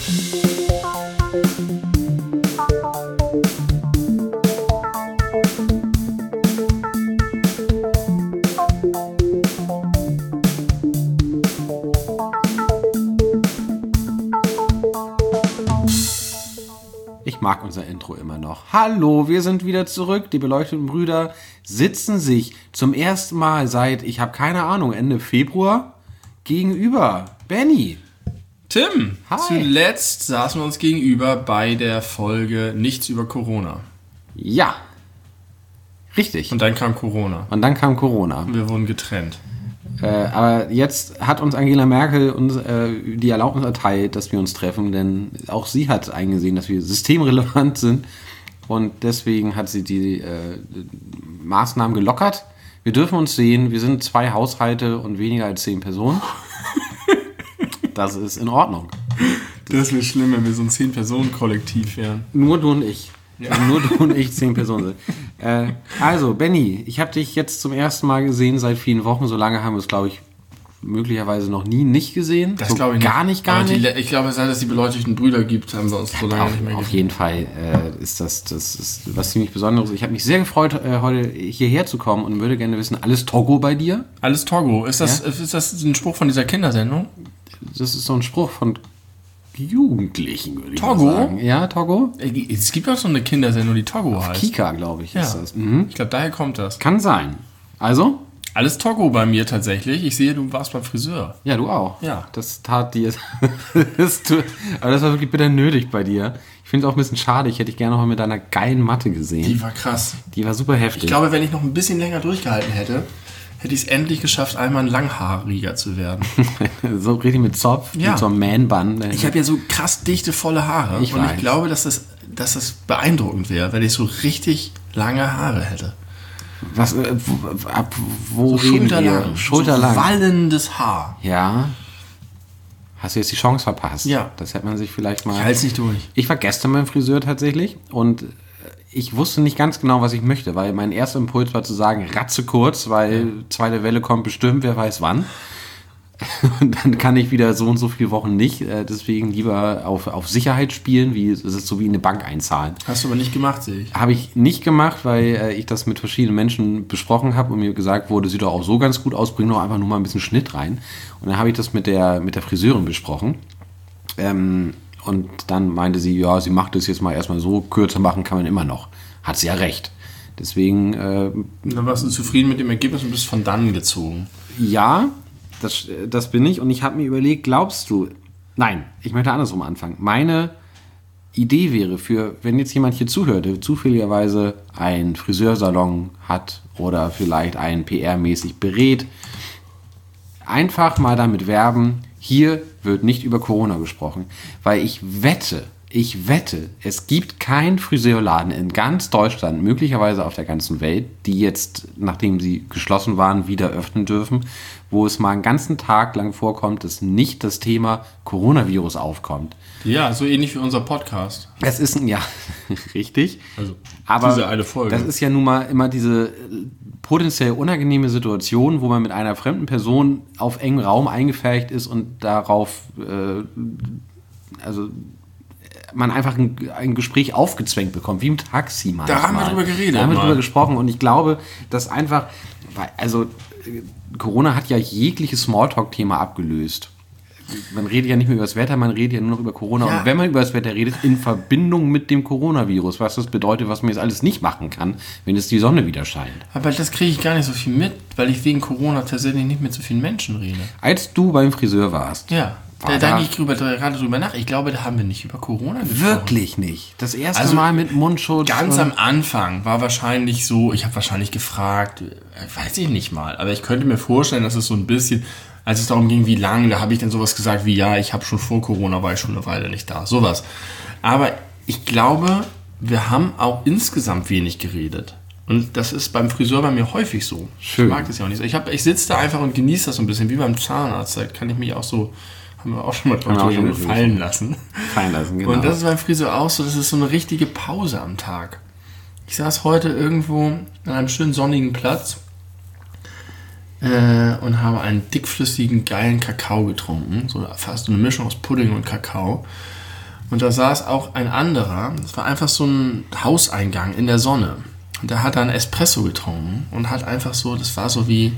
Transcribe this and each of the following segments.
Ich mag unser Intro immer noch. Hallo, wir sind wieder zurück. Die beleuchteten Brüder sitzen sich zum ersten Mal seit, ich habe keine Ahnung, Ende Februar gegenüber. Benny. Tim. Hi. Zuletzt saßen wir uns gegenüber bei der Folge Nichts über Corona. Ja. Richtig. Und dann kam Corona. Und dann kam Corona. Und wir wurden getrennt. Aber jetzt hat uns Angela Merkel uns die Erlaubnis erteilt, dass wir uns treffen, denn auch sie hat eingesehen, dass wir systemrelevant sind und deswegen hat sie die Maßnahmen gelockert. Wir dürfen uns sehen, wir sind 2 Haushalte und weniger als 10 Personen. Das ist in Ordnung. Das wäre schlimm, wenn wir so ein 10-Personen-Kollektiv wären. Nur du und ich. Ja. Nur du und ich 10 Personen sind. Also, Benny, ich habe dich jetzt zum ersten Mal gesehen seit vielen Wochen. So lange haben wir es, glaube ich, möglicherweise noch nie nicht gesehen. Das so glaube ich nicht. Gar nicht. Ich glaube, seit es die beleuchteten Brüder gibt, haben wir uns so lange nicht mehr gesehen. Auf jeden Fall ist das ist was ziemlich Besonderes. Ich habe mich sehr gefreut, heute hierher zu kommen und würde gerne wissen, alles Togo bei dir? Alles Togo. Ist das ein Spruch von dieser Kindersendung? Das ist so ein Spruch von Jugendlichen, würde ich Togo? mal sagen. Ja, Togo? Es gibt auch so eine Kindersendung, die Togo heißt. Kika, glaube ich, ja. ist das. Mhm. Ich glaube, daher kommt das. Kann sein. Also? Alles Togo bei mir tatsächlich. Ich sehe, du warst beim Friseur. Ja, du auch. Ja. Das tat dir. Aber das war wirklich bitter nötig bei dir. Ich finde es auch ein bisschen schade. Ich hätte dich gerne noch mal mit deiner geilen Matte gesehen. Die war krass. Die war super heftig. Ich glaube, wenn ich noch ein bisschen länger durchgehalten hätte, hätte ich es endlich geschafft, einmal ein Langhaariger zu werden. So richtig mit Zopf, ja. Mit so einem Man-Bun. Ich habe ja so krass dichte, volle Haare. Ich glaube, dass das beeindruckend wäre, wenn ich so richtig lange Haare hätte. Was, wo so reden schulterlang. wir? Schulterlang. So wallendes Haar. Ja. Hast du jetzt die Chance verpasst? Ja. Das hätte man sich vielleicht mal... Ich halte es nicht durch. Ich war gestern beim Friseur tatsächlich und ich wusste nicht ganz genau, was ich möchte, weil mein erster Impuls war zu sagen, ratze kurz, weil zweite Welle kommt bestimmt, wer weiß wann. Und dann kann ich wieder so und so viele Wochen nicht, deswegen lieber auf Sicherheit spielen, es ist so wie eine Bank einzahlen. Hast du aber nicht gemacht, sehe ich. Habe ich nicht gemacht, weil ich das mit verschiedenen Menschen besprochen habe und mir gesagt wurde, sieht doch auch so ganz gut aus, bring doch einfach nur mal ein bisschen Schnitt rein. Und dann habe ich das mit der Friseurin besprochen. Und dann meinte sie, ja, sie macht das jetzt mal erstmal so, kürzer machen kann man immer noch. Hat sie ja recht. Deswegen... Dann warst du zufrieden mit dem Ergebnis und bist von dann gezogen. Ja, das bin ich. Und ich habe mir überlegt, glaubst du... Nein, ich möchte andersrum anfangen. Meine Idee wäre wenn jetzt jemand hier zuhört, der zufälligerweise einen Friseursalon hat oder vielleicht einen PR-mäßig berät, einfach mal damit werben, hier wird nicht über Corona gesprochen. Weil ich wette, es gibt keinen Friseurladen in ganz Deutschland, möglicherweise auf der ganzen Welt, die jetzt, nachdem sie geschlossen waren, wieder öffnen dürfen, wo es mal einen ganzen Tag lang vorkommt, dass nicht das Thema Coronavirus aufkommt. Ja, so ähnlich wie unser Podcast. Es ist ja richtig. Also, aber diese eine Folge. Das ist ja nun mal immer diese potenziell unangenehme Situation, wo man mit einer fremden Person auf engem Raum eingefärbt ist und darauf, man einfach ein Gespräch aufgezwängt bekommt, wie im Taxi manchmal. Da haben wir drüber geredet. Da haben wir drüber gesprochen und ich glaube, dass einfach, Corona hat ja jegliches Smalltalk-Thema abgelöst. Man redet ja nicht mehr über das Wetter, man redet ja nur noch über Corona. Ja. Und wenn man über das Wetter redet, in Verbindung mit dem Coronavirus, was das bedeutet, was man jetzt alles nicht machen kann, wenn jetzt die Sonne wieder scheint. Aber das kriege ich gar nicht so viel mit, weil ich wegen Corona tatsächlich nicht mit so vielen Menschen rede. Als du beim Friseur warst. Ja. Da denke ich gerade drüber nach. Ich glaube, da haben wir nicht über Corona gesprochen. Wirklich nicht. Das erste Mal mit Mundschutz. Ganz am Anfang war wahrscheinlich so, ich habe wahrscheinlich gefragt, weiß ich nicht mal, aber ich könnte mir vorstellen, dass es so ein bisschen, als es darum ging, wie lange, da habe ich dann sowas gesagt wie, ja, ich habe schon vor Corona, war ich schon eine Weile nicht da. Sowas. Aber ich glaube, wir haben auch insgesamt wenig geredet. Und das ist beim Friseur bei mir häufig so. Schön. Ich mag das ja auch nicht so. Ich sitze da einfach und genieße das so ein bisschen, wie beim Zahnarzt. Da kann ich mich auch so... Haben wir auch schon mal fallen lassen. Genau. Und das ist beim Friseur auch so, das ist so eine richtige Pause am Tag. Ich saß heute irgendwo an einem schönen sonnigen Platz und habe einen dickflüssigen, geilen Kakao getrunken. So fast eine Mischung aus Pudding und Kakao. Und da saß auch ein anderer, das war einfach so ein Hauseingang in der Sonne. Und der hat dann Espresso getrunken und hat einfach so, das war so wie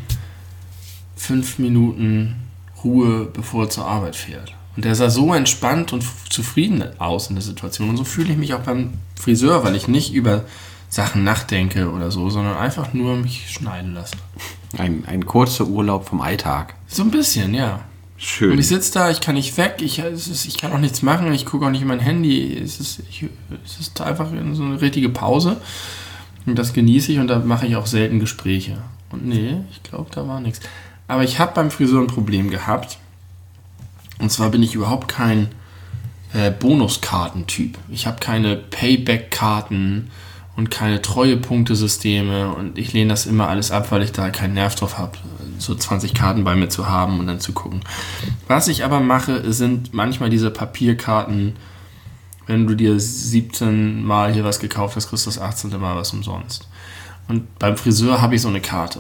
5 Minuten Ruhe, bevor er zur Arbeit fährt. Und der sah so entspannt und zufrieden aus in der Situation. Und so fühle ich mich auch beim Friseur, weil ich nicht über Sachen nachdenke oder so, sondern einfach nur mich schneiden lasse. Ein kurzer Urlaub vom Alltag. So ein bisschen, ja. Schön. Und ich sitze da, ich kann nicht weg, ich kann auch nichts machen, ich gucke auch nicht in mein Handy. Es ist einfach so eine richtige Pause. Und das genieße ich und da mache ich auch selten Gespräche. Und nee, ich glaube, da war nichts. Aber ich habe beim Friseur ein Problem gehabt. Und zwar bin ich überhaupt kein Bonuskartentyp. Ich habe keine Payback-Karten und keine Treuepunktesysteme. Und ich lehne das immer alles ab, weil ich da keinen Nerv drauf habe, so 20 Karten bei mir zu haben und dann zu gucken. Was ich aber mache, sind manchmal diese Papierkarten. Wenn du dir 17 Mal hier was gekauft hast, kriegst du das 18. Mal was umsonst. Und beim Friseur habe ich so eine Karte.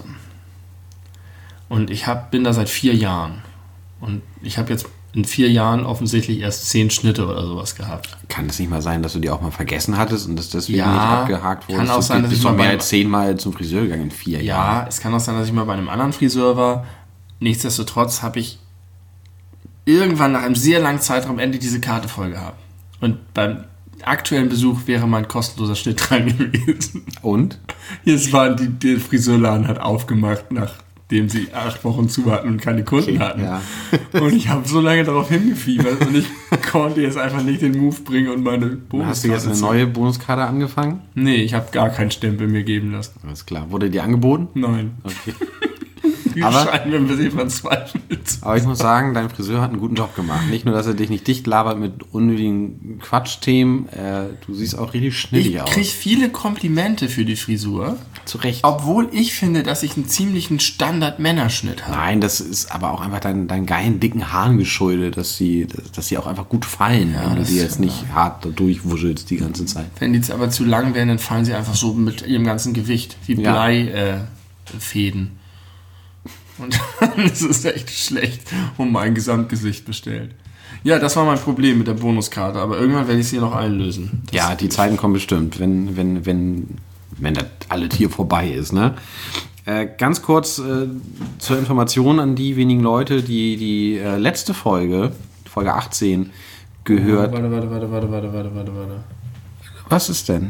Und ich bin da seit 4 Jahren. Und ich habe jetzt in 4 Jahren offensichtlich erst 10 Schnitte oder sowas gehabt. Kann es nicht mal sein, dass du die auch mal vergessen hattest und dass deswegen Ja, nicht abgehakt wurde? kann auch sein, dass ich mal mal mehr als 10 Mal zum Friseur gegangen in 4 Jahren. Ja, es kann auch sein, dass ich mal bei einem anderen Friseur war. Nichtsdestotrotz habe ich irgendwann nach einem sehr langen Zeitraum endlich diese Karte voll gehabt. Und beim aktuellen Besuch wäre mein kostenloser Schnitt dran gewesen. Und? Jetzt war der Friseurladen hat aufgemacht, nachdem sie 8 Wochen zu hatten und keine Kunden hatten. Ja. Und ich habe so lange darauf hingefiebert und ich konnte jetzt einfach nicht den Move bringen und meine Bonuskarte. Hast du jetzt eine neue Bonuskarte angefangen? Nee, ich habe gar keinen Stempel mir geben lassen. Alles klar. Wurde dir angeboten? Nein. Okay. Die scheinen mir ein bisschen verzweifelt. Aber ich muss sagen, dein Friseur hat einen guten Job gemacht. Nicht nur, dass er dich nicht dicht labert mit unnötigen Quatschthemen, du siehst auch richtig schnittig aus. Ich kriege viele Komplimente für die Frisur. Zu Recht. Obwohl ich finde, dass ich einen ziemlichen Standard-Männerschnitt habe. Nein, das ist aber auch einfach deinen geilen, dicken Haaren geschuldet, dass sie auch einfach gut fallen, Ja, wenn du das die ist jetzt nicht hart da durchwuschelst die ganze Zeit. Wenn die jetzt aber zu lang werden, dann fallen sie einfach so mit ihrem ganzen Gewicht, wie Ja. Bleifäden. Und dann ist es echt schlecht um mein Gesamtgesicht bestellt. Ja, das war mein Problem mit der Bonuskarte, aber irgendwann werde ich sie noch einlösen. Ja, die Zeiten kommen bestimmt, wenn das alles hier vorbei ist, ne? Ganz kurz zur Information an die wenigen Leute, die letzte Folge 18, gehört. Warte. Was ist denn?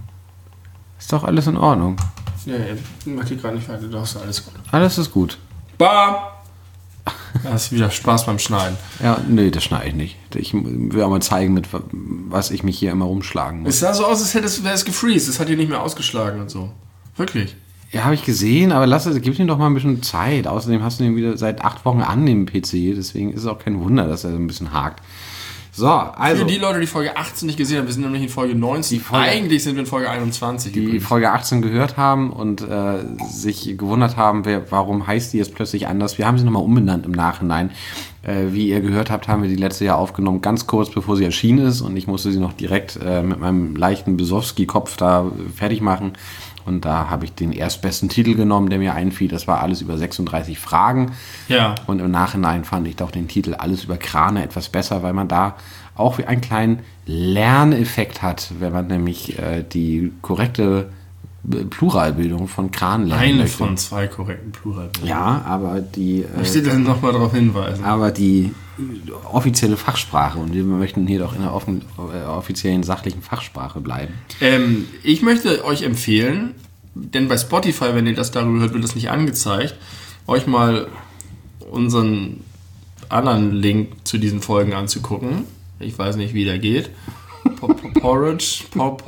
Ist doch alles in Ordnung. Ja, mach die gerade nicht weiter, doch ist alles gut. Alles ist gut. Bam! Da hast du wieder Spaß beim Schneiden. Ja, nee, das schneide ich nicht. Ich will auch mal zeigen, mit was ich mich hier immer rumschlagen muss. Es sah so aus, als wäre es gefreezed. Es hat hier nicht mehr ausgeschlagen und so. Wirklich. Ja, habe ich gesehen, aber gib ihm doch mal ein bisschen Zeit. Außerdem hast du ihn wieder seit 8 Wochen an dem PC, deswegen ist es auch kein Wunder, dass er so ein bisschen hakt. So, also. Für die Leute, die Folge 18 nicht gesehen haben, wir sind nämlich in Folge 19. Eigentlich sind wir in Folge 21. Die übrigens. Folge 18 gehört haben und sich gewundert haben, warum heißt die jetzt plötzlich anders. Wir haben sie nochmal umbenannt im Nachhinein. Wie ihr gehört habt, haben wir die letzte Jahr aufgenommen, ganz kurz bevor sie erschienen ist. Und ich musste sie noch direkt mit meinem leichten Besowski-Kopf da fertig machen. Und da habe ich den erstbesten Titel genommen, der mir einfiel. Das war alles über 36 Fragen. Ja. Und im Nachhinein fand ich doch den Titel Alles über Krane etwas besser, weil man da auch einen kleinen Lerneffekt hat, wenn man nämlich die korrekte Pluralbildung von Kran lernen Eine möchte. von 2 korrekten Pluralbildungen. Ja, aber die... Ich will dann nochmal darauf hinweisen. aber die offizielle Fachsprache, und wir möchten hier doch in der offiziellen sachlichen Fachsprache bleiben. Ich möchte euch empfehlen, denn bei Spotify, wenn ihr das darüber hört, wird das nicht angezeigt, euch mal unseren anderen Link zu diesen Folgen anzugucken. Ich weiß nicht, wie der geht. Porridge,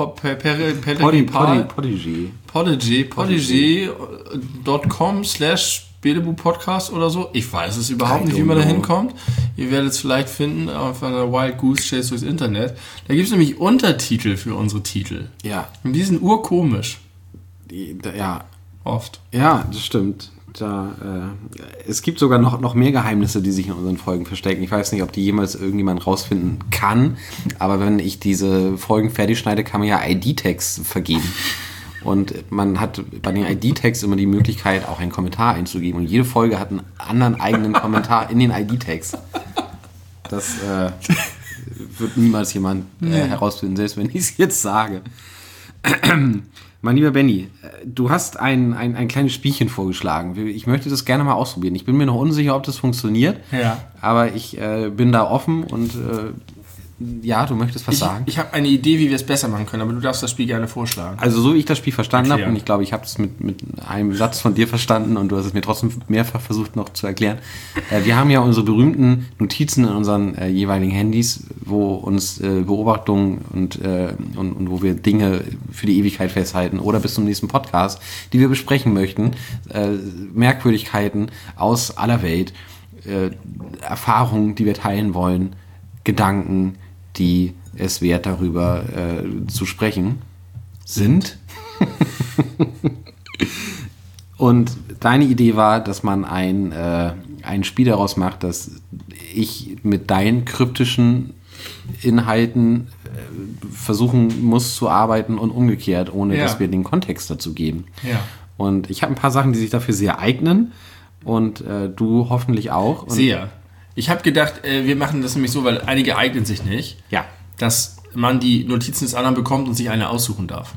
Podigy.com/Bedebu-Podcast oder so. Ich weiß es überhaupt nicht, wie man da hinkommt. Ihr werdet es vielleicht finden auf einer Wild Goose Chase durchs Internet. Da gibt es nämlich Untertitel für unsere Titel. Ja. Und die sind urkomisch. Ja. Oft. Ja, das stimmt. Es gibt sogar noch mehr Geheimnisse, die sich in unseren Folgen verstecken. Ich weiß nicht, ob die jemals irgendjemand rausfinden kann, aber wenn ich diese Folgen fertig schneide, kann man ja ID-Tags vergeben. Und man hat bei den ID-Tags immer die Möglichkeit, auch einen Kommentar einzugeben. Und jede Folge hat einen anderen eigenen Kommentar in den ID-Tags. Das wird niemals jemand herausfinden, selbst wenn ich es jetzt sage. Mein lieber Benni, du hast ein kleines Spielchen vorgeschlagen. Ich möchte das gerne mal ausprobieren. Ich bin mir noch unsicher, ob das funktioniert. Ja. Aber ich bin da offen und ja, du möchtest was sagen. Ich habe eine Idee, wie wir es besser machen können, aber du darfst das Spiel gerne vorschlagen. Also so wie ich das Spiel verstanden habe, und ich glaube, ich habe es mit einem Satz von dir verstanden und du hast es mir trotzdem mehrfach versucht noch zu erklären. Wir haben ja unsere berühmten Notizen in unseren jeweiligen Handys, wo uns Beobachtungen und wo wir Dinge für die Ewigkeit festhalten oder bis zum nächsten Podcast, die wir besprechen möchten. Merkwürdigkeiten aus aller Welt, Erfahrungen, die wir teilen wollen, Gedanken, die es wert, darüber zu sprechen sind. Und deine Idee war, dass man ein Spiel daraus macht, dass ich mit deinen kryptischen Inhalten versuchen muss zu arbeiten und umgekehrt, ohne dass wir den Kontext dazu geben. Ja. Und ich habe ein paar Sachen, die sich dafür sehr eignen und du hoffentlich auch. Und sehr. Ich habe gedacht, wir machen das nämlich so, weil einige eignen sich nicht, dass man die Notizen des anderen bekommt und sich eine aussuchen darf.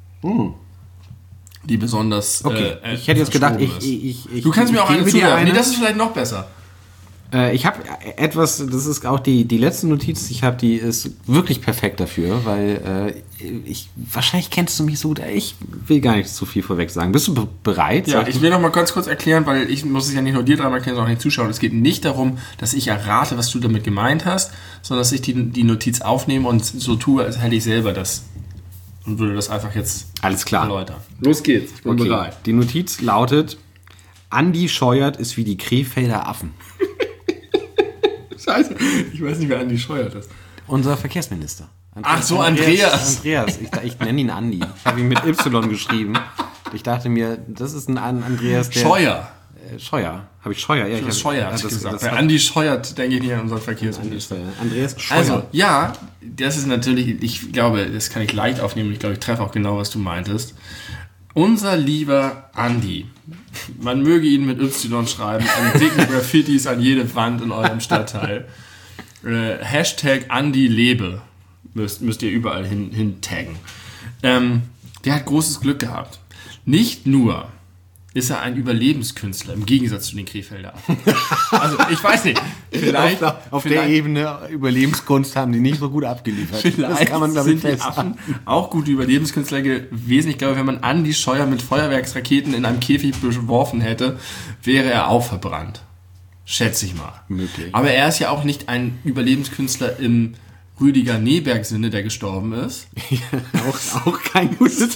Die besonders ich hätte jetzt gedacht, du kannst mir auch eine zuwerfen. Nee, das ist vielleicht noch besser. Ich habe etwas, das ist auch die letzte Notiz, die ich habe, die ist wirklich perfekt dafür, weil wahrscheinlich kennst du mich so gut, ich will gar nicht zu viel vorweg sagen. Bist du bereit? Ja, ich will noch mal ganz kurz erklären, weil ich muss es ja nicht nur dir dreimal erklären, sondern auch den Zuschauern. Es geht nicht darum, dass ich errate, was du damit gemeint hast, sondern dass ich die Notiz aufnehme und so tue, als hätte ich selber das und würde das einfach jetzt alles klar erläutern. Los geht's, ich bin bereit. Die Notiz lautet: Andi Scheuert ist wie die Krefelder Affen. Scheiße, ich weiß nicht, wer Andi Scheuert ist. Unser Verkehrsminister. Andreas. Ich nenne ihn Andi. Ich habe ihn mit Y geschrieben. Ich dachte mir, das ist ein Andreas, der... Scheuer. Habe ich Scheuer? Ja, ich Scheuer, hatte ich gesagt. Bei Andi Scheuert denke ich nicht an unseren Verkehrsminister. Andreas Scheuer. Also, ja, das ist natürlich, ich glaube, das kann ich leicht aufnehmen. Ich glaube, ich treffe auch genau, was du meintest. Unser lieber Andi, man möge ihn mit Y schreiben, an dicken Graffitis an jede Wand in eurem Stadtteil. Hashtag Andi lebe, müsst ihr überall hin taggen. Der hat großes Glück gehabt. Nicht nur ist er ein Überlebenskünstler, im Gegensatz zu den Krefelder Affen. Also, ich weiß nicht. Vielleicht auf der Ebene Überlebenskunst haben die nicht so gut abgeliefert. Vielleicht das kann man, glaube ich, sind die Affen auch gute Überlebenskünstler gewesen. Ich glaube, wenn man Andi Scheuer mit Feuerwerksraketen in einem Käfig beworfen hätte, wäre er auch verbrannt. Schätze ich mal. Möglich. Aber er ist ja auch nicht ein Überlebenskünstler im Rüdiger Neberg-Sinne, der gestorben ist. Ja, auch kein gutes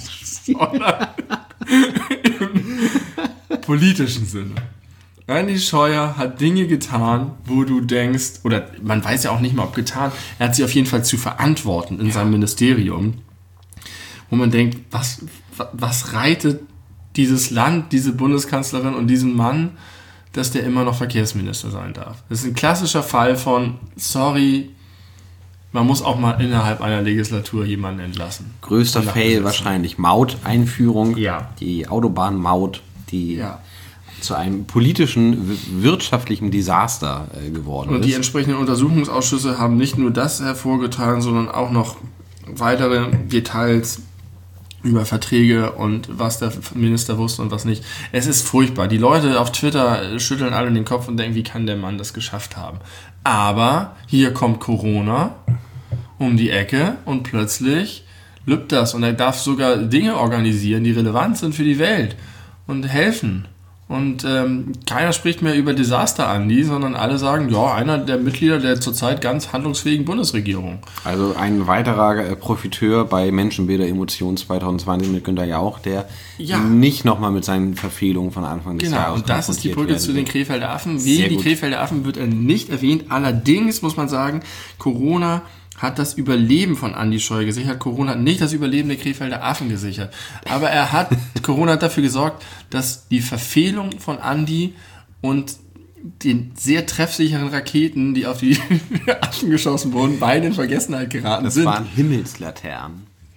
im politischen Sinne. Andi Scheuer hat Dinge getan, wo du denkst, oder man weiß ja auch nicht mal, ob getan, er hat sie auf jeden Fall zu verantworten in seinem Ministerium, wo man denkt, was reitet dieses Land, diese Bundeskanzlerin und diesen Mann, dass der immer noch Verkehrsminister sein darf. Das ist ein klassischer Fall von, sorry, man muss auch mal innerhalb einer Legislatur jemanden entlassen. Größter Fail wahrscheinlich. Maut-Einführung, ja. Die Autobahnmaut, die zu einem politischen, wirtschaftlichen Desaster geworden ist. Und die entsprechenden Untersuchungsausschüsse haben nicht nur das hervorgetan, sondern auch noch weitere Details über Verträge und was der Minister wusste und was nicht. Es ist furchtbar. Die Leute auf Twitter schütteln alle den Kopf und denken, wie kann der Mann das geschafft haben? Aber hier kommt Corona um die Ecke und plötzlich lübt das und er darf sogar Dinge organisieren, die relevant sind für die Welt und helfen. Und keiner spricht mehr über Desaster Andi, sondern alle sagen, ja, einer der Mitglieder der zurzeit ganz handlungsfähigen Bundesregierung. Also ein weiterer Profiteur bei Menschenbilder Emotion 2020 mit Günther Jauch, der nicht nochmal mit seinen Verfehlungen von Anfang des Jahres. Genau, und das ist die Brücke zu den Krefelder Affen. Die Krefelder Affen wird nicht erwähnt. Allerdings muss man sagen, Corona hat das Überleben von Andi Scheuer gesichert. Corona hat nicht das Überleben der Krefelder Affen gesichert. Aber Corona hat dafür gesorgt, dass die Verfehlung von Andi und den sehr treffsicheren Raketen, die auf die Affen geschossen wurden, beide in Vergessenheit geraten sind. Das waren Himmelslaternen.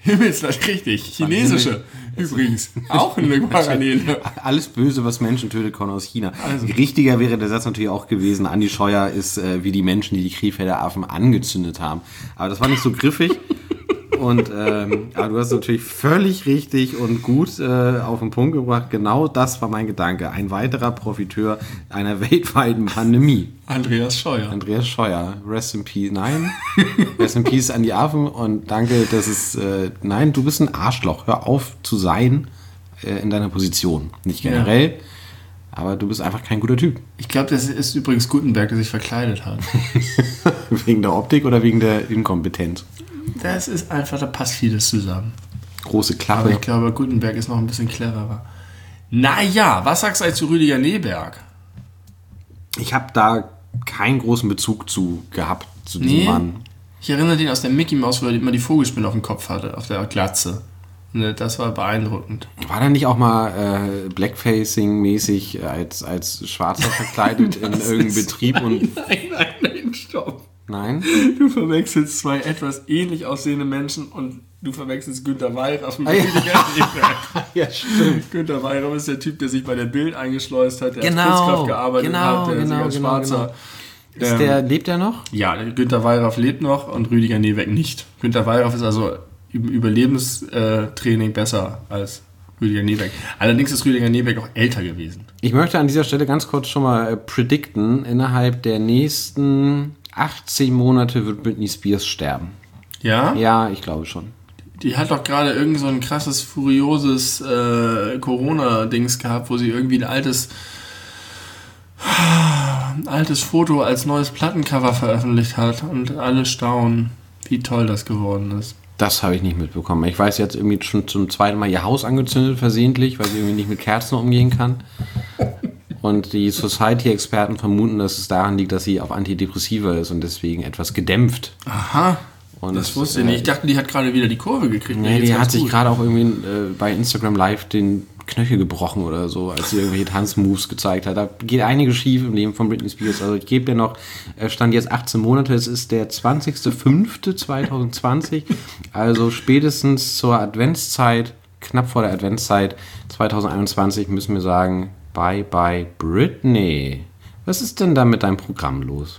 Himmelsleiter, richtig. Chinesische. Übrigens. Auch eine Parallele. Alles Böse, was Menschen tötet, kommt aus China. Also. Richtiger wäre der Satz natürlich auch gewesen, Andi Scheuer ist wie die Menschen, die Krefelder Affen angezündet haben. Aber das war nicht so griffig. Und aber du hast natürlich völlig richtig und gut auf den Punkt gebracht. Genau das war mein Gedanke. Ein weiterer Profiteur einer weltweiten Pandemie. Andreas Scheuer. Rest in Peace. Nein. Rest in Peace an die Affen. Und danke, dass es... nein, du bist ein Arschloch. Hör auf zu sein in deiner Position. Nicht generell, aber du bist einfach kein guter Typ. Ich glaube, das ist übrigens Gutenberg, der sich verkleidet hat. Wegen der Optik oder wegen der Inkompetenz? Das ist einfach, da passt vieles zusammen. Große Klappe. Aber ich glaube, Gutenberg ist noch ein bisschen cleverer. Naja, was sagst du zu Rüdiger Neberg? Ich habe da keinen großen Bezug zu gehabt, zu diesem Mann. Ich erinnere den aus der Mickey Mouse, wo er immer die Vogelspinne auf dem Kopf hatte, auf der Glatze. Das war beeindruckend. War da nicht auch mal Blackfacing-mäßig als Schwarzer verkleidet in irgendeinem Betrieb? Nein, stopp. Nein? Du verwechselst zwei etwas ähnlich aussehende Menschen und du verwechselst Günter Weyraff mit Rüdiger Neberg. Ja, stimmt. Günter Weyraff ist der Typ, der sich bei der Bild eingeschleust hat, der als Putzkraft gearbeitet hat, der sich als Schwarzer... Lebt der noch? Ja, Günter Weyraff lebt noch und Rüdiger Neberg nicht. Günter Weyraff ist also im Überlebenstraining besser als Rüdiger Neberg. Allerdings ist Rüdiger Neberg auch älter gewesen. Ich möchte an dieser Stelle ganz kurz schon mal predikten, innerhalb der nächsten 18 Monate wird Britney Spears sterben. Ja? Ja, ich glaube schon. Die hat doch gerade irgend so ein krasses, furioses Corona-Dings gehabt, wo sie irgendwie ein altes Foto als neues Plattencover veröffentlicht hat und alle staunen, wie toll das geworden ist. Das habe ich nicht mitbekommen. Ich weiß jetzt irgendwie schon zum zweiten Mal ihr Haus angezündet, versehentlich, weil sie irgendwie nicht mit Kerzen umgehen kann. Und die Society-Experten vermuten, dass es daran liegt, dass sie auf Antidepressiva ist und deswegen etwas gedämpft. Aha. Und das wusste ich nicht. Ich dachte, die hat gerade wieder die Kurve gekriegt. Nee, die hat sich gerade auch irgendwie bei Instagram Live den Knöchel gebrochen oder so, als sie irgendwelche Tanzmoves gezeigt hat. Da geht einiges schief im Leben von Britney Spears. Also ich gebe dir noch, stand jetzt 18 Monate, es ist der 20.05.2020, also spätestens zur Adventszeit, knapp vor der Adventszeit 2021 müssen wir sagen, bye bye Britney. Was ist denn da mit deinem Programm los?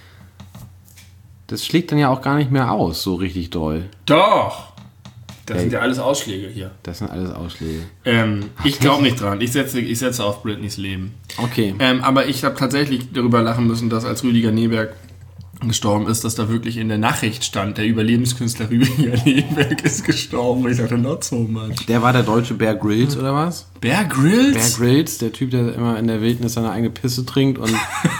Das schlägt dann ja auch gar nicht mehr aus, so richtig doll. Doch! Das sind ja alles Ausschläge hier. Das sind alles Ausschläge. Ich glaube nicht dran. Ich setze auf Britneys Leben. Okay. Aber ich habe tatsächlich darüber lachen müssen, dass als Rüdiger Neberg gestorben ist, dass da wirklich in der Nachricht stand, der Überlebenskünstler Rüdiger Neberg ist gestorben. Und ich dachte, not so much. Der war der deutsche Bear Grylls, oder was? Bear Grylls? Bear Grylls, der Typ, der immer in der Wildnis seine eigene Pisse trinkt und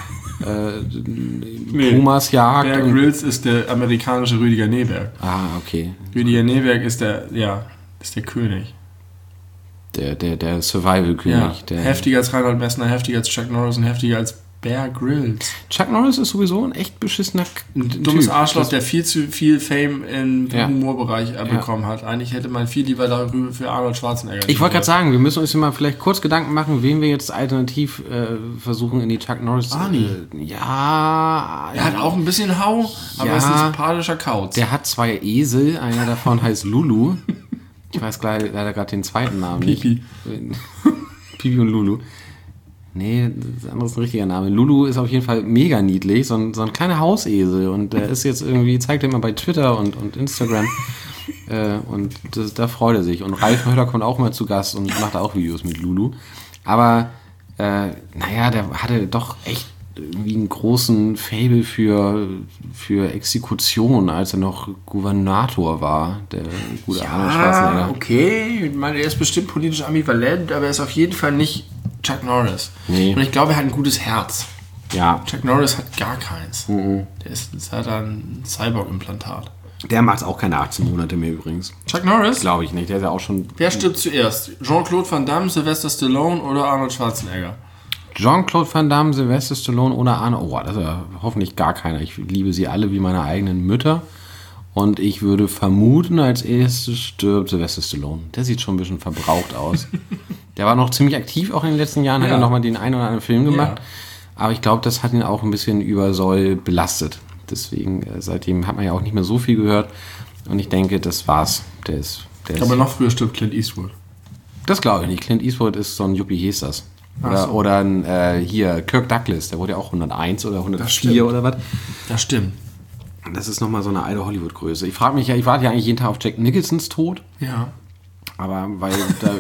Pumas jagt. Bear Grylls ist der amerikanische Rüdiger Neberg. Ah, okay. Rüdiger Neberg ist der König. Der Survival-König. Ja. Heftiger als Reinhold Messner, heftiger als Chuck Norris und heftiger als Bear Grylls. Chuck Norris ist sowieso ein echt beschissener dummes Arschloch, der viel zu viel Fame im Humorbereich bekommen hat. Eigentlich hätte man viel lieber darüber für Arnold Schwarzenegger. Ich wollte gerade sagen, wir müssen uns mal vielleicht kurz Gedanken machen, wen wir jetzt alternativ versuchen in die Chuck Norris... Arnie. Ja... Er hat auch ein bisschen Hau, aber ist ein sympathischer Kauz. Der hat 2 Esel, einer davon heißt Lulu. Ich weiß leider gerade den zweiten Namen Pipi. nicht. Pipi und Lulu. Nee, das andere ist ein richtiger Name. Lulu ist auf jeden Fall mega niedlich, so ein kleiner Hausesel. Und der ist jetzt irgendwie, zeigt er immer bei Twitter und Instagram. Und da freut er sich. Und Ralf Möller kommt auch mal zu Gast und macht auch Videos mit Lulu. Aber, der hatte doch echt irgendwie einen großen Faible für Exekution, als er noch Gouvernator war, der gute Arnold Schwarzenegger. Okay, ich meine, er ist bestimmt politisch ambivalent, aber er ist auf jeden Fall nicht Chuck Norris. Nee. Und ich glaube, er hat ein gutes Herz. Ja. Chuck Norris hat gar keins. Der hat ein Cyborg-Implantat. Der macht auch keine 18 Monate mehr übrigens. Chuck Norris? Glaube ich nicht, der ist ja auch schon... Wer stirbt zuerst? Jean-Claude Van Damme, Sylvester Stallone oder Arnold Schwarzenegger? Jean-Claude Van Damme, Sylvester Stallone oder Arnold... Oh, das ist ja hoffentlich gar keiner. Ich liebe sie alle wie meine eigenen Mütter. Und ich würde vermuten, als erstes stirbt Sylvester Stallone. Der sieht schon ein bisschen verbraucht aus. Der war noch ziemlich aktiv auch in den letzten Jahren, hat er nochmal den einen oder anderen Film gemacht. Ja. Aber ich glaube, das hat ihn auch ein bisschen übersoll belastet. Deswegen, seitdem hat man ja auch nicht mehr so viel gehört. Und ich denke, das war's. Der ist Aber noch früher stirbt Clint Eastwood. Das glaube ich nicht. Clint Eastwood ist so ein Yuppie, hieß das. Oder hier, Kirk Douglas, der wurde ja auch 101 oder 104 oder was. Das stimmt. Das ist nochmal so eine alte Hollywood-Größe. Ich frage mich ja, ich warte ja eigentlich jeden Tag auf Jack Nicholsons Tod. Ja. Aber weil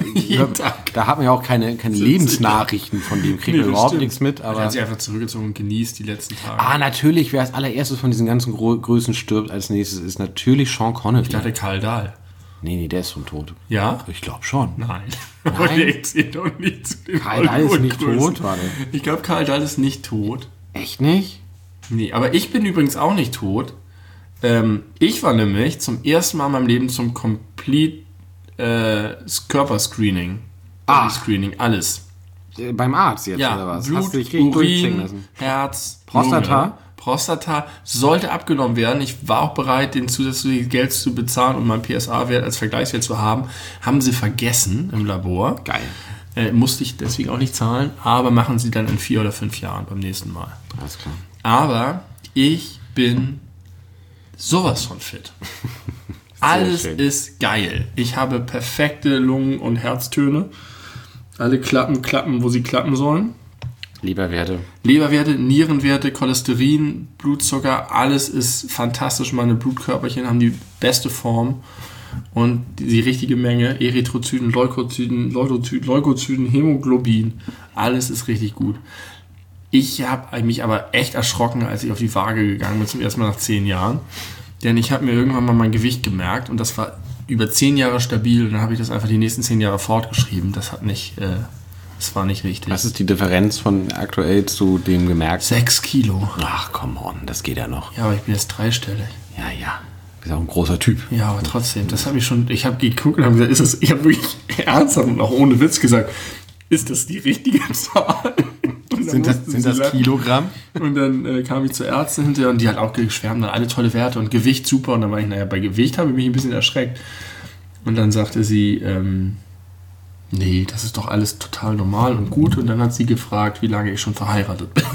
da hat man ja auch keine Lebensnachrichten von dem, kriegt man überhaupt nichts mit. Aber er hat sich einfach zurückgezogen und genießt die letzten Tage. Natürlich, wer als allererstes von diesen ganzen Größen stirbt als nächstes, ist natürlich Sean Connery. Ich dachte Karl Dahl. Nee, der ist schon tot. Ja? Ich glaube schon. Nein. Aber der zählt doch nicht zu den Karl Dahl ist nicht tot, warte. Ich glaube, Karl Dahl ist nicht tot. Echt nicht? Nee, aber ich bin übrigens auch nicht tot. Ich war nämlich zum ersten Mal in meinem Leben zum Complete Körperscreening. Screening, alles. Beim Arzt jetzt, ja, oder was? Blut, hast du dich richtig durchchecken lassen? Herz, Prostata? Lunge. Prostata sollte abgenommen werden. Ich war auch bereit, den zusätzlichen Geld zu bezahlen und meinen PSA-Wert als Vergleichswert zu haben. Haben sie vergessen im Labor. Geil. Musste ich deswegen auch nicht zahlen, aber machen sie dann in 4 oder 5 Jahren beim nächsten Mal. Alles klar. Aber ich bin sowas von fit. Alles ist geil. Ich habe perfekte Lungen- und Herztöne. Alle klappen, wo sie klappen sollen. Leberwerte, Nierenwerte, Cholesterin, Blutzucker, alles ist fantastisch. Meine Blutkörperchen haben die beste Form und die richtige Menge. Erythrozyten, Leukozyten, Hämoglobin, alles ist richtig gut. Ich habe mich aber echt erschrocken, als ich auf die Waage gegangen bin, zum ersten Mal nach 10 Jahren. Denn ich habe mir irgendwann mal mein Gewicht gemerkt und das war über 10 Jahre stabil und dann habe ich das einfach die nächsten 10 Jahre fortgeschrieben. Das war nicht richtig. Was ist die Differenz von aktuell zu dem gemerkt? 6 Kilo. Ach, come on, das geht ja noch. Ja, aber ich bin jetzt 3-stellig. Ja. Du bist auch ein großer Typ. Ja, aber trotzdem, ich habe geguckt und habe gesagt, ich habe wirklich ernsthaft und auch ohne Witz gesagt, ist das die richtige Zahl? Sind das Kilogramm? Und dann kam ich zur Ärztin hinterher und die hat auch geschwärmt, dann alle tolle Werte und Gewicht super. Und dann war ich, bei Gewicht habe ich mich ein bisschen erschreckt. Und dann sagte sie, nee, das ist doch alles total normal und gut. Und dann hat sie gefragt, wie lange ich schon verheiratet bin.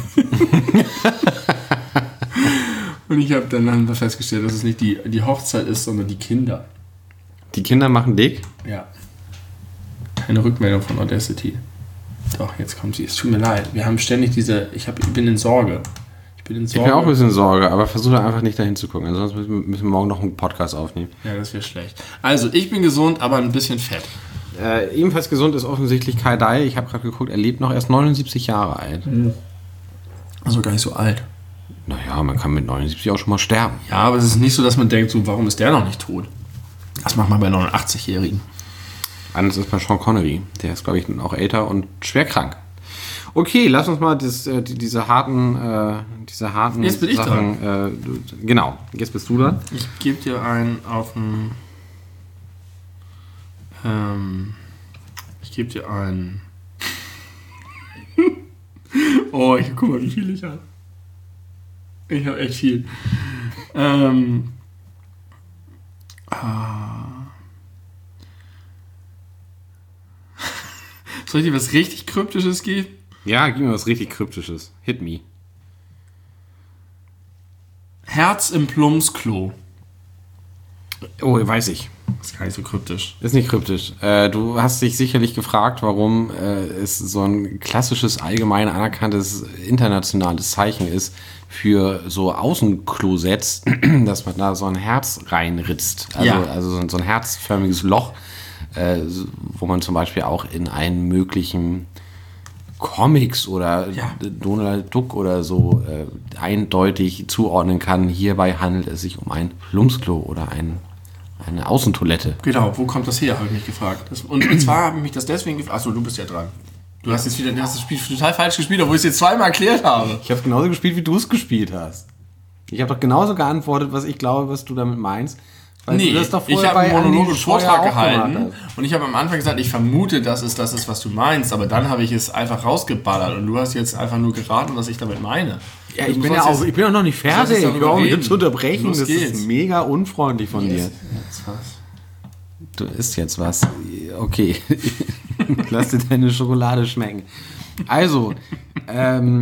Und ich habe dann festgestellt, dass es nicht die Hochzeit ist, sondern die Kinder. Die Kinder machen dick? Ja. Keine Rückmeldung von Audacity. Doch, jetzt kommt sie. Es tut mir leid. Wir haben ständig ich bin in Sorge. Ich bin auch ein bisschen in Sorge, aber versuche einfach nicht dahin zu gucken. Ansonsten müssen wir morgen noch einen Podcast aufnehmen. Ja, das wäre schlecht. Also, ich bin gesund, aber ein bisschen fett. Ebenfalls gesund ist offensichtlich Karl Dahl. Ich habe gerade geguckt, er lebt noch erst 79 Jahre alt. Also gar nicht so alt. Naja, man kann mit 79 auch schon mal sterben. Ja, aber es ist nicht so, dass man denkt, so, warum ist der noch nicht tot? Das macht man bei 89-Jährigen. Anders ist bei Sean Connery. Der ist, glaube ich, auch älter und schwer krank. Okay, lass uns mal diese harten jetzt bin ich Sachen... genau, jetzt bist du dran. Ich gebe dir einen auf dem... ich gebe dir einen... Oh, guck mal, wie viel ich habe. Ich habe echt viel. Soll ich dir was richtig Kryptisches geben? Ja, gib mir was richtig Kryptisches. Hit me. Herz im Plumpsklo. Oh, weiß ich. Das ist gar nicht so kryptisch. Ist nicht kryptisch. Du hast dich sicherlich gefragt, warum es so ein klassisches, allgemein anerkanntes, internationales Zeichen ist für so Außenklosetts, dass man da so ein Herz reinritzt. Also so ein herzförmiges Loch, wo man zum Beispiel auch in einen möglichen Comics oder Donald Duck oder so eindeutig zuordnen kann. Hierbei handelt es sich um ein Plumpsklo oder eine Außentoilette. Genau, wo kommt das her, habe ich mich gefragt. Und zwar habe ich mich das deswegen gefragt. Achso, du bist ja dran. Du hast das Spiel total falsch gespielt, obwohl ich es jetzt zweimal erklärt habe. Ich habe es genauso gespielt, wie du es gespielt hast. Ich habe doch genauso geantwortet, was ich glaube, was du damit meinst. Weil nee, du das doch ich habe einen Monolog und Vortrag gehalten hast. und ich habe am Anfang gesagt, ich vermute, dass es das ist, was du meinst, aber dann habe ich es einfach rausgeballert und du hast jetzt einfach nur geraten, was ich damit meine. Ja, ich bin auch noch nicht fertig. Ich will auch nicht zu unterbrechen. Los das geht's. Ist mega unfreundlich von dir. Jetzt was. Du isst jetzt was. Okay. Lass dir deine Schokolade schmecken. Also,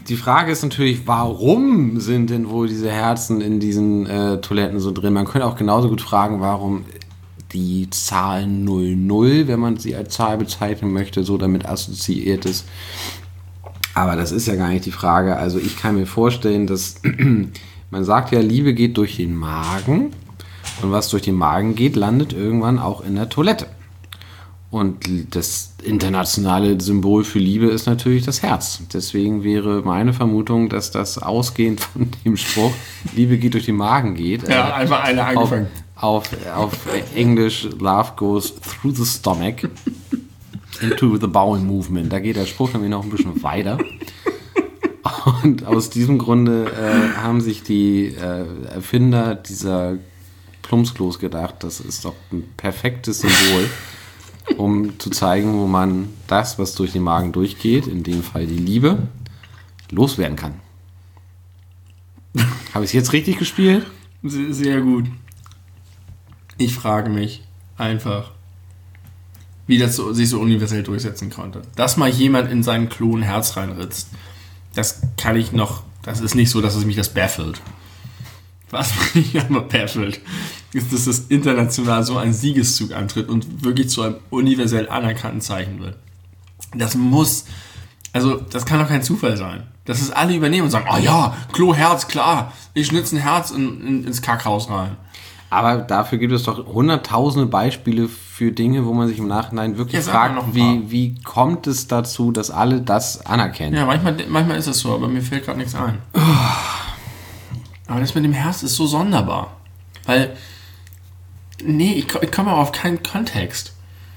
Die Frage ist natürlich, warum sind denn wohl diese Herzen in diesen Toiletten so drin? Man könnte auch genauso gut fragen, warum die Zahl 00, wenn man sie als Zahl bezeichnen möchte, so damit assoziiert ist. Aber das ist ja gar nicht die Frage. Also ich kann mir vorstellen, dass man sagt ja, Liebe geht durch den Magen und was durch den Magen geht, landet irgendwann auch in der Toilette. Und das internationale Symbol für Liebe ist natürlich das Herz. Deswegen wäre meine Vermutung, dass das ausgehend von dem Spruch Liebe geht durch den Magen geht. Ja, einfach eine angefangen. Auf Englisch, Love goes through the stomach into the bowel movement. Da geht der Spruch nämlich noch ein bisschen weiter. Und aus diesem Grunde haben sich die Erfinder dieser Plumpsklos gedacht, das ist doch ein perfektes Symbol, um zu zeigen, wo man das, was durch den Magen durchgeht, in dem Fall die Liebe, loswerden kann. Habe ich es jetzt richtig gespielt? Sehr gut. Ich frage mich einfach, wie das sich so universell durchsetzen konnte. Dass mal jemand in seinen Klo ein Herz reinritzt, das ist nicht so, dass es mich das baffelt. Was mich aber baffelt, ist, dass das international so ein Siegeszug antritt und wirklich zu einem universell anerkannten Zeichen wird. Das kann doch kein Zufall sein. Dass es alle übernehmen und sagen, oh ja, Klo-Herz, klar, ich schnitze ein Herz ins Kackhaus rein. Aber dafür gibt es doch hunderttausende Beispiele für Dinge, wo man sich im Nachhinein wirklich fragt, wie kommt es dazu, dass alle das anerkennen? Ja, manchmal ist es so, aber mir fällt gerade nichts ein. Aber das mit dem Herz ist so sonderbar. Weil, ich komme auf keinen Kontext.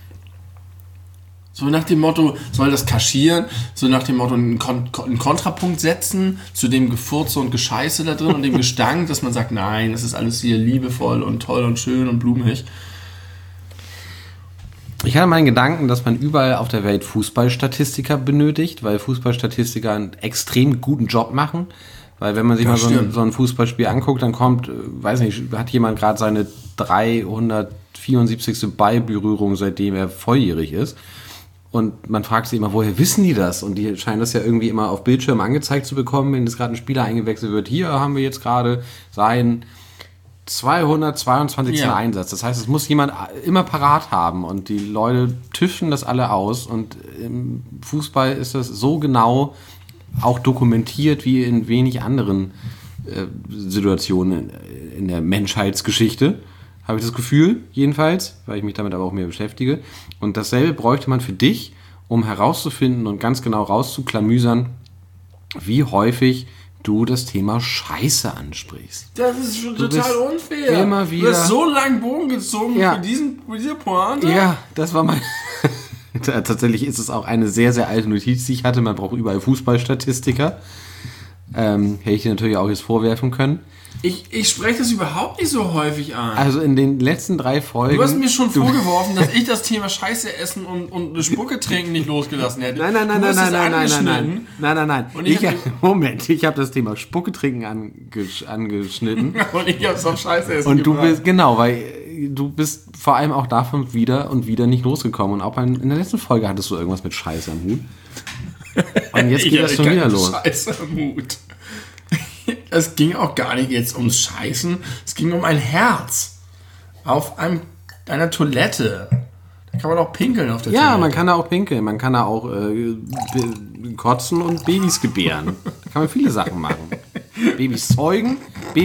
So nach dem Motto, soll das kaschieren, so nach dem Motto einen Kontrapunkt setzen zu dem Gefurze und Gescheiße da drin und dem Gestank, dass man sagt, nein, das ist alles hier liebevoll und toll und schön und blumig. Ich hatte meinen Gedanken, dass man überall auf der Welt Fußballstatistiker benötigt, weil Fußballstatistiker einen extrem guten Job machen. Weil wenn man sich mal so ein Fußballspiel anguckt, dann kommt, weiß nicht, hat jemand gerade seine 374. Ballberührung, seitdem er volljährig ist. Und man fragt sich immer, woher wissen die das? Und die scheinen das ja irgendwie immer auf Bildschirm angezeigt zu bekommen, wenn jetzt gerade ein Spieler eingewechselt wird. Hier haben wir jetzt gerade seinen 222. Einsatz. Das heißt, es muss jemand immer parat haben. Und die Leute tüften das alle aus. Und im Fußball ist das so genau auch dokumentiert wie in wenig anderen Situationen in der Menschheitsgeschichte. Habe ich das Gefühl, jedenfalls, weil ich mich damit aber auch mehr beschäftige. Und dasselbe bräuchte man für dich, um herauszufinden und ganz genau rauszuklamüsern, wie häufig du das Thema Scheiße ansprichst. Das ist schon total unfair. Immer wieder. Du hast so lange Bogen gezogen für diese Pointe. Ja, das war mein... Tatsächlich ist es auch eine sehr, sehr alte Notiz, die ich hatte. Man braucht überall Fußballstatistiker. Hätte ich dir natürlich auch jetzt vorwerfen können. Ich spreche das überhaupt nicht so häufig an. Also in den letzten 3 Folgen... Du hast mir schon vorgeworfen, dass ich das Thema Scheiße essen und eine Spucke trinken nicht losgelassen hätte. Nein. Und ich habe das Thema Spucke trinken angeschnitten. Und ich habe es auf Scheiße essen und du bist, genau, weil du bist vor allem auch davon wieder und wieder nicht losgekommen. Und auch in der letzten Folge hattest du irgendwas mit Scheiße am Hut. Und jetzt geht das schon wieder los. Scheiße am Hut. Es ging auch gar nicht jetzt ums Scheißen, es ging um ein Herz auf einer Toilette. Da kann man auch pinkeln auf der Toilette. Ja, man kann da auch pinkeln, man kann da auch kotzen und Babys gebären. Da kann man viele Sachen machen. Babys zeugen.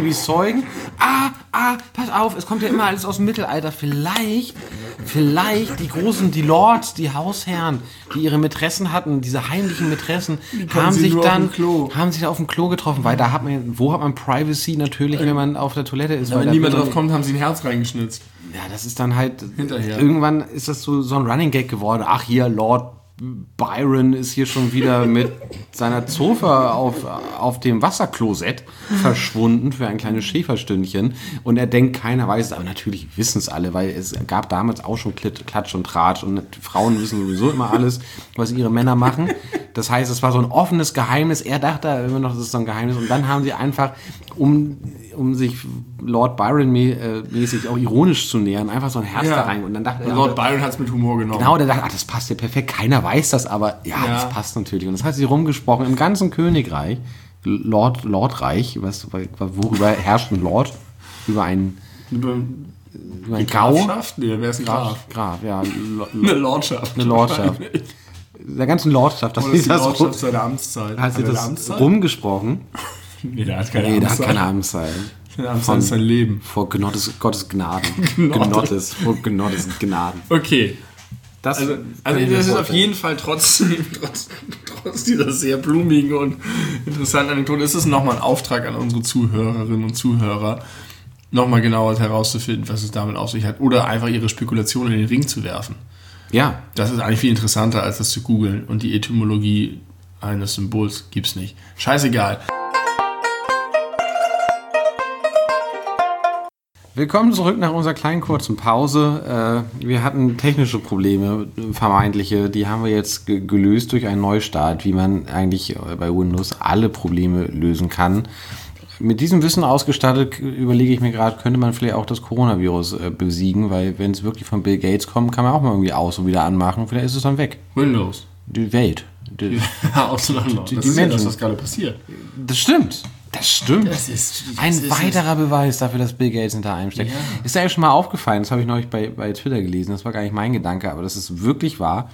Pass auf, es kommt ja immer alles aus dem Mittelalter. Vielleicht die Lords, die Hausherren, die ihre Mätressen hatten, diese heimlichen Mätressen, haben sich da auf dem Klo getroffen, weil wo hat man Privacy natürlich, wenn man auf der Toilette ist. Wenn niemand drauf kommt, haben sie ein Herz reingeschnitzt. Ja, das ist dann halt, hinterher. Irgendwann ist das so ein Running Gag geworden. Ach hier, Lord Byron ist hier schon wieder mit seiner Zofe auf dem Wasserklosett verschwunden für ein kleines Schäferstündchen. Und er denkt, keiner weiß es. Aber natürlich wissen es alle, weil es gab damals auch schon Klatsch und Tratsch. Und Frauen wissen sowieso immer alles, was ihre Männer machen. Das heißt, es war so ein offenes Geheimnis. Er dachte immer noch, das ist so ein Geheimnis. Und dann haben sie einfach, um sich Lord Byron mäßig auch ironisch zu nähern, einfach so ein Herz da rein. Und dann dachte Lord Byron hat es mit Humor genommen. Genau, der dachte, das passt ja perfekt. Keiner weiß weiß das aber, das passt natürlich. Und das hat sie rumgesprochen im ganzen Königreich, Lordreich, worüber herrscht ein Lord? Über ein Gau? Grafschaft? Nee, wer ist ein Graf? Graf, ja. Eine Lordschaft. Eine Lordschaft. Der ganzen Lordschaft. Das ist die Lordschaft seiner Amtszeit. Hat sie das rumgesprochen? Nee, der hat keine Amtszeit. Seine Amtszeit ist sein Leben. Vor Gottes Gnaden. Vor Gottes Gnaden. Okay. Das ist auf jeden Fall trotz dieser sehr blumigen und interessanten Anekdote, ist es nochmal ein Auftrag an unsere Zuhörerinnen und Zuhörer, nochmal genauer herauszufinden, was es damit auf sich hat. Oder einfach ihre Spekulationen in den Ring zu werfen. Ja. Das ist eigentlich viel interessanter, als das zu googeln. Und die Etymologie eines Symbols gibt's nicht. Scheißegal. Willkommen zurück nach unserer kleinen kurzen Pause. Wir hatten technische Probleme, vermeintliche. Die haben wir jetzt gelöst durch einen Neustart, wie man eigentlich bei Windows alle Probleme lösen kann. Mit diesem Wissen ausgestattet, überlege ich mir gerade, könnte man vielleicht auch das Coronavirus besiegen, weil wenn es wirklich von Bill Gates kommt, kann man auch mal irgendwie aus und wieder anmachen. Vielleicht ist es dann weg. Windows. Die Welt. Auseinander. Das ist Menschen. Ja das, was gerade passiert. Das stimmt. Das ist ein weiterer Beweis dafür, dass Bill Gates hinter einem steckt. Ja. Ist dir ja schon mal aufgefallen, das habe ich neulich bei Twitter gelesen, das war gar nicht mein Gedanke, aber das ist wirklich wahr.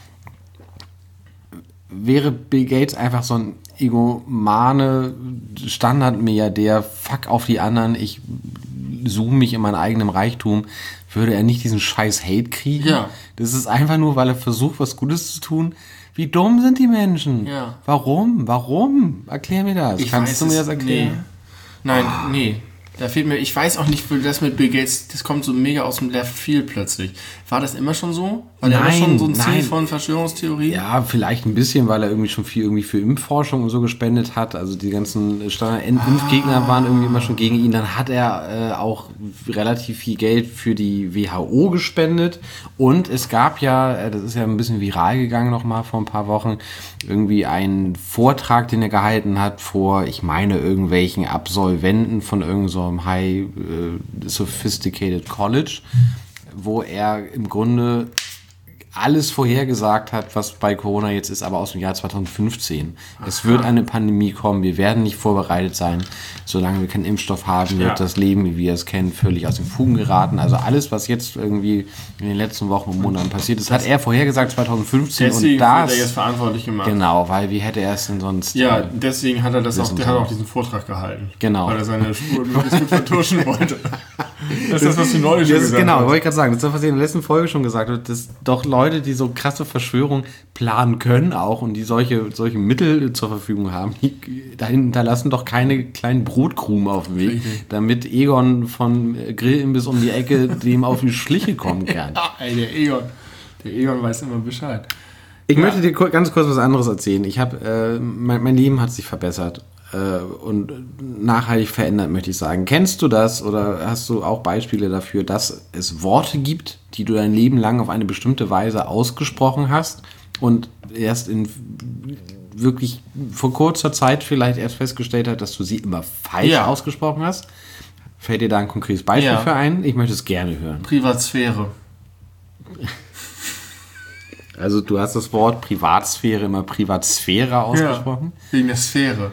Wäre Bill Gates einfach so ein egomane Standardmilliardär, fuck auf die anderen, ich zoome mich in meinem eigenen Reichtum, würde er nicht diesen scheiß Hate kriegen? Ja. Das ist einfach nur, weil er versucht, was Gutes zu tun. Wie dumm sind die Menschen? Ja. Warum? Erklär mir das. Kannst du mir das erklären? Nee. Da fehlt mir, ich weiß auch nicht, das mit Bill Gates, das kommt so mega aus dem Left Field plötzlich. War das immer schon so? War der immer schon so ein Ziel von Verschwörungstheorien? Ja, vielleicht ein bisschen, weil er irgendwie schon viel irgendwie für Impfforschung und so gespendet hat. Also die ganzen Standard-Impfgegner waren irgendwie immer schon gegen ihn. Dann hat er auch relativ viel Geld für die WHO gespendet. Und es gab ja, das ist ja ein bisschen viral gegangen nochmal vor ein paar Wochen, irgendwie einen Vortrag, den er gehalten hat vor, ich meine, irgendwelchen Absolventen von irgendeinem so High Sophisticated College, wo er im Grunde alles vorhergesagt hat, was bei Corona jetzt ist, aber aus dem Jahr 2015. Aha. Es wird eine Pandemie kommen, wir werden nicht vorbereitet sein. Solange wir keinen Impfstoff haben, wird das Leben, wie wir es kennen, völlig aus den Fugen geraten. Also alles, was jetzt irgendwie in den letzten Wochen und Monaten passiert ist, hat er vorhergesagt 2015. Deswegen und das wird er jetzt verantwortlich gemacht. Genau, weil wie hätte er es denn sonst... Ja, deswegen hat er der hat auch diesen Vortrag gehalten. Genau. Weil er seine Spuren möglichst gut vertuschen wollte. Das ist das, was du neulich schon gesagt hast. Genau, wollte ich gerade sagen. Das ist das, was ich in der letzten Folge schon gesagt habe, dass doch Leute, die so krasse Verschwörungen planen können auch und die solche Mittel zur Verfügung haben, die hinterlassen doch keine kleinen Brotkrumen auf dem Weg, damit Egon von Grillimbiss um die Ecke dem auf die Schliche kommen kann. Der Egon weiß immer Bescheid. Ich möchte dir ganz kurz was anderes erzählen. Ich habe mein Leben hat sich verbessert. Und nachhaltig verändert, möchte ich sagen. Kennst du das oder hast du auch Beispiele dafür, dass es Worte gibt, die du dein Leben lang auf eine bestimmte Weise ausgesprochen hast und erst in wirklich vor kurzer Zeit vielleicht erst festgestellt hast, dass du sie immer falsch ausgesprochen hast? Fällt dir da ein konkretes Beispiel für ein? Ich möchte es gerne hören. Privatsphäre. Also du hast das Wort Privatsphäre immer Privatsphäre ausgesprochen? Ja, wegen der Sphäre.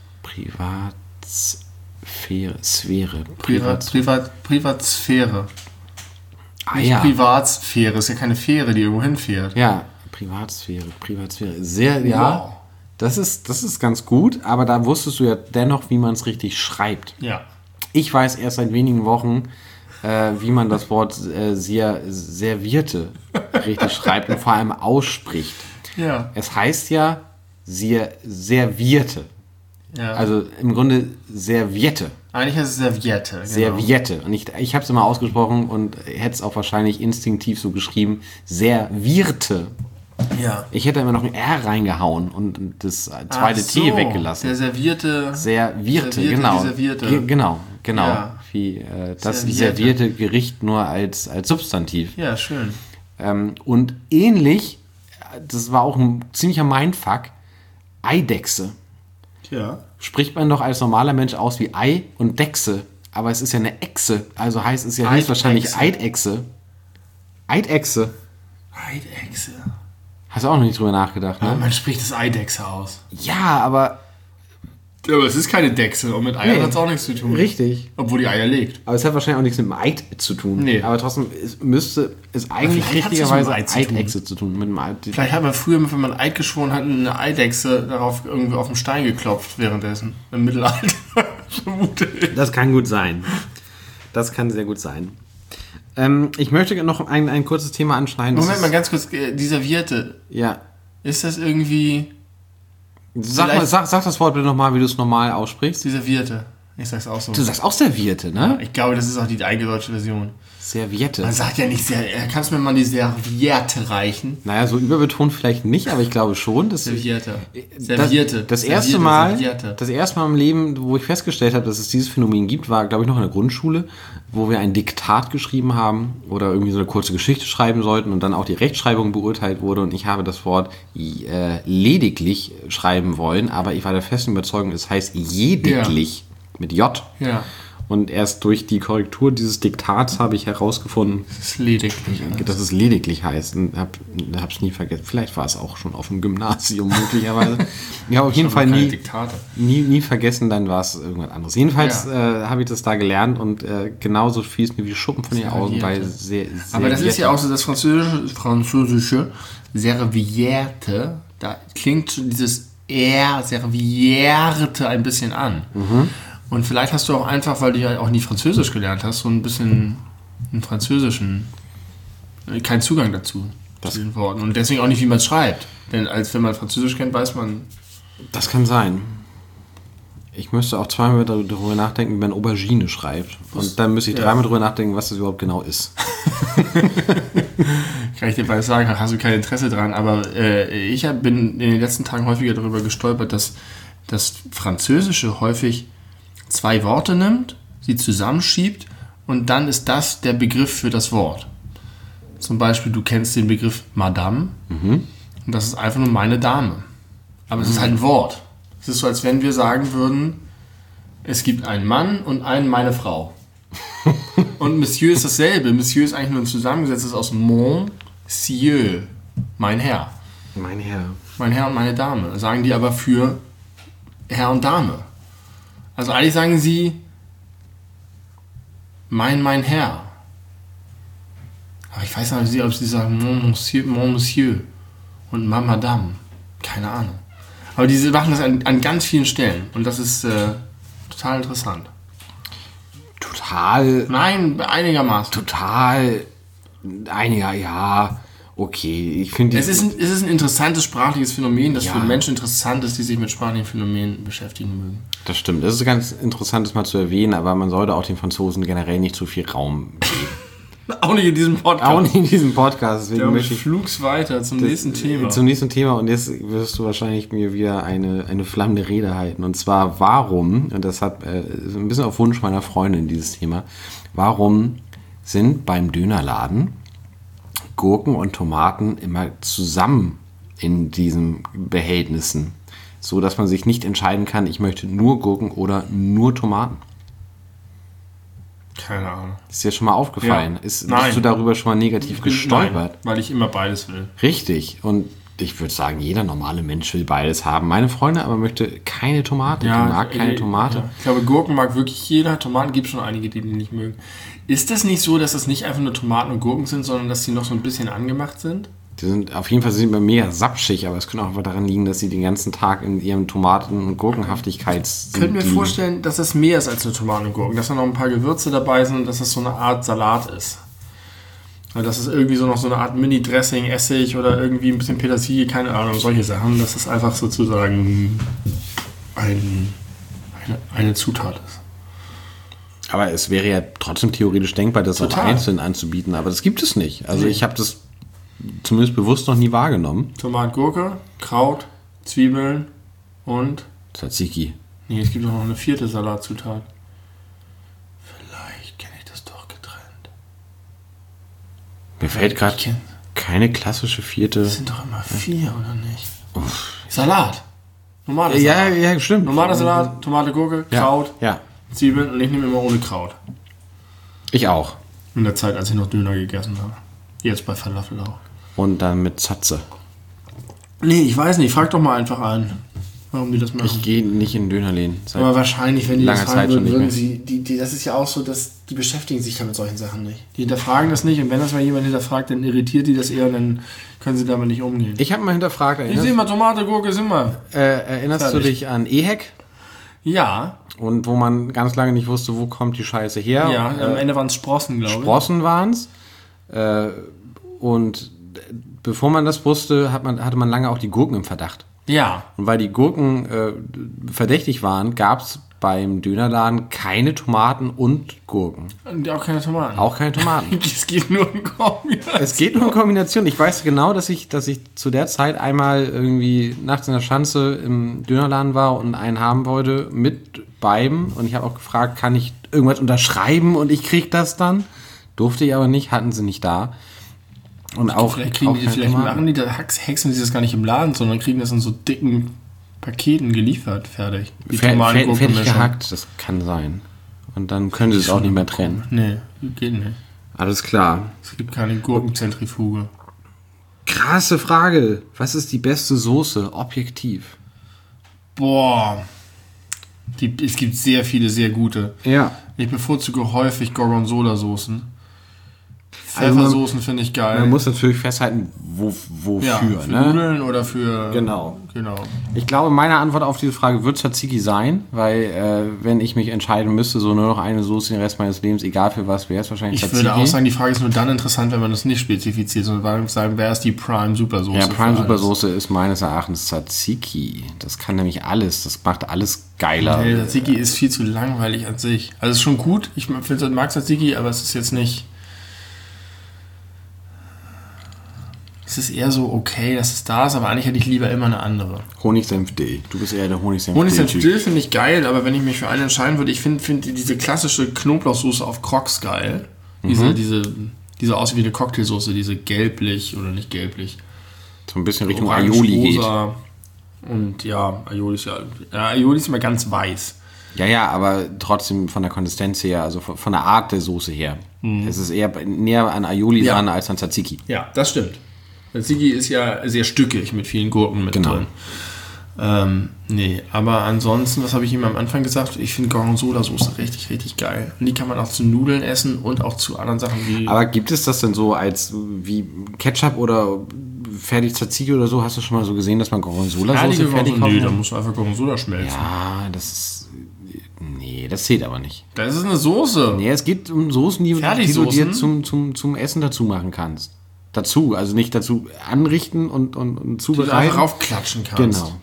Privatsphäre. Privatsphäre. Nicht Privatsphäre, ist ja keine Fähre, die irgendwo hinfährt. Ja, Privatsphäre. Sehr, ja. Das ist ganz gut, aber da wusstest du ja dennoch, wie man es richtig schreibt. Ja. Ich weiß erst seit wenigen Wochen, wie man das Wort servierte richtig schreibt und vor allem ausspricht. Ja. Es heißt ja servierte. Ja. Also im Grunde Serviette. Eigentlich heißt es Serviette. Genau. Serviette. Und ich habe es immer ausgesprochen und hätte es auch wahrscheinlich instinktiv so geschrieben. Servierte. Ja. Ich hätte immer noch ein R reingehauen und das zweite T weggelassen. Der Servierte, genau. Servierte. Genau. Ja. Wie das servierte Gericht nur als Substantiv. Ja, schön. Und ähnlich, das war auch ein ziemlicher Mindfuck, Eidechse. Ja. Spricht man doch als normaler Mensch aus wie Ei und Dechse. Aber es ist ja eine Echse. Also heißt es ja höchstwahrscheinlich Eidechse. Eidechse. Hast du auch noch nicht drüber nachgedacht, ne? Man spricht das Eidechse aus. Ja, aber... Aber es ist keine Dechse und mit Eiern hat es auch nichts zu tun. Richtig. Obwohl die Eier legt. Aber es hat wahrscheinlich auch nichts mit dem Eid zu tun. Nee. Aber trotzdem müsste es eigentlich vielleicht hat's was richtigerweise mit Eid zu tun. Eidechse zu tun. Mit dem Eid. Vielleicht hat man früher, wenn man Eid geschworen hat, eine Eidechse darauf irgendwie auf den Stein geklopft währenddessen. Im Mittelalter. Vermute ich. Das kann gut sein. Das kann sehr gut sein. Ich möchte noch ein kurzes Thema anschneiden. Moment mal ganz kurz, die Serviette. Ja. Ist das irgendwie... Sag das Wort bitte nochmal, wie du es normal aussprichst. Die Serviette. Ich sag's auch so. Du sagst auch Serviette, ne? Ich glaube, das ist auch die eingedeutschte Version. Serviette. Man sagt ja nicht, kannst du mir mal die Serviette reichen? Naja, so überbetont vielleicht nicht, aber ich glaube schon, dass... Serviette. Das erste Mal im Leben, wo ich festgestellt habe, dass es dieses Phänomen gibt, war, glaube ich, noch in der Grundschule, wo wir ein Diktat geschrieben haben oder irgendwie so eine kurze Geschichte schreiben sollten und dann auch die Rechtschreibung beurteilt wurde und ich habe das Wort lediglich schreiben wollen, aber ich war der festen Überzeugung, es heißt jediglich mit J. Ja. Und erst durch die Korrektur dieses Diktats habe ich herausgefunden, Das ist lediglich. dass es lediglich heißt. Und habe es nie vergessen. Vielleicht war es auch schon auf dem Gymnasium möglicherweise. Ich habe auf jeden Fall nie vergessen, dann war es irgendwas anderes. Jedenfalls habe ich das da gelernt und genauso fiel es mir wie Schuppen von den Augen. Weil aber das ist ja auch so das französische Serviette. Da klingt schon dieses Serviette ein bisschen an. Mhm. Und vielleicht hast du auch einfach, weil du ja auch nie Französisch gelernt hast, so ein bisschen einen französischen, keinen Zugang dazu, zu den Worten. Und deswegen auch nicht, wie man es schreibt. Denn wenn man Französisch kennt, weiß man... Das kann sein. Ich müsste auch zweimal darüber nachdenken, wie man Aubergine schreibt. Und dann müsste ich dreimal darüber nachdenken, was das überhaupt genau ist. Kann ich dir bald sagen, hast du kein Interesse dran. Aber ich bin in den letzten Tagen häufiger darüber gestolpert, dass das Französische häufig 2 Worte nimmt, sie zusammenschiebt und dann ist das der Begriff für das Wort. Zum Beispiel, du kennst den Begriff Madame und das ist einfach nur meine Dame. Aber es ist halt ein Wort. Es ist so, als wenn wir sagen würden, es gibt einen Mann und einen meine Frau. Und Monsieur ist dasselbe. Monsieur ist eigentlich nur ein zusammengesetztes aus Monsieur, mein Herr. Mein Herr. Mein Herr und meine Dame. Sagen die aber für Herr und Dame. Also eigentlich sagen sie mein Herr. Aber ich weiß nicht, ob sie sagen mon Monsieur und ma Madame. Keine Ahnung. Aber diese machen das an ganz vielen Stellen. Und das ist total interessant. Total... Nein, einigermaßen. Total... ja... Okay, ich finde... Es ist ein interessantes sprachliches Phänomen, das für Menschen interessant ist, die sich mit sprachlichen Phänomenen beschäftigen mögen. Das stimmt. Das ist ganz interessant, das mal zu erwähnen, aber man sollte auch den Franzosen generell nicht zu viel Raum geben. Auch nicht in diesem Podcast. Auch nicht in diesem Podcast. Deswegen möchte ich flugs weiter zum nächsten Thema. Zum nächsten Thema und jetzt wirst du wahrscheinlich mir wieder eine flammende Rede halten. Und zwar, warum, und das hat ein bisschen auf Wunsch meiner Freundin dieses Thema, warum sind beim Dönerladen Gurken und Tomaten immer zusammen in diesen Behältnissen, so dass man sich nicht entscheiden kann, ich möchte nur Gurken oder nur Tomaten. Keine Ahnung. Ist dir schon mal aufgefallen? Ja. Bist du darüber schon mal negativ gestolpert? Nein, weil ich immer beides will. Richtig. Und ich würde sagen, jeder normale Mensch will beides haben. Meine Freundin aber möchte keine Tomate. Ja, die mag keine Tomate. Ja. Ich glaube, Gurken mag wirklich jeder. Tomaten gibt es schon einige, die nicht mögen. Ist das nicht so, dass das nicht einfach nur Tomaten und Gurken sind, sondern dass die noch so ein bisschen angemacht sind? Die sind auf jeden Fall bei mir sapschig, aber es könnte auch daran liegen, dass sie den ganzen Tag in ihrem Tomaten- und Gurkenhaftigkeit sind. Ich könnte mir vorstellen, dass das mehr ist als eine Tomaten und Gurken. Dass da noch ein paar Gewürze dabei sind und dass das so eine Art Salat ist. Also das ist irgendwie so noch so eine Art Mini-Dressing, Essig oder irgendwie ein bisschen Petersilie, keine Ahnung, solche Sachen. Dass das einfach sozusagen eine Zutat ist. Aber es wäre ja trotzdem theoretisch denkbar, das auch einzeln anzubieten, aber das gibt es nicht. Also ich habe das zumindest bewusst noch nie wahrgenommen. Tomat, Gurke, Kraut, Zwiebeln und... Tzatziki. Nee, es gibt auch noch eine 4. Salatzutat. Vielleicht kenne ich das doch getrennt. Mir fällt gerade keine klassische 4. Das sind doch immer 4, oder nicht? Uff. Salat. Normaler Salat. Ja, stimmt. Normaler Salat, Tomate, Gurke, Kraut, Zwiebeln und ich nehme immer ohne Kraut. Ich auch. In der Zeit, als ich noch Döner gegessen habe. Jetzt bei Falafel auch. Und dann mit Zatze. Nee, ich weiß nicht. Frag doch mal einfach an, warum die das machen. Ich gehe nicht in Dönerläden. Aber wahrscheinlich, wenn die das langer fragen Zeit schon würden, nicht würden sie... Das ist ja auch so, dass die beschäftigen sich ja mit solchen Sachen nicht. Die hinterfragen das nicht und wenn das mal jemand hinterfragt, dann irritiert die das eher und dann können sie damit nicht umgehen. Ich habe mal hinterfragt. Ich sehe mal Tomate, Gurke, sind wir. Erinnerst Fertig. du dich an EHEC? Ja. Und wo man ganz lange nicht wusste, wo kommt die Scheiße her. Ja, am Ende waren es Sprossen, glaube ich. Sprossen waren es. Und bevor man das wusste, hatte man lange auch die Gurken im Verdacht. Ja. Und weil die Gurken verdächtig waren, gab es beim Dönerladen keine Tomaten und Gurken. Und auch keine Tomaten. Auch keine Tomaten. Es geht nur um Kombination. Es geht nur um Kombination. Ich weiß genau, dass ich zu der Zeit einmal irgendwie nachts in der Schanze im Dönerladen war und einen haben wollte mit beiden. Und ich habe auch gefragt, kann ich irgendwas unterschreiben und ich krieg das dann? Durfte ich aber nicht, hatten sie nicht da. Und auch Vielleicht auch keine Tomaten. machen die da hexen sie das gar nicht im Laden, sondern kriegen das in so dicken Paketen geliefert, fertig. Die Fertig Tomaten gehackt, das kann sein. Und dann können sie es auch nicht mehr trennen. Nee, geht nicht. Alles klar. Es gibt keine Gurkenzentrifuge. Krasse Frage. Was ist die beste Soße, objektiv? Boah. Es gibt sehr viele, sehr gute. Ja. Ich bevorzuge häufig Gorgonzola-Soßen. Also Pfeffersoßen finde ich geil. Man muss natürlich festhalten, wofür. ja, für ne? Nudeln oder für... Genau. Genau. Ich glaube, meine Antwort auf diese Frage wird Tzatziki sein, weil wenn ich mich entscheiden müsste, so nur noch eine Soße den Rest meines Lebens, egal für was, wäre es wahrscheinlich Ich Tzatziki. würde auch sagen, die Frage ist nur dann interessant, wenn man das nicht spezifiziert, sondern sagen, wer ist die Prime-Supersoße? Ja, für Prime-Supersoße ist meines Erachtens Tzatziki. Das kann nämlich alles. Das macht alles geiler. Nee, Tzatziki ist viel zu langweilig an sich. Also es ist schon gut, ich mag Tzatziki, aber es ist jetzt nicht... Es ist eher so okay, dass es da ist, aber eigentlich hätte ich lieber immer eine andere. Honigsenf-Dill. Du bist eher der Honigsenf-Dill. Honigsenf-Dill finde ich geil, aber wenn ich mich für eine entscheiden würde, ich finde diese klassische Knoblauchsoße auf Crocs geil. Diese aussieht wie eine Cocktailsoße, diese gelblich oder nicht gelblich. So ein bisschen Richtung Orange, Aioli geht. rosa. Und ja, Aioli ist Aioli ist immer ganz weiß. Ja, aber trotzdem von der Konsistenz her, also von der Art der Soße her. Es ist eher näher an Aioli dran als an Tzatziki. Ja, das stimmt. Tzatziki ist ja sehr stückig mit vielen Gurken mit drin. Nee, aber ansonsten, was habe ich ihm am Anfang gesagt? Ich finde Gorgonzola-Soße richtig, richtig geil. Und die kann man auch zu Nudeln essen und auch zu anderen Sachen wie... Aber gibt es das denn so als wie Ketchup oder fertig Tzatziki oder so? Hast du schon mal so gesehen, dass man Gorgonzola-Soße fertig kauft? Nee, da muss einfach Gorgonzola schmelzen. Ja, das ist... Nee, das zählt aber nicht. Das ist eine Soße. Nee, es geht um Soßen, die du dir zum Essen dazu machen kannst. Dazu, also nicht dazu anrichten und zubereiten. Die du einfach raufklatschen kannst. Genau.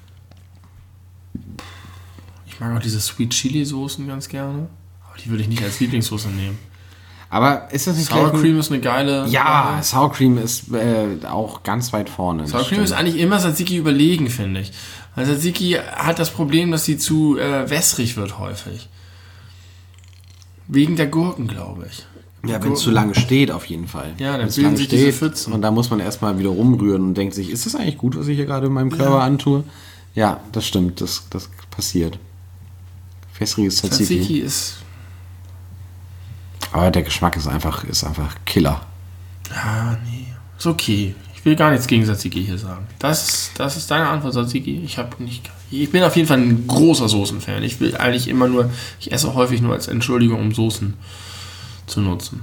Ich mag auch diese Sweet Chili Soßen ganz gerne. Aber die würde ich nicht als Lieblingssoße nehmen. Aber ist das nicht Sour Cream ist eine geile... Ja, Sour Cream ist auch ganz weit vorne. Sour Cream ist eigentlich immer Tzatziki überlegen, finde ich. Weil Tzatziki hat das Problem, dass sie zu wässrig wird häufig. Wegen der Gurken, glaube ich. Ja, wenn es zu lange steht, auf jeden Fall. Ja, dann bilden sich diese Pfützen. Und da muss man erstmal wieder rumrühren und denkt sich, ist das eigentlich gut, was ich hier gerade in meinem Körper antue? Ja, das stimmt, das passiert. Wässriges Tzatziki. Tzatziki ist... Aber der Geschmack ist einfach Killer. Ja, nee. Ist okay. Ich will gar nichts gegen Tzatziki hier sagen. Das ist deine Antwort, Tzatziki. Ich bin auf jeden Fall ein großer Soßenfan. Ich will eigentlich immer nur... Ich esse häufig nur als Entschuldigung, um Soßen zu nutzen.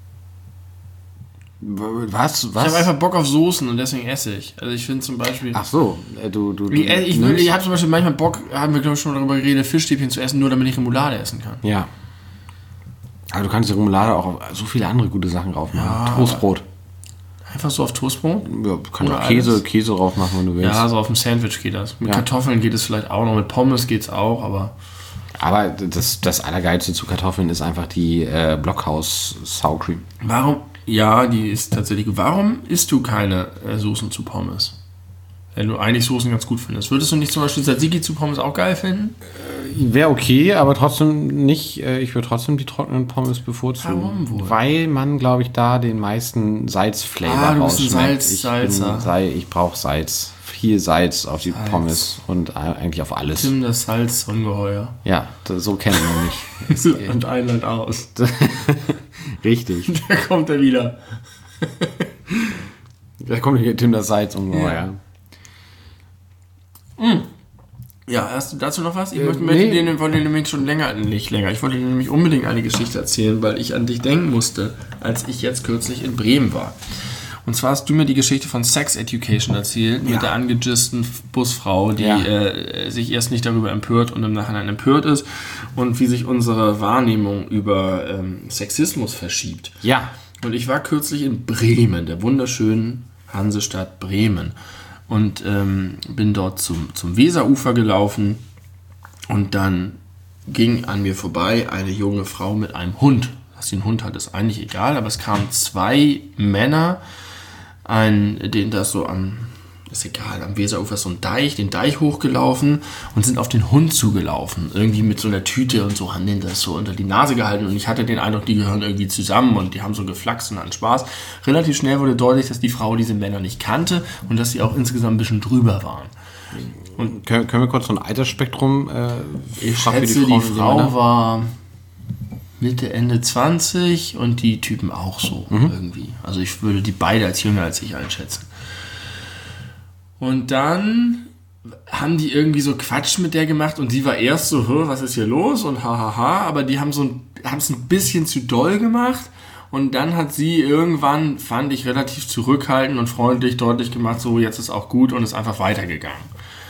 Was? Ich habe einfach Bock auf Soßen und deswegen esse ich. Also ich finde zum Beispiel... Ach so, ich habe zum Beispiel manchmal Bock, haben wir glaube ich schon darüber geredet, Fischstäbchen zu essen, nur damit ich Remoulade essen kann. Ja. Aber du kannst die Remoulade auch auf so viele andere gute Sachen drauf machen. Ja, Toastbrot. Einfach so auf Toastbrot? Ja, du kannst Oder auch Käse drauf machen, wenn du willst. Ja, so auf dem Sandwich geht das. Mit Kartoffeln geht es vielleicht auch noch, mit Pommes geht es auch, aber... Aber das Allergeilste zu Kartoffeln ist einfach die Blockhaus Sour Cream. Warum? Ja, die ist tatsächlich... Warum isst du keine Soßen zu Pommes? Wenn du eigentlich Soßen ganz gut findest. Würdest du nicht zum Beispiel Tzatziki zu Pommes auch geil finden? Wäre okay, aber trotzdem nicht. Ich würde trotzdem die trockenen Pommes bevorzugen. Warum wohl? Weil man, glaube ich, da den meisten Salzflavor du bist ein rausschmeckt. Salzer. Ich brauche Salz. Viel Salz auf die Pommes und eigentlich auf alles. Tim, das Salzungeheuer. Ja, so kennt man mich. Und Einland aus. Richtig. Da kommt er wieder. Da kommt hier Tim das Salz ungeheuer. Ja, hast du dazu noch was? Ich wollte nee. dir nämlich schon nicht länger. Ich wollte dir nämlich unbedingt eine Geschichte erzählen, weil ich an dich denken musste, als ich jetzt kürzlich in Bremen war. Und zwar hast du mir die Geschichte von Sex Education erzählt, mit der angegissten Busfrau, die sich erst nicht darüber empört und im Nachhinein empört ist und wie sich unsere Wahrnehmung über Sexismus verschiebt. Ja. Und ich war kürzlich in Bremen, der wunderschönen Hansestadt Bremen. Und bin dort zum Weserufer gelaufen und dann ging an mir vorbei eine junge Frau mit einem Hund. Was sie einen Hund hat, ist eigentlich egal, aber es kamen 2 Männer, denen das so am Weserufer ist so ein Deich, den Deich hochgelaufen und sind auf den Hund zugelaufen. Irgendwie mit so einer Tüte und so, haben den das so unter die Nase gehalten und ich hatte den Eindruck, die gehören irgendwie zusammen und die haben so geflaxt und hatten Spaß. Relativ schnell wurde deutlich, dass die Frau diese Männer nicht kannte und dass sie auch insgesamt ein bisschen drüber waren. Und können wir kurz so ein Altersspektrum ich schätze, die Frau war Mitte, Ende 20 und die Typen auch so irgendwie. Also ich würde die beide als jünger als ich einschätzen. Und dann haben die irgendwie so Quatsch mit der gemacht und sie war erst so, was ist hier los und hahaha, aber die haben es ein bisschen zu doll gemacht und dann hat sie irgendwann, fand ich, relativ zurückhaltend und freundlich deutlich gemacht, so jetzt ist auch gut und ist einfach weitergegangen.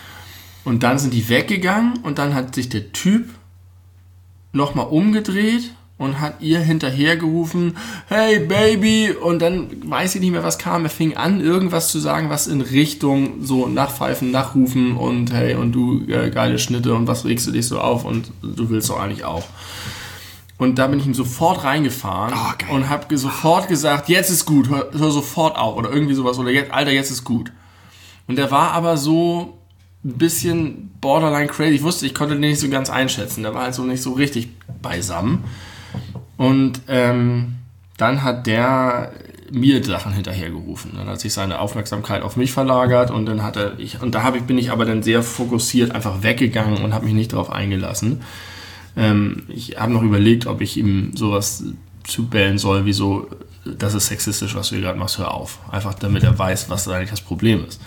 Und dann sind die weggegangen und dann hat sich der Typ nochmal umgedreht und hat ihr hinterhergerufen, hey Baby, und dann weiß ich nicht mehr, was kam, er fing an, irgendwas zu sagen, was in Richtung so nachpfeifen, nachrufen und hey, und du geile Schnitte und was regst du dich so auf und du willst doch eigentlich auch. Und da bin ich ihm sofort reingefahren und habe sofort gesagt, jetzt ist gut, hör sofort auf oder irgendwie sowas oder jetzt, Alter, jetzt ist gut. Und der war aber so ein bisschen borderline crazy, ich konnte den nicht so ganz einschätzen, der war halt so nicht so richtig beisammen. Und dann hat der mir Sachen hinterhergerufen. Dann hat sich seine Aufmerksamkeit auf mich verlagert und dann bin ich aber dann sehr fokussiert einfach weggegangen und habe mich nicht darauf eingelassen. Ich habe noch überlegt, ob ich ihm sowas zubellen soll, wie so, das ist sexistisch, was du hier gerade machst, hör auf. Einfach damit er weiß, was eigentlich das Problem ist.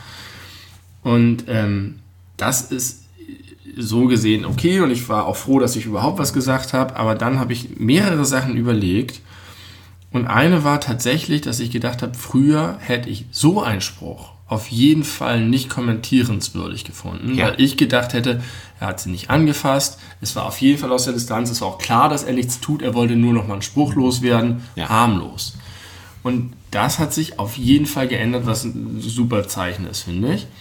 Und das ist so gesehen okay und ich war auch froh, dass ich überhaupt was gesagt habe, aber dann habe ich mehrere Sachen überlegt und eine war tatsächlich, dass ich gedacht habe, früher hätte ich so einen Spruch auf jeden Fall nicht kommentierenswürdig gefunden, weil ich gedacht hätte, er hat sie nicht angefasst, es war auf jeden Fall aus der Distanz, es war auch klar, dass er nichts tut, er wollte nur noch mal einen Spruch loswerden, harmlos. Und das hat sich auf jeden Fall geändert, was ein super Zeichen ist, finde ich.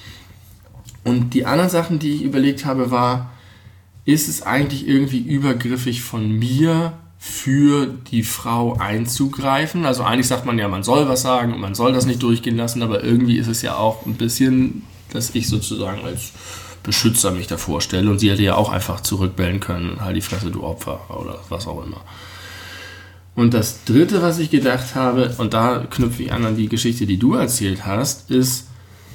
Und die anderen Sachen, die ich überlegt habe, war, ist es eigentlich irgendwie übergriffig von mir, für die Frau einzugreifen? Also eigentlich sagt man ja, man soll was sagen und man soll das nicht durchgehen lassen, aber irgendwie ist es ja auch ein bisschen, dass ich sozusagen als Beschützer mich davor stelle und sie hätte ja auch einfach zurückbellen können, halt die Fresse, du Opfer oder was auch immer. Und das Dritte, was ich gedacht habe, und da knüpfe ich an die Geschichte, die du erzählt hast, ist,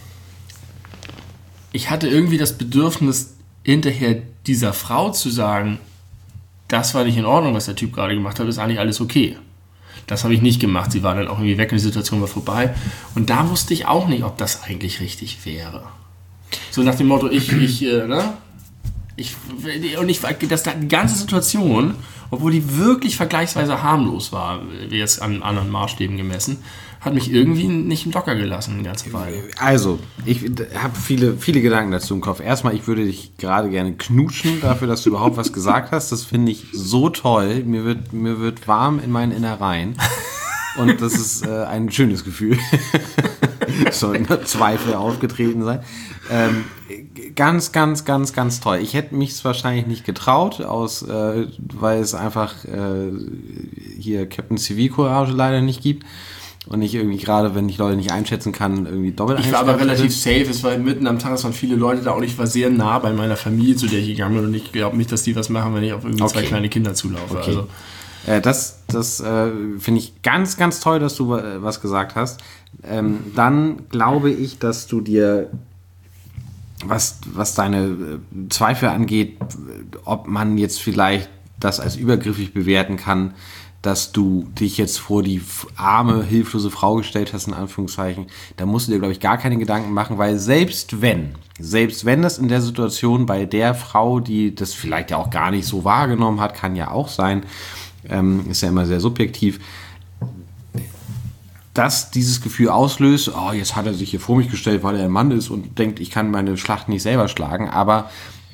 ich hatte irgendwie das Bedürfnis, hinterher dieser Frau zu sagen, das war nicht in Ordnung, was der Typ gerade gemacht hat, ist eigentlich alles okay. Das habe ich nicht gemacht. Sie war dann auch irgendwie weg und die Situation war vorbei. Und da wusste ich auch nicht, ob das eigentlich richtig wäre. So nach dem Motto, die ganze Situation, obwohl die wirklich vergleichsweise harmlos war, jetzt an anderen Maßstäben gemessen, hat mich irgendwie nicht locker gelassen eine ganze Weile. Also, ich habe viele Gedanken dazu im Kopf. Erstmal, ich würde dich gerade gerne knutschen dafür, dass du überhaupt was gesagt hast. Das finde ich so toll. Mir wird warm in meinen Innereien. Und das ist ein schönes Gefühl. Sollten Zweifel aufgetreten sein. Ganz, ganz, ganz, ganz toll. Ich hätte mich es wahrscheinlich nicht getraut, weil es einfach hier Captain Zivilcourage leider nicht gibt. Und nicht irgendwie gerade, wenn ich Leute nicht einschätzen kann, irgendwie doppelt einschätzen. Ich war aber relativ safe, es war mitten am Tag, es waren viele Leute da und ich war sehr nah bei meiner Familie, zu der ich gegangen bin und ich glaube nicht, dass die was machen, wenn ich auf irgendwie zwei kleine Kinder zulaufe. Okay. Also. Das finde ich ganz, ganz toll, dass du was gesagt hast. Dann glaube ich, dass du dir, was deine Zweifel angeht, ob man jetzt vielleicht das als übergriffig bewerten kann, dass du dich jetzt vor die arme, hilflose Frau gestellt hast, in Anführungszeichen, da musst du dir, glaube ich, gar keine Gedanken machen, weil selbst wenn das in der Situation bei der Frau, die das vielleicht ja auch gar nicht so wahrgenommen hat, kann ja auch sein, ist ja immer sehr subjektiv, dass dieses Gefühl auslöst, oh, jetzt hat er sich hier vor mich gestellt, weil er ein Mann ist und denkt, ich kann meine Schlacht nicht selber schlagen, aber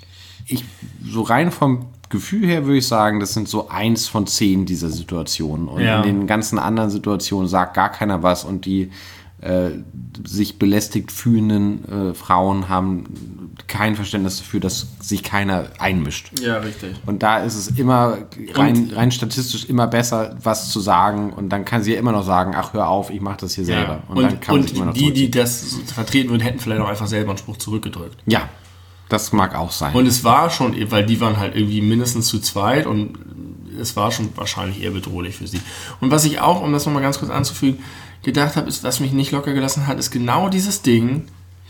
so rein vom Gefühl her würde ich sagen, das sind so 1 von 10 dieser Situationen. Und in den ganzen anderen Situationen sagt gar keiner was und die sich belästigt fühlenden Frauen haben kein Verständnis dafür, dass sich keiner einmischt. Ja, richtig. Und da ist es immer rein statistisch immer besser, was zu sagen und dann kann sie ja immer noch sagen, ach, hör auf, ich mache das hier selber. Und dann kann man sich immer noch die das vertreten würden, hätten vielleicht auch einfach selber einen Spruch zurückgedrückt. Ja, das mag auch sein. Und es war schon, weil die waren halt irgendwie mindestens zu zweit und es war schon wahrscheinlich eher bedrohlich für sie. Und was ich auch, um das nochmal ganz kurz anzufügen, gedacht habe, ist, was mich nicht locker gelassen hat, ist genau dieses Ding,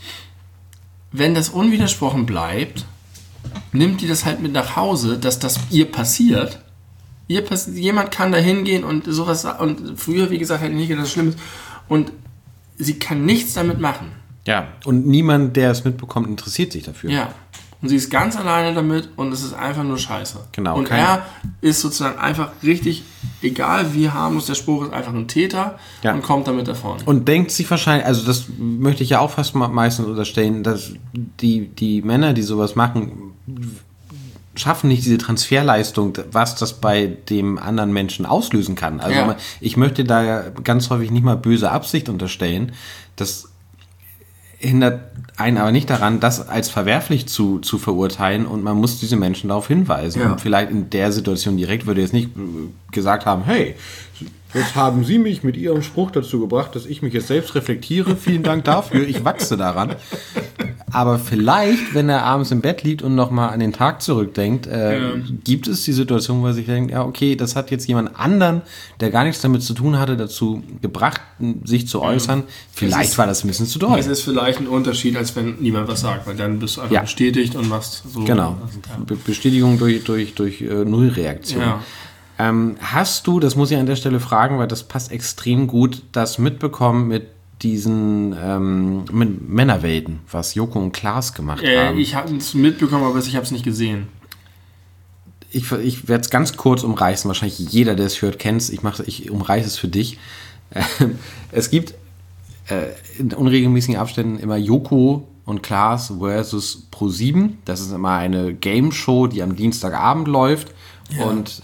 wenn das unwidersprochen bleibt, nimmt die das halt mit nach Hause, dass das ihr passiert. Jemand kann da hingehen und sowas, und früher, wie gesagt, hätte ich nicht gedacht, dass das schlimm ist, und sie kann nichts damit machen. Ja, und niemand, der es mitbekommt, interessiert sich dafür. Ja, und sie ist ganz alleine damit und es ist einfach nur scheiße. Genau. Und er ist sozusagen einfach richtig, egal wie harmlos der Spruch ist, einfach ein Täter und kommt damit davon. Und denkt sich wahrscheinlich, also das möchte ich ja auch fast meistens unterstellen, dass die Männer, die sowas machen, schaffen nicht diese Transferleistung, was das bei dem anderen Menschen auslösen kann. Also ich möchte da ja ganz häufig nicht mal böse Absicht unterstellen. Das hindert einen aber nicht daran, das als verwerflich zu verurteilen und man muss diese Menschen darauf hinweisen. Ja. Und vielleicht in der Situation direkt würde jetzt nicht gesagt haben, hey, jetzt haben Sie mich mit Ihrem Spruch dazu gebracht, dass ich mich jetzt selbst reflektiere. Vielen Dank dafür, ich wachse daran. Aber vielleicht, wenn er abends im Bett liegt und nochmal an den Tag zurückdenkt, gibt es die Situation, wo er sich denkt, ja okay, das hat jetzt jemand anderen, der gar nichts damit zu tun hatte, dazu gebracht, sich zu äußern. Vielleicht war das ein bisschen zu doll. Es ist vielleicht ein Unterschied, als wenn niemand was sagt, weil dann bist du einfach bestätigt und machst so. Genau, Bestätigung durch Nullreaktion. Ja. Hast du, das muss ich an der Stelle fragen, weil das passt extrem gut, das mitbekommen mit diesen mit Männerwelten, was Joko und Klaas gemacht haben? Ich habe es mitbekommen, aber ich habe es nicht gesehen. Ich werde es ganz kurz umreißen. Wahrscheinlich jeder, der es hört, kennt es. Ich umreiße es für dich. Es gibt in unregelmäßigen Abständen immer Joko und Klaas versus Pro7. Das ist immer eine Game-Show, die am Dienstagabend läuft. Ja. Und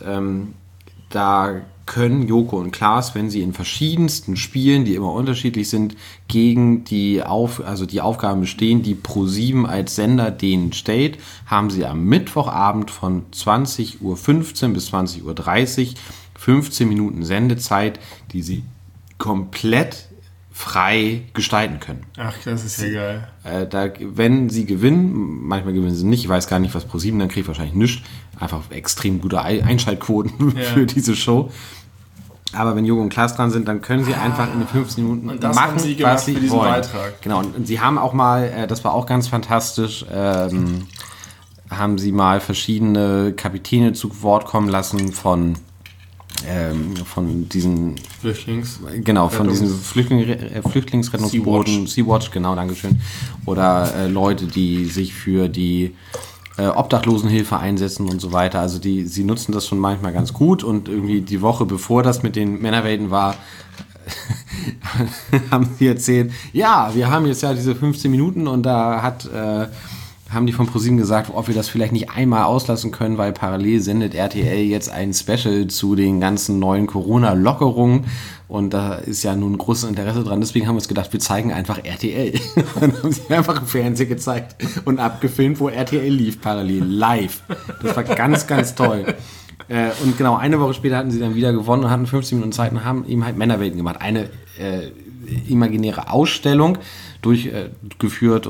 da können Joko und Klaas, wenn sie in verschiedensten Spielen, die immer unterschiedlich sind, gegen die Aufgaben bestehen, die Pro7 als Sender denen stellt, haben sie am Mittwochabend von 20.15 Uhr bis 20.30 Uhr 15 Minuten Sendezeit, die sie komplett frei gestalten können. Ach, das ist ja geil. Wenn sie gewinnen, manchmal gewinnen sie nicht, ich weiß gar nicht, was Pro7 dann kriegt, wahrscheinlich nichts. Einfach extrem gute Einschaltquoten für diese Show. Aber wenn Joko und Klaas dran sind, dann können sie einfach in den 15 Minuten und das machen, was sie für diesen wollen. Beitrag. Genau, und sie haben auch mal, das war auch ganz fantastisch, haben sie mal verschiedene Kapitäne zu Wort kommen lassen von diesen Flüchtlingsrettungsbooten, Sea-Watch, genau, dankeschön. Oder Leute, die sich für die Obdachlosenhilfe einsetzen und so weiter. Also sie nutzen das schon manchmal ganz gut und irgendwie die Woche bevor das mit den Männerwelten war, haben sie erzählt, ja, wir haben jetzt ja diese 15 Minuten und da haben die von ProSieben gesagt, ob wir das vielleicht nicht einmal auslassen können, weil parallel sendet RTL jetzt ein Special zu den ganzen neuen Corona-Lockerungen und da ist ja nun großes Interesse dran. Deswegen haben wir uns gedacht, wir zeigen einfach RTL. Dann haben sie einfach im Fernsehen gezeigt und abgefilmt, wo RTL lief, parallel, live. Das war ganz, ganz toll. Und genau, eine Woche später hatten sie dann wieder gewonnen und hatten 15 Minuten Zeit und haben eben halt Männerwelten gemacht. Eine imaginäre Ausstellung geführt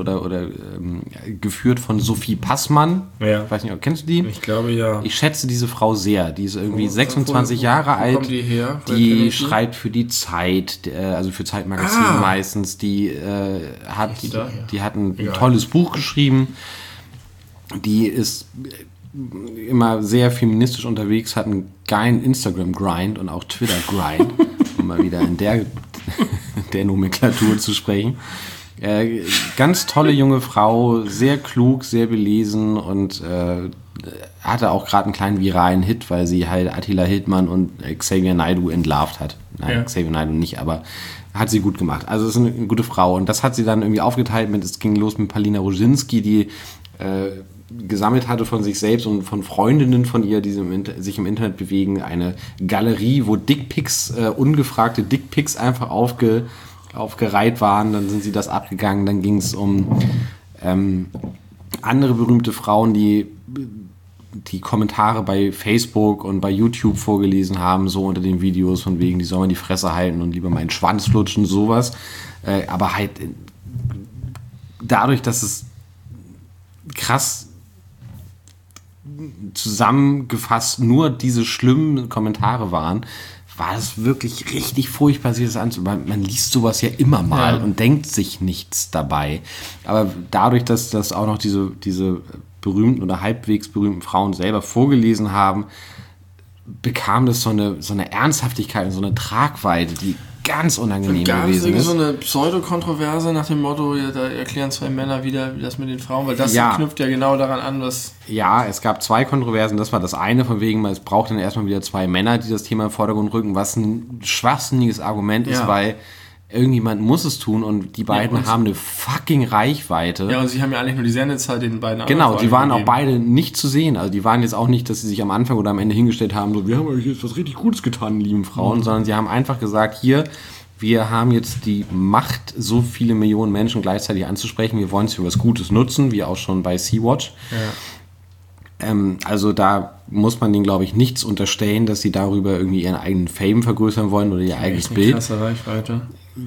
von Sophie Passmann. Ja. Ich weiß nicht, kennst du die? Ich glaube, ja. Ich schätze diese Frau sehr. Die ist irgendwie 26 Jahre alt. Kommt die her? Die schreibt für die Zeit, also für Zeitmagazine meistens. Die hat ein tolles Buch geschrieben. Die ist immer sehr feministisch unterwegs, hat einen geilen Instagram-Grind und auch Twitter-Grind, um mal wieder in der Nomenklatur zu sprechen. Ganz tolle junge Frau, sehr klug, sehr belesen und hatte auch gerade einen kleinen viralen Hit, weil sie halt Attila Hildmann und Xavier Naidoo entlarvt hat. Nein, ja. Xavier Naidoo nicht, aber hat sie gut gemacht. Also es ist eine gute Frau und das hat sie dann irgendwie aufgeteilt es ging los mit Paulina Roginski, die gesammelt hatte von sich selbst und von Freundinnen von ihr, die sich im Internet bewegen, eine Galerie, wo Dickpics, ungefragte Dickpics einfach aufgereiht waren, dann sind sie das abgegangen, dann ging es um andere berühmte Frauen, die Kommentare bei Facebook und bei YouTube vorgelesen haben, so unter den Videos von wegen, die sollen die Fresse halten und lieber meinen Schwanz lutschen, sowas. Aber halt dadurch, dass es krass zusammengefasst nur diese schlimmen Kommentare waren, war es wirklich richtig furchtbar, sich das anzusehen. Man liest sowas ja immer mal und denkt sich nichts dabei. Aber dadurch, dass das auch noch diese berühmten oder halbwegs berühmten Frauen selber vorgelesen haben, bekam das so eine Ernsthaftigkeit und so eine Tragweite, die ganz unangenehm gewesen ist. So eine Pseudokontroverse nach dem Motto, ja, da erklären zwei Männer wieder, wie das mit den Frauen, weil das knüpft ja genau daran an, was... Ja, es gab zwei Kontroversen, das war das eine, von wegen, es braucht dann erstmal wieder zwei Männer, die das Thema in den Vordergrund rücken, was ein schwachsinniges Argument ist, weil irgendjemand muss es tun und die beiden haben eine fucking Reichweite. Ja, und sie haben ja eigentlich nur die Sendezeit den beiden Genau, die waren auch beide nicht zu sehen. Also die waren jetzt auch nicht, dass sie sich am Anfang oder am Ende hingestellt haben, so, wir haben euch jetzt was richtig Gutes getan, lieben Frauen, sondern sie haben einfach gesagt, hier, wir haben jetzt die Macht, so viele Millionen Menschen gleichzeitig anzusprechen, wir wollen es für was Gutes nutzen, wie auch schon bei Sea-Watch. Ja. Also da muss man denen, glaube ich, nichts unterstellen, dass sie darüber irgendwie ihren eigenen Fame vergrößern wollen oder ihr eigenes Bild. Krasse Reichweite.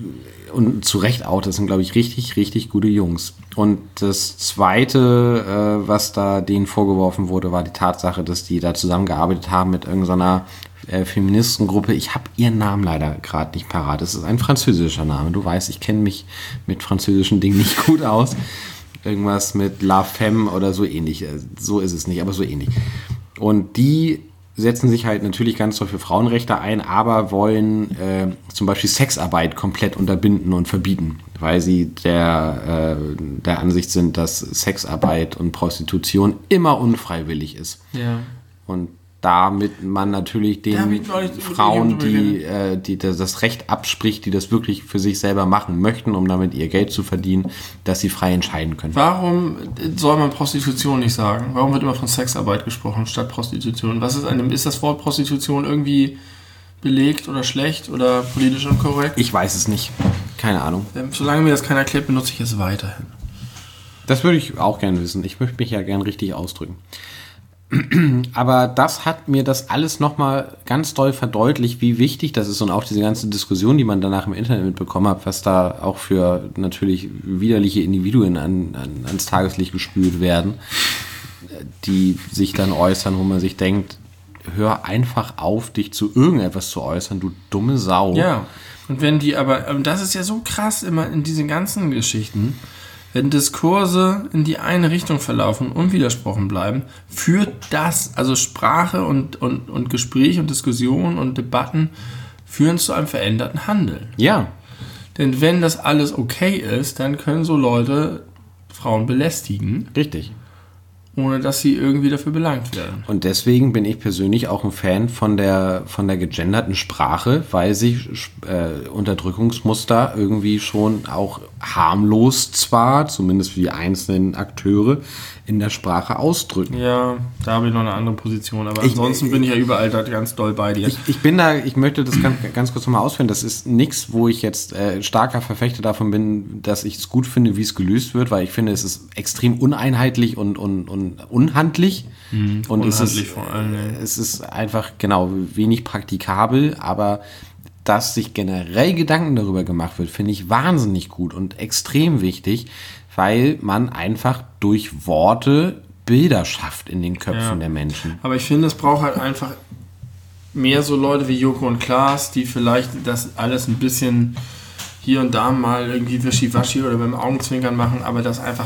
Und zu Recht auch, das sind, glaube ich, richtig, richtig gute Jungs. Und das Zweite, was da denen vorgeworfen wurde, war die Tatsache, dass die da zusammengearbeitet haben mit irgendeiner Feministengruppe. Ich habe ihren Namen leider gerade nicht parat. Es ist ein französischer Name. Du weißt, ich kenne mich mit französischen Dingen nicht gut aus. Irgendwas mit La Femme oder so ähnlich. So ist es nicht, aber so ähnlich. Und die setzen sich halt natürlich ganz doll für Frauenrechte ein, aber wollen zum Beispiel Sexarbeit komplett unterbinden und verbieten, weil sie der Ansicht sind, dass Sexarbeit und Prostitution immer unfreiwillig ist. Ja. Und damit man natürlich den Frauen, die das Recht abspricht, die das wirklich für sich selber machen möchten, um damit ihr Geld zu verdienen, dass sie frei entscheiden können. Warum soll man Prostitution nicht sagen? Warum wird immer von Sexarbeit gesprochen statt Prostitution? Ist das Wort Prostitution irgendwie belegt oder schlecht oder politisch unkorrekt? Ich weiß es nicht. Keine Ahnung. Solange mir das keiner erklärt, benutze ich es weiterhin. Das würde ich auch gerne wissen. Ich möchte mich ja gern richtig ausdrücken. Aber das hat mir das alles nochmal ganz doll verdeutlicht, wie wichtig das ist und auch diese ganze Diskussion, die man danach im Internet mitbekommen hat, was da auch für natürlich widerliche Individuen ans Tageslicht gespült werden, die sich dann äußern, wo man sich denkt, hör einfach auf, dich zu irgendetwas zu äußern, du dumme Sau. Ja, und wenn die aber, das ist ja so krass immer in diesen ganzen Geschichten, wenn Diskurse in die eine Richtung verlaufen und unwidersprochen bleiben, führt das, also Sprache und Gespräch und Diskussion und Debatten führen zu einem veränderten Handeln. Ja. Denn wenn das alles okay ist, dann können so Leute Frauen belästigen. Richtig. Ohne dass sie irgendwie dafür belangt werden. Und deswegen bin ich persönlich auch ein Fan von der gegenderten Sprache, weil sich Unterdrückungsmuster irgendwie schon auch harmlos zwar, zumindest für die einzelnen Akteure, in der Sprache ausdrücken. Ja, da habe ich noch eine andere Position, aber ansonsten bin ich ja überall da ganz doll bei dir. Ich möchte das ganz kurz nochmal ausführen, das ist nichts, wo ich jetzt starker Verfechter davon bin, dass ich es gut finde, wie es gelöst wird, weil ich finde, es ist extrem uneinheitlich und unhandlich. Und unhandlich vor allem. Es ist einfach, genau, wenig praktikabel, aber dass sich generell Gedanken darüber gemacht wird, finde ich wahnsinnig gut und extrem wichtig, weil man einfach durch Worte Bilder schafft in den Köpfen der Menschen. Aber ich finde, es braucht halt einfach mehr so Leute wie Joko und Klaas, die vielleicht das alles ein bisschen hier und da mal irgendwie wischiwaschi oder beim Augenzwinkern machen, aber das einfach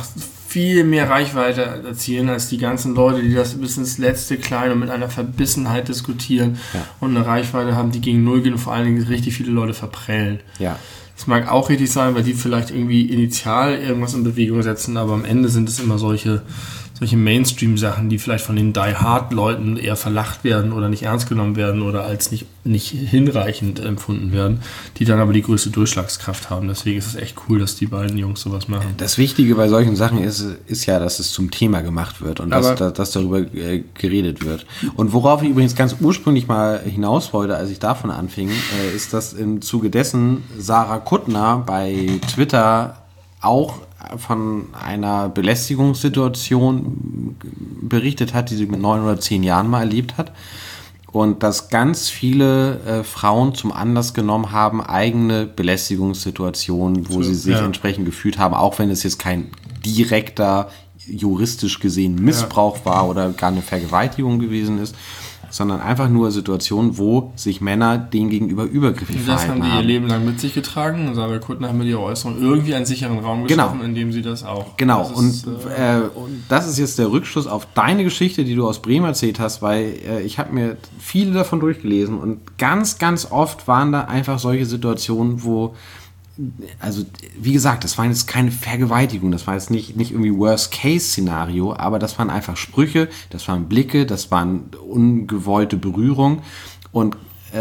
viel mehr Reichweite erzielen als die ganzen Leute, die das bis ins letzte Kleine und mit einer Verbissenheit diskutieren und eine Reichweite haben, die gegen Null gehen und vor allen Dingen richtig viele Leute verprellen. Ja. Das mag auch richtig sein, weil die vielleicht irgendwie initial irgendwas in Bewegung setzen, aber am Ende sind es immer solche Mainstream-Sachen, die vielleicht von den Die-Hard-Leuten eher verlacht werden oder nicht ernst genommen werden oder als nicht hinreichend empfunden werden, die dann aber die größte Durchschlagskraft haben. Deswegen ist es echt cool, dass die beiden Jungs sowas machen. Das Wichtige bei solchen Sachen ist ja, dass es zum Thema gemacht wird und dass darüber geredet wird. Und worauf ich übrigens ganz ursprünglich mal hinaus wollte, als ich davon anfing, ist, dass im Zuge dessen Sarah Kuttner bei Twitter auch von einer Belästigungssituation berichtet hat, die sie mit 9 oder 10 Jahren mal erlebt hat. Und dass ganz viele Frauen zum Anlass genommen haben, eigene Belästigungssituationen, wo sie sich entsprechend gefühlt haben, auch wenn es jetzt kein direkter, juristisch gesehen Missbrauch war oder gar eine Vergewaltigung gewesen ist, sondern einfach nur Situationen, wo sich Männer denen gegenüber übergriffig verhalten haben. Das haben die ihr Leben lang mit sich getragen. Und Sarah Kuttner haben mit ihrer Äußerung irgendwie einen sicheren Raum geschaffen, in dem sie das auch... Genau, und das ist jetzt der Rückschluss auf deine Geschichte, die du aus Bremen erzählt hast, weil ich habe mir viele davon durchgelesen und ganz, ganz oft waren da einfach solche Situationen, wo... Also, wie gesagt, das waren jetzt keine Vergewaltigung, das war jetzt nicht irgendwie Worst-Case-Szenario, aber das waren einfach Sprüche, das waren Blicke, das waren ungewollte Berührung und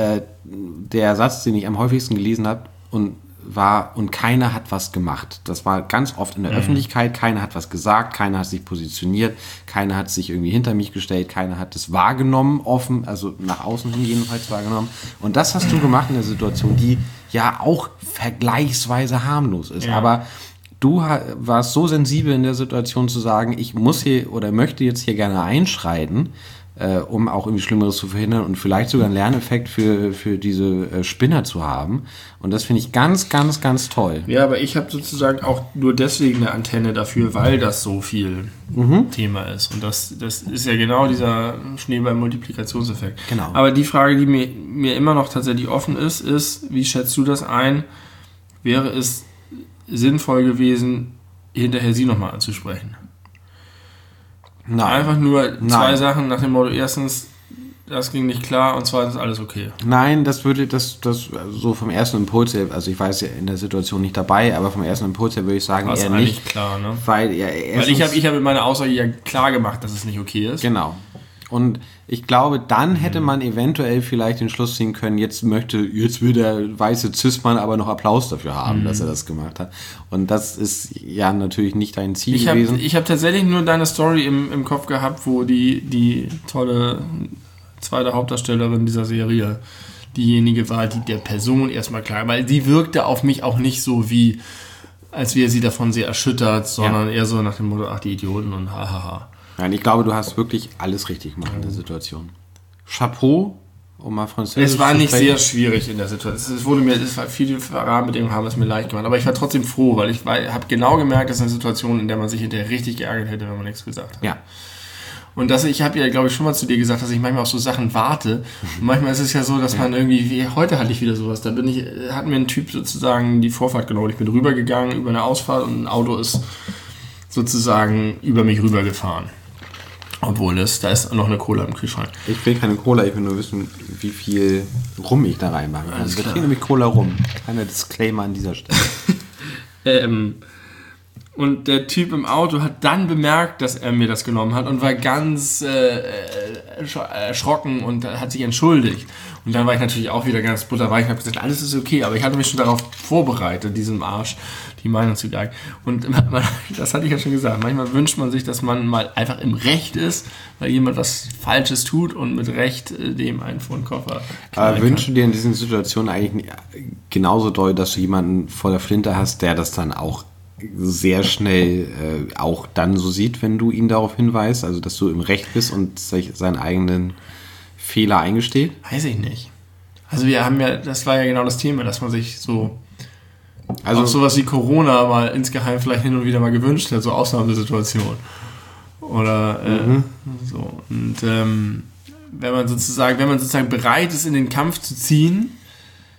der Satz, den ich am häufigsten gelesen habe, und keiner hat was gemacht. Das war ganz oft in der Öffentlichkeit, keiner hat was gesagt, keiner hat sich positioniert, keiner hat sich irgendwie hinter mich gestellt, keiner hat es wahrgenommen, offen, also nach außen hin jedenfalls wahrgenommen. Und das hast du gemacht in der Situation, die ja auch vergleichsweise harmlos ist. Ja. Aber du warst so sensibel in der Situation zu sagen, ich muss hier oder möchte jetzt hier gerne einschreiten, um auch irgendwie Schlimmeres zu verhindern und vielleicht sogar einen Lerneffekt für diese Spinner zu haben. Und das finde ich ganz, ganz, ganz toll. Ja, aber ich habe sozusagen auch nur deswegen eine Antenne dafür, weil das so viel Thema ist. Und das ist ja genau dieser Schneeball-Multiplikationseffekt. Genau. Aber die Frage, die mir immer noch tatsächlich offen ist, wie schätzt du das ein? Wäre es sinnvoll gewesen, hinterher sie nochmal anzusprechen? Nein. Einfach nur zwei Sachen nach dem Motto, erstens, das ging nicht klar und zweitens, alles okay. Nein, das so vom ersten Impuls her, also ich war ja in der Situation nicht dabei, aber vom ersten Impuls her würde ich sagen, eher nicht. Klar, ne? Weil ich habe mit meiner Aussage ja klar gemacht, dass es nicht okay ist. Genau. Und ich glaube, dann hätte man eventuell vielleicht den Schluss ziehen können, jetzt will der weiße Cis-Mann aber noch Applaus dafür haben, dass er das gemacht hat. Und das ist ja natürlich nicht dein Ziel gewesen. Ich habe tatsächlich nur deine Story im Kopf gehabt, wo die tolle zweite Hauptdarstellerin dieser Serie diejenige war, die der Person erstmal klar, weil sie wirkte auf mich auch nicht so wie, als wäre sie davon sehr erschüttert, sondern eher so nach dem Motto, ach die Idioten und hahaha. Nein, ich glaube, du hast wirklich alles richtig gemacht in der Situation. Chapeau, um mal französisch zu sprechen. Es war nicht sehr schwierig in der Situation. Es war viele Rahmenbedingungen, haben es mir leicht gemacht. Aber ich war trotzdem froh, weil ich habe genau gemerkt, das ist eine Situation, in der man sich hinterher richtig geärgert hätte, wenn man nichts gesagt hat. Ja. Und ich habe ja, glaube ich, schon mal zu dir gesagt, dass ich manchmal auf so Sachen warte. Und manchmal ist es ja so, dass man irgendwie, heute hatte ich wieder sowas, hat mir ein Typ sozusagen die Vorfahrt genommen. Ich bin rübergegangen über eine Ausfahrt und ein Auto ist sozusagen über mich rübergefahren. Obwohl da ist noch eine Cola im Kühlschrank. Ich will keine Cola, ich will nur wissen, wie viel Rum ich da reinmachen kann. Wir trinken nämlich Cola Rum. Kleiner Disclaimer an dieser Stelle. Und der Typ im Auto hat dann bemerkt, dass er mir das genommen hat und war ganz erschrocken und hat sich entschuldigt. Und dann war ich natürlich auch wieder ganz butterweich und habe gesagt, alles ist okay, aber ich hatte mich schon darauf vorbereitet, diesem Arsch die Meinung zu geigen. Und das hatte ich ja schon gesagt, manchmal wünscht man sich, dass man mal einfach im Recht ist, weil jemand was Falsches tut und mit Recht dem einen vor den Koffer Aber wünschst du dir in diesen Situationen eigentlich genauso doll, dass du jemanden vor der Flinte hast, der das dann auch sehr schnell auch dann so sieht, wenn du ihn darauf hinweist, also dass du im Recht bist und seinen eigenen Fehler eingesteht? Weiß ich nicht. Also das war ja genau das Thema, dass man sich so auch sowas wie Corona mal insgeheim vielleicht hin und wieder mal gewünscht hat, so Ausnahmesituationen. Oder so. Und wenn man sozusagen bereit ist, in den Kampf zu ziehen,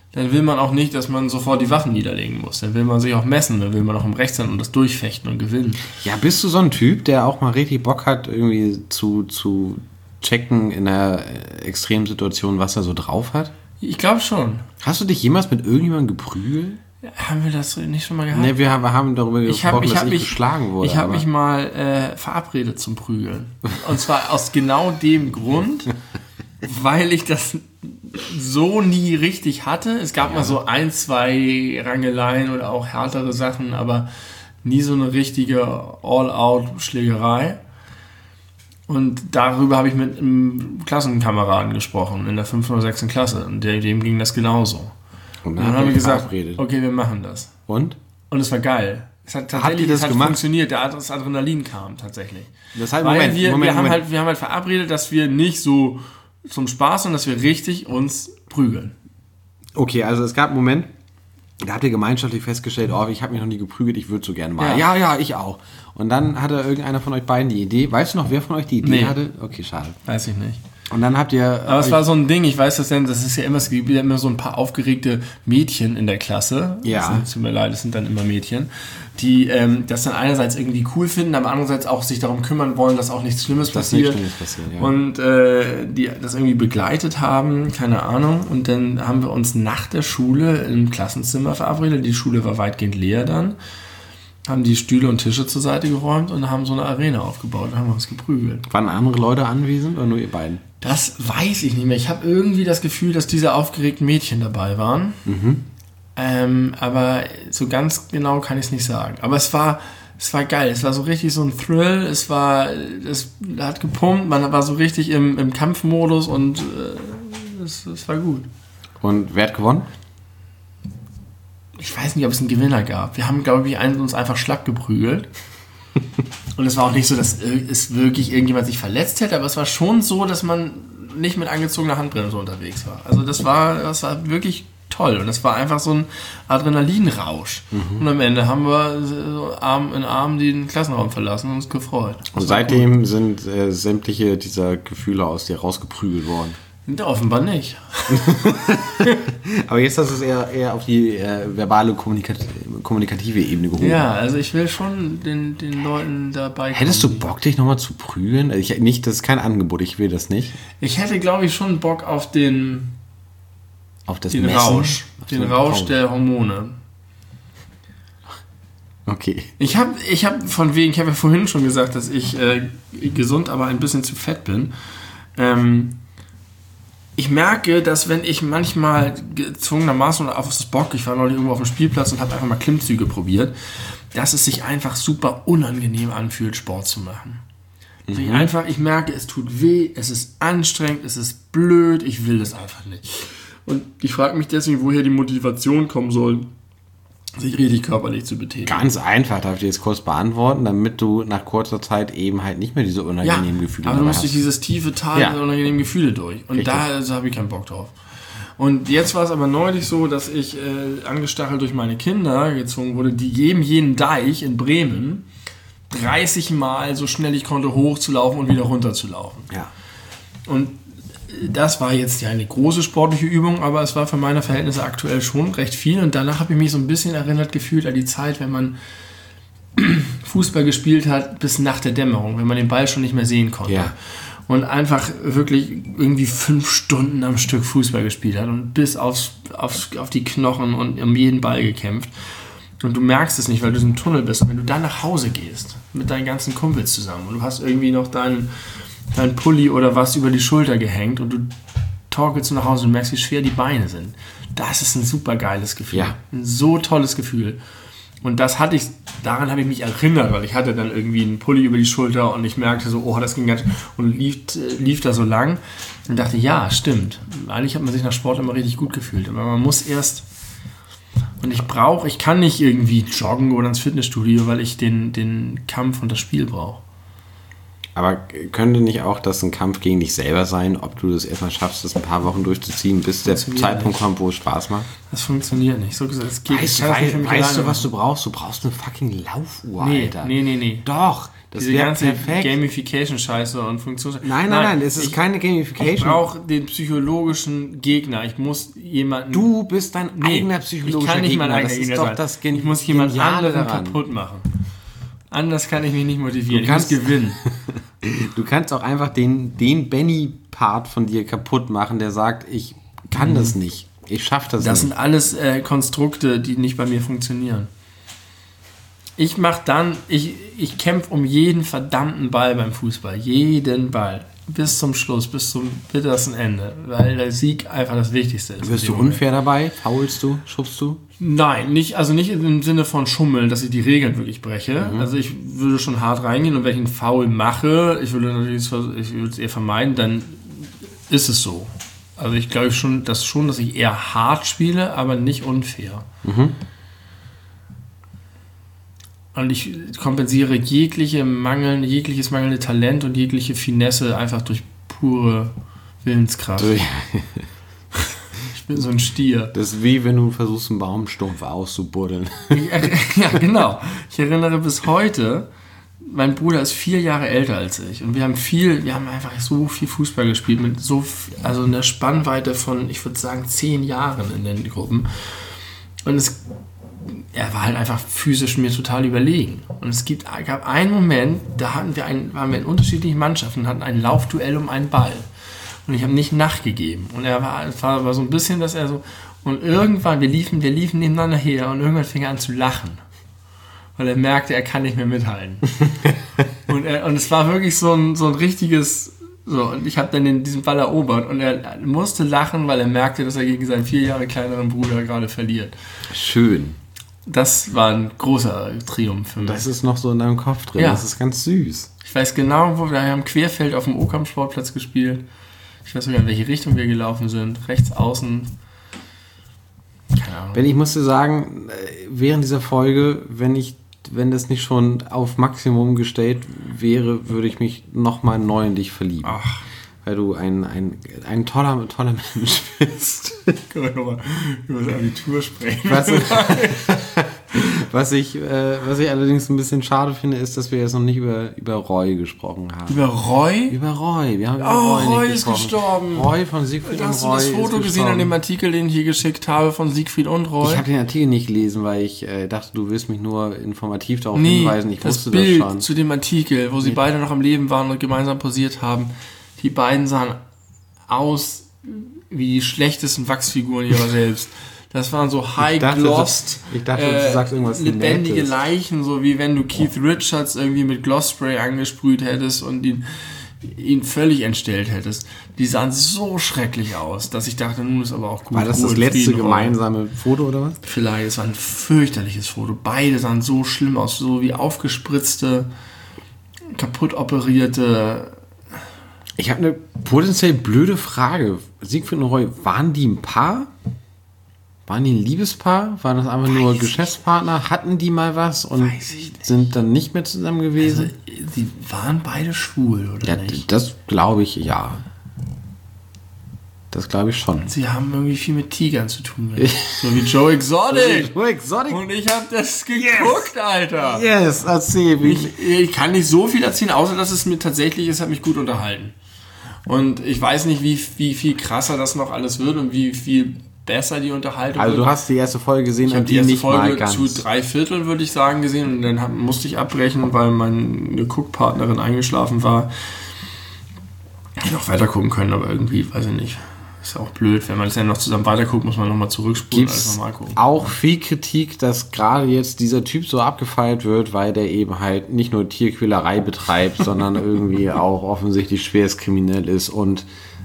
dann will man auch nicht, dass man sofort die Waffen niederlegen muss. Dann will man sich auch messen, dann will man auch im Recht sein und das durchfechten und gewinnen. Ja, bist du so ein Typ, der auch mal richtig Bock hat, irgendwie zu checken in einer extremen Situation, was er so drauf hat? Ich glaube schon. Hast du dich jemals mit irgendjemandem geprügelt? Haben wir das nicht schon mal gehabt? Ne, wir haben darüber gesprochen, dass ich geschlagen wurde. Ich habe mich mal verabredet zum Prügeln. Und zwar aus genau dem Grund, weil ich das so nie richtig hatte. Es gab mal so 1, 2 Rangeleien oder auch härtere Sachen, aber nie so eine richtige All-Out-Schlägerei. Und darüber habe ich mit einem Klassenkameraden gesprochen, in der 5. oder 6. Klasse. Und dem ging das genauso. Und dann haben wir gesagt, okay, wir machen das. Und? Und es war geil. Es hat tatsächlich funktioniert. Das Adrenalin kam tatsächlich. Das heißt, Moment. Wir haben halt verabredet, dass wir nicht so zum Spaß, sondern dass wir richtig uns prügeln. Okay, also es gab einen Moment, da habt ihr gemeinschaftlich festgestellt, ich habe mich noch nie geprügelt, ich würde so gerne mal. Ja, ich auch. Und dann hatte irgendeiner von euch beiden die Idee. Weißt du noch, wer von euch die Idee hatte? Okay, schade. Weiß ich nicht. Und dann habt ihr... Aber es war so ein Ding, ich weiß das denn, das ist ja immer, es gibt ja immer so ein paar aufgeregte Mädchen in der Klasse. Ja. Tut mir leid, das sind dann immer Mädchen, die das dann einerseits irgendwie cool finden, aber andererseits auch sich darum kümmern wollen, dass auch nichts Schlimmes passiert. Ja. Und die das irgendwie begleitet haben, keine Ahnung. Und dann haben wir uns nach der Schule im Klassenzimmer verabredet. Die Schule war weitgehend leer dann. Haben die Stühle und Tische zur Seite geräumt und haben so eine Arena aufgebaut. Da haben wir uns geprügelt. Waren andere Leute anwesend oder nur ihr beiden? Das weiß ich nicht mehr. Ich habe irgendwie das Gefühl, dass diese aufgeregten Mädchen dabei waren. Mhm. Aber so ganz genau kann ich es nicht sagen. Aber es war geil. Es war so richtig so ein Thrill. Es hat gepumpt. Man war so richtig im Kampfmodus und es war gut. Und wer hat gewonnen? Ich weiß nicht, ob es einen Gewinner gab. Wir haben, glaube ich, uns einfach schlapp geprügelt. Und es war auch nicht so, dass es wirklich irgendjemand sich verletzt hätte, aber es war schon so, dass man nicht mit angezogener Handbremse unterwegs war. Also das war wirklich toll. Und es war einfach so ein Adrenalinrausch. Mhm. Und am Ende haben wir so Arm in Arm den Klassenraum verlassen und uns gefreut. Und seitdem sind sämtliche dieser Gefühle aus dir rausgeprügelt worden. Offenbar nicht. Aber jetzt hast du es eher auf die verbale, kommunikative Ebene gehoben. Ja, also ich will schon den Leuten dabei kommen. Hättest du Bock, dich nochmal zu prügeln? Das ist kein Angebot, ich will das nicht. Ich hätte, glaube ich, schon Bock auf den Messen? Rausch. Den Rausch der Hormone. Okay. Ich habe ja vorhin schon gesagt, dass ich gesund, aber ein bisschen zu fett bin. Ich merke, dass wenn ich manchmal gezwungenermaßen oder aufs Bock, ich war neulich irgendwo auf dem Spielplatz und habe einfach mal Klimmzüge probiert, dass es sich einfach super unangenehm anfühlt, Sport zu machen. Mhm. Ich merke, es tut weh, es ist anstrengend, es ist blöd, ich will das einfach nicht. Und ich frage mich deswegen, woher die Motivation kommen soll, sich richtig körperlich zu betätigen. Ganz einfach, darf ich dir jetzt kurz beantworten, damit du nach kurzer Zeit eben halt nicht mehr diese unangenehmen Gefühle hast. Aber du musst durch dieses tiefe Tal der unangenehmen Gefühle durch. Und da habe ich keinen Bock drauf. Und jetzt war es aber neulich so, dass ich angestachelt durch meine Kinder gezwungen wurde, die jeden Deich in Bremen 30 Mal so schnell ich konnte hochzulaufen und wieder runterzulaufen. Ja. Und das war jetzt ja eine große sportliche Übung, aber es war für meine Verhältnisse aktuell schon recht viel. Und danach habe ich mich so ein bisschen erinnert gefühlt an die Zeit, wenn man Fußball gespielt hat bis nach der Dämmerung, wenn man den Ball schon nicht mehr sehen konnte. Ja. Und einfach wirklich irgendwie 5 Stunden am Stück Fußball gespielt hat und bis auf die Knochen und um jeden Ball gekämpft. Und du merkst es nicht, weil du in einem Tunnel bist. Und wenn du dann nach Hause gehst, mit deinen ganzen Kumpels zusammen und du hast irgendwie noch dein Pulli oder was über die Schulter gehängt und du torkelst nach Hause und merkst, wie schwer die Beine sind. Das ist ein super geiles Gefühl. Ja. Ein so tolles Gefühl. Und daran habe ich mich erinnert, weil ich hatte dann irgendwie einen Pulli über die Schulter und ich merkte so, das ging ganz, und lief da so lang und dachte, ja, stimmt. Eigentlich hat man sich nach Sport immer richtig gut gefühlt, aber man muss erst, und ich kann nicht irgendwie joggen oder ins Fitnessstudio, weil ich den Kampf und das Spiel brauche. Aber könnte nicht auch das ein Kampf gegen dich selber sein, ob du das erstmal schaffst, das ein paar Wochen durchzuziehen, bis der Zeitpunkt kommt, wo es Spaß macht? Das funktioniert nicht. So gesagt, es geht weißt du, was du brauchst? Du brauchst eine fucking Laufuhr, Alter. Nee. Doch, das wäre perfekt. Gamification-Scheiße und Funktions... Nein, es ist keine Gamification. Ich brauche den psychologischen Gegner. Ich muss jemanden... Du bist dein eigener psychologischer Gegner. Ich kann nicht mein eigener Gegner sein. Ich muss jemand anderen kaputt machen. Anders kann ich mich nicht motivieren. Ich muss gewinnen. Du kannst auch einfach den Benny-Part von dir kaputt machen, der sagt, ich kann das nicht. Ich schaffe das nicht. Das sind alles Konstrukte, die nicht bei mir funktionieren. Ich kämpfe um jeden verdammten Ball beim Fußball. Jeden Ball. Bis zum Schluss, bis zum bittersten Ende. Weil der Sieg einfach das Wichtigste ist. Wirst du unfair dabei? Faulst du? Schubst du? Nein, nicht im Sinne von Schummeln, dass ich die Regeln wirklich breche. Also ich würde schon hart reingehen und wenn ich einen Foul mache, ich würde es eher vermeiden, dann ist es so. Also ich glaube schon, dass ich eher hart spiele, aber nicht unfair. Und ich kompensiere jegliches mangelnde Talent und jegliche Finesse einfach durch pure Willenskraft. Ich bin so ein Stier. Das ist wie wenn du versuchst, einen Baumstumpf auszubuddeln. Ja, genau. Ich erinnere bis heute, mein Bruder ist 4 Jahre älter als ich. Und wir haben einfach so viel Fußball gespielt, mit also einer Spannweite von, ich würde sagen, 10 Jahren in den Gruppen. Und er war halt einfach physisch mir total überlegen. Und es gab einen Moment, da waren wir in unterschiedlichen Mannschaften und hatten ein Laufduell um einen Ball. Und ich habe nicht nachgegeben. Und es war so ein bisschen, dass er so... Und irgendwann, wir liefen nebeneinander her und irgendwann fing er an zu lachen. Weil er merkte, er kann nicht mehr mithalten. und es war wirklich so ein richtiges... So, und ich habe dann diesen Ball erobert und er musste lachen, weil er merkte, dass er gegen seinen 4 Jahre kleineren Bruder gerade verliert. Schön. Das war ein großer Triumph für mich. Das ist noch so in deinem Kopf drin. Ja. Das ist ganz süß. Ich weiß genau, wo wir haben Querfeld auf dem Okamp-Sportplatz gespielt. Ich weiß sogar, in welche Richtung wir gelaufen sind. Rechts außen. Keine Ahnung. Ich muss dir sagen, während dieser Folge, wenn das nicht schon auf Maximum gestellt wäre, würde ich mich nochmal neu in dich verlieben. Ach. Weil du ein toller Mensch bist. Können wir nochmal über das Abitur sprechen? Was ich allerdings ein bisschen schade finde, ist, dass wir jetzt noch nicht über Roy gesprochen haben. Über Roy? Über Roy. Wir haben über Roy ist gestorben. Roy von Siegfried und Roy. Hast du das Foto gesehen an dem Artikel, den ich hier geschickt habe von Siegfried und Roy? Ich habe den Artikel nicht gelesen, weil ich dachte, du willst mich nur informativ darauf hinweisen. Ich wusste das Bild das schon. Zu dem Artikel, wo sie beide noch am Leben waren und gemeinsam posiert haben. Die beiden sahen aus wie die schlechtesten Wachsfiguren ihrer selbst. Das waren so high-glossed, ich dachte, du sagst irgendwas lebendige Nettes. Leichen, so wie wenn du Keith Richards irgendwie mit Glossspray angesprüht hättest und ihn völlig entstellt hättest. Die sahen so schrecklich aus, dass ich dachte, nun ist aber auch gut. War das das letzte gemeinsame Foto oder was? Vielleicht, es war ein fürchterliches Foto. Beide sahen so schlimm aus, so wie aufgespritzte, kaputt operierte... Ich habe eine potenziell blöde Frage. Siegfried und Roy, waren die ein Paar? Waren die ein Liebespaar? Waren das einfach nur Geschäftspartner? Hatten die mal was und sind dann nicht mehr zusammen gewesen? Also, die waren beide schwul, oder nicht? Das glaube ich, ja. Das glaube ich schon. Sie haben irgendwie viel mit Tigern zu tun. So wie Joe Exotic. Joe Exotic. Und ich habe das geguckt, Alter. Yes, erzähl. Ich kann nicht so viel erzählen, außer dass es mir tatsächlich, es hat mich gut unterhalten. Und ich weiß nicht, wie viel krasser das noch alles wird und wie viel besser die Unterhaltung wird. Also du hast die erste Folge gesehen und die erste Folge zu 3/4, würde ich sagen, gesehen. Und dann musste ich abbrechen, weil meine Guckpartnerin eingeschlafen war. Ich hätte auch weiter gucken können, aber irgendwie, weiß ich nicht. Ist auch blöd, wenn man es dann noch zusammen weiterguckt, muss man nochmal zurückspulen. Gibt's nochmal gucken. Auch viel Kritik, dass gerade jetzt dieser Typ so abgefeiert wird, weil der eben halt nicht nur Tierquälerei betreibt, sondern irgendwie auch offensichtlich schwerst kriminell ist und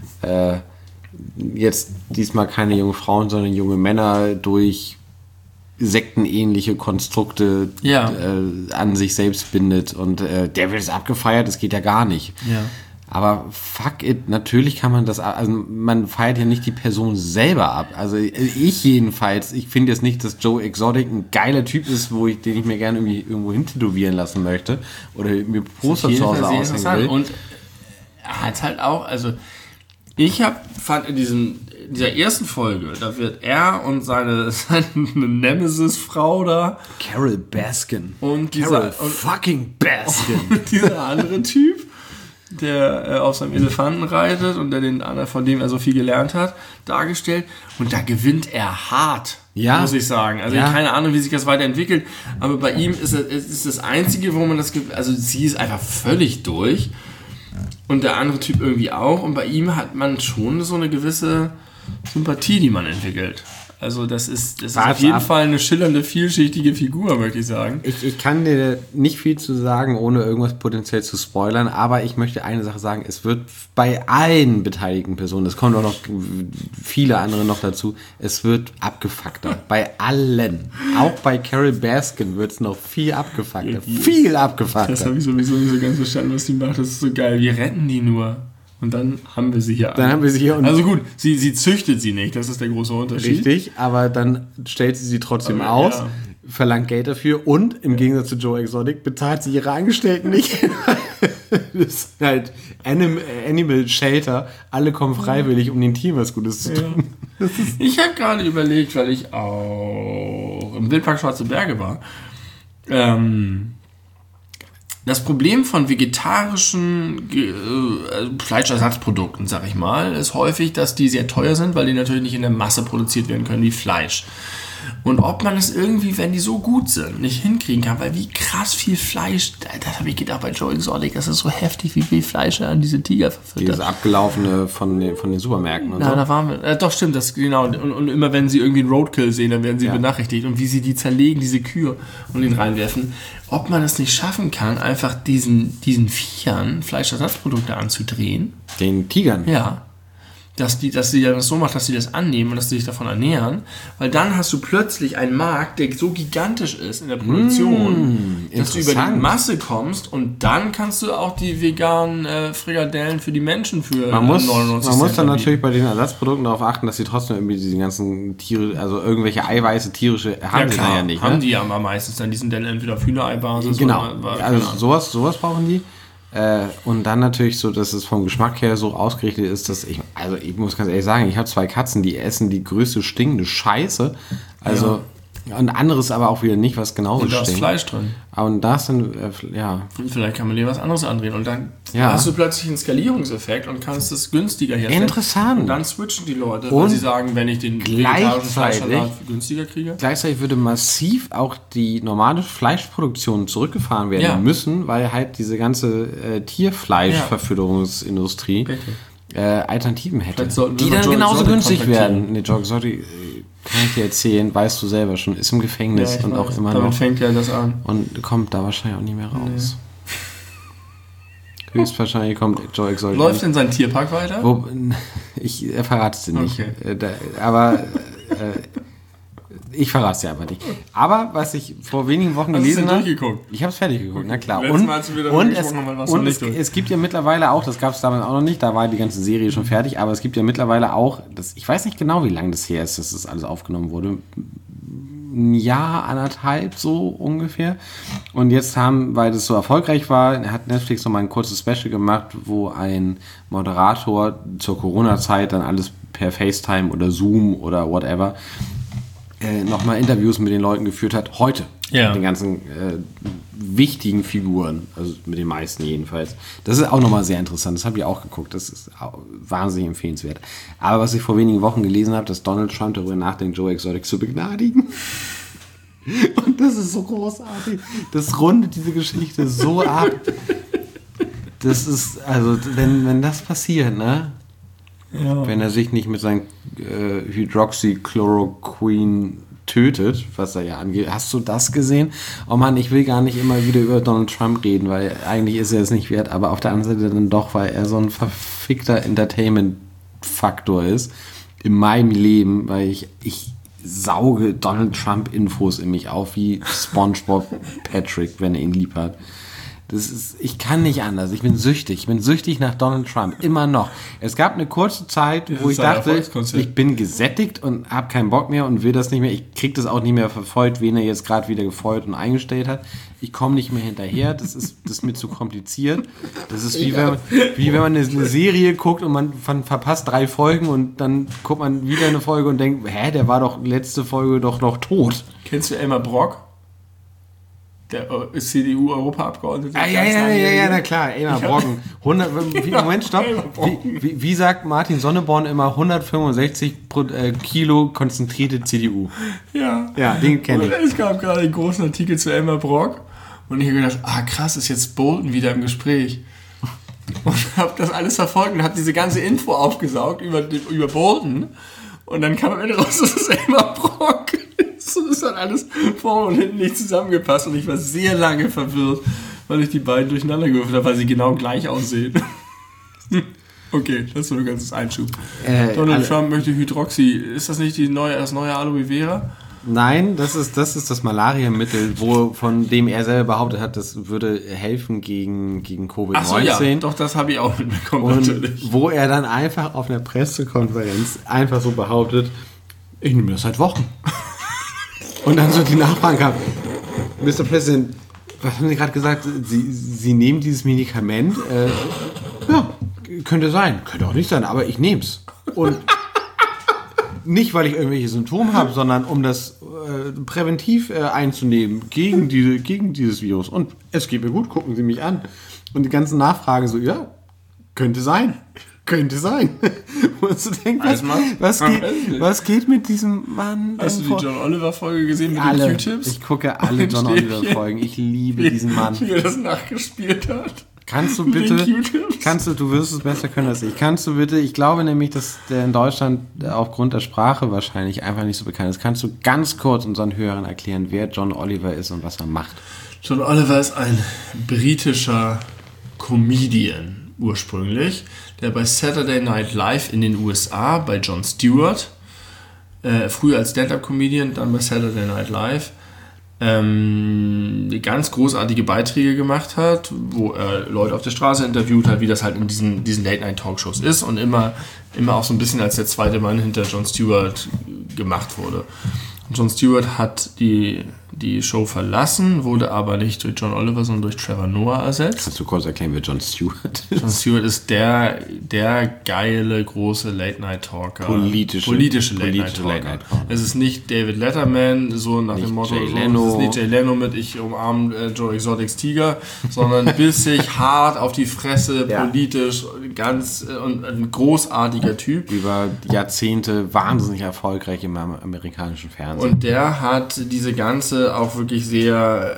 jetzt diesmal keine jungen Frauen, sondern junge Männer durch sektenähnliche Konstrukte an sich selbst bindet und der wird es abgefeiert, das geht ja gar nicht. Ja. Aber fuck it, natürlich kann man das, also man feiert ja nicht die Person selber ab. Also ich jedenfalls, ich finde jetzt nicht, dass Joe Exotic ein geiler Typ ist, den ich mir gerne irgendwie irgendwo hintätowieren lassen möchte oder mir Poster zu Hause aushängen will. Und er hat halt auch, also fand in dieser ersten Folge, da wird er und seine Nemesis-Frau da, Carol Baskin. Und fucking Baskin. Und dieser andere Typ, der auf seinem Elefanten reitet und von dem er so viel gelernt hat, dargestellt. Und da gewinnt er hart, muss ich sagen. Also keine Ahnung, wie sich das weiterentwickelt, aber bei ihm ist das Einzige, wo man also sie ist einfach völlig durch und der andere Typ irgendwie auch. Und bei ihm hat man schon so eine gewisse Sympathie, die man entwickelt. Also das ist auf jeden Fall eine schillernde, vielschichtige Figur, möchte ich sagen. Ich kann dir nicht viel zu sagen, ohne irgendwas potenziell zu spoilern, aber ich möchte eine Sache sagen, es wird bei allen beteiligten Personen, es kommen auch noch viele andere noch dazu, es wird abgefuckter. Bei allen. Auch bei Carol Baskin wird es noch viel abgefuckter. Viel abgefuckter. Das habe ich sowieso nicht so ganz verstanden, was die macht. Das ist so geil. Wir retten die nur. Und dann haben wir sie hier. Also gut, sie züchtet sie nicht, das ist der große Unterschied. Richtig, aber dann stellt sie trotzdem aus, verlangt Geld dafür und im Gegensatz zu Joe Exotic bezahlt sie ihre Angestellten nicht. Das ist halt Animal Shelter, alle kommen freiwillig, um den Tieren was Gutes zu tun. Ja. Ich habe gerade überlegt, weil ich auch im Wildpark Schwarze Berge war, das Problem von vegetarischen Fleischersatzprodukten, sag ich mal, ist häufig, dass die sehr teuer sind, weil die natürlich nicht in der Masse produziert werden können wie Fleisch. Und ob man es irgendwie, wenn die so gut sind, nicht hinkriegen kann, weil wie krass viel Fleisch, das habe ich gedacht bei Joe Exotic, das ist so heftig, wie viel Fleisch er an diese Tiger verfüttert. Dieses abgelaufene von den Supermärkten und so. Da waren wir, doch stimmt, das genau. Und immer wenn sie irgendwie einen Roadkill sehen, dann werden sie benachrichtigt. Und wie sie die zerlegen, diese Kühe, und ihn reinwerfen. Ob man es nicht schaffen kann, einfach diesen Viechern Fleischersatzprodukte anzudrehen. Den Tigern? Ja. Dass sie das so macht, dass sie das annehmen und dass sie sich davon ernähren, weil dann hast du plötzlich einen Markt, der so gigantisch ist in der Produktion, dass du über die Masse kommst und dann kannst du auch die veganen Frikadellen für die Menschen für 99 Cent. Man muss dann natürlich bei den Ersatzprodukten darauf achten, dass sie trotzdem irgendwie diese ganzen Tiere, also irgendwelche Eiweiße, tierische, haben sie da ja nicht. Haben die ja aber meistens dann, die sind dann entweder auf Hühnereibasis genau. Also sowas brauchen die. Und dann natürlich so, dass es vom Geschmack her so ausgerichtet ist, dass ich muss ganz ehrlich sagen, ich habe 2 Katzen, die essen die größte stinkende Scheiße. Also, und anderes aber auch wieder nicht, was genauso stinkt. Und da ist Fleisch drin. Und da ist dann, Vielleicht kann man dir was anderes andrehen. Und dann hast du plötzlich einen Skalierungseffekt und kannst es günstiger herstellen. Interessant. Und dann switchen die Leute, weil sie sagen, wenn ich den vegetarischen Fleischsalat günstiger kriege. Gleichzeitig würde massiv auch die normale Fleischproduktion zurückgefahren werden müssen, weil halt diese ganze Tierfleischverfütterungsindustrie Alternativen hätte, die dann genauso günstig werden. Nee, Joe Exotic, kann ich dir erzählen, weißt du selber schon, ist im Gefängnis und auch immer damit noch. Fängt ja das an. Und kommt da wahrscheinlich auch nicht mehr raus. Nee. Höchstwahrscheinlich kommt Joe Exotic. Läuft denn sein Tierpark weiter? Ich verrate es dir nicht. Okay. Ich verrate es dir aber nicht. Aber was ich vor wenigen Wochen gelesen habe... Ich habe es fertig geguckt, na klar. Es gibt ja mittlerweile auch, das gab es damals auch noch nicht, da war die ganze Serie schon fertig, aber es gibt ja mittlerweile auch, ich weiß nicht genau, wie lange das her ist, dass das alles aufgenommen wurde. Ein Jahr, 1,5 so ungefähr. Und jetzt weil das so erfolgreich war, hat Netflix nochmal ein kurzes Special gemacht, wo ein Moderator zur Corona-Zeit dann alles per FaceTime oder Zoom oder whatever nochmal Interviews mit den Leuten geführt hat, heute. Ja. Mit den ganzen wichtigen Figuren, also mit den meisten jedenfalls. Das ist auch nochmal sehr interessant, das habe ich auch geguckt, das ist wahnsinnig empfehlenswert. Aber was ich vor wenigen Wochen gelesen habe, dass Donald Trump darüber nachdenkt, Joe Exotic zu begnadigen. Und das ist so großartig. Das rundet diese Geschichte so ab. Das ist, also, wenn das passiert, ne? Ja. Wenn er sich nicht mit seinem Hydroxychloroquine tötet, was er ja angeht. Hast du das gesehen? Oh Mann, ich will gar nicht immer wieder über Donald Trump reden, weil eigentlich ist er es nicht wert, aber auf der anderen Seite dann doch, weil er so ein verfickter Entertainment-Faktor ist in meinem Leben, weil ich sauge Donald Trump-Infos in mich auf, wie SpongeBob Patrick, wenn er ihn lieb hat. Ich kann nicht anders. Ich bin süchtig. Ich bin süchtig nach Donald Trump. Immer noch. Es gab eine kurze Zeit, wo ich dachte, ich bin gesättigt und habe keinen Bock mehr und will das nicht mehr. Ich kriege das auch nicht mehr verfolgt, wen er jetzt gerade wieder gefeuert und eingestellt hat. Ich komme nicht mehr hinterher. Das ist mir zu kompliziert. Das ist wie wenn man eine Serie guckt und man verpasst 3 Folgen und dann guckt man wieder eine Folge und denkt, der war doch letzte Folge doch noch tot. Kennst du Elmar Brok? Der CDU-Europaabgeordnete. Ja, na klar, Elmar Brocken. Moment, stopp. Wie sagt Martin Sonneborn immer, 165 Kilo konzentrierte CDU? Ja, den kenne ich. Es gab gerade einen großen Artikel zu Elmar Brok und ich habe gedacht, krass, ist jetzt Bolton wieder im Gespräch. Und habe das alles verfolgt und habe diese ganze Info aufgesaugt über Bolton und dann kam am Ende raus, dass es Elmar Brok ist. Und es hat alles vorne und hinten nicht zusammengepasst und ich war sehr lange verwirrt, weil ich die beiden durcheinander gewürfelt habe, weil sie genau gleich aussehen. Okay, das ist so ein ganzes Einschub. Donald Trump möchte Hydroxy. Ist das nicht das neue Aloe Vera? Nein, das ist das Malariamittel, von dem er selber behauptet hat, das würde helfen gegen Covid-19. Ach so, ja, doch, das habe ich auch mitbekommen, und natürlich. Wo er dann einfach auf einer Pressekonferenz einfach so behauptet, ich nehme das seit Wochen. Und dann so die Nachfragen kamen, Mr. President, was haben Sie gerade gesagt? Sie nehmen dieses Medikament? Ja, könnte sein. Könnte auch nicht sein, aber ich nehme es. Und nicht, weil ich irgendwelche Symptome habe, sondern um das präventiv einzunehmen gegen dieses Virus. Und es geht mir gut, gucken Sie mich an. Und die ganzen Nachfragen so, ja, könnte sein. Könnte sein. Und du denkst, was geht mit diesem Mann? Hast du die John Oliver-Folge gesehen mit den Q-Tips? Ich gucke alle John Oliver-Folgen. Ich liebe diesen Mann. Wie er das nachgespielt hat. Kannst du bitte, du wirst es besser können als ich. Kannst du bitte, ich glaube nämlich, dass der in Deutschland aufgrund der Sprache wahrscheinlich einfach nicht so bekannt ist. Kannst du ganz kurz unseren Hörern erklären, wer John Oliver ist und was er macht? John Oliver ist ein britischer Comedian ursprünglich, der bei Saturday Night Live in den USA bei Jon Stewart, früher als Stand-Up-Comedian, dann bei Saturday Night Live, ganz großartige Beiträge gemacht hat, wo er Leute auf der Straße interviewt hat, wie das halt in diesen Late-Night-Talkshows ist und immer auch so ein bisschen als der zweite Mann hinter Jon Stewart gemacht wurde. Jon Stewart hat die Show verlassen, wurde aber nicht durch John Oliver, sondern durch Trevor Noah ersetzt. Kannst du kurz erklären, wer Jon Stewart ist? Jon Stewart ist der geile, große Late-Night-Talker. Politische Late-Night-Talker. Es ist nicht David Letterman, so nach dem Motto, es ist nicht Jay Leno mit ich umarme Joe Exotics Tiger, sondern bissig, hart auf die Fresse, politisch, ganz und ein großartiger Typ. Über Jahrzehnte wahnsinnig erfolgreich im amerikanischen Fernsehen. Und der hat diese ganze auch wirklich sehr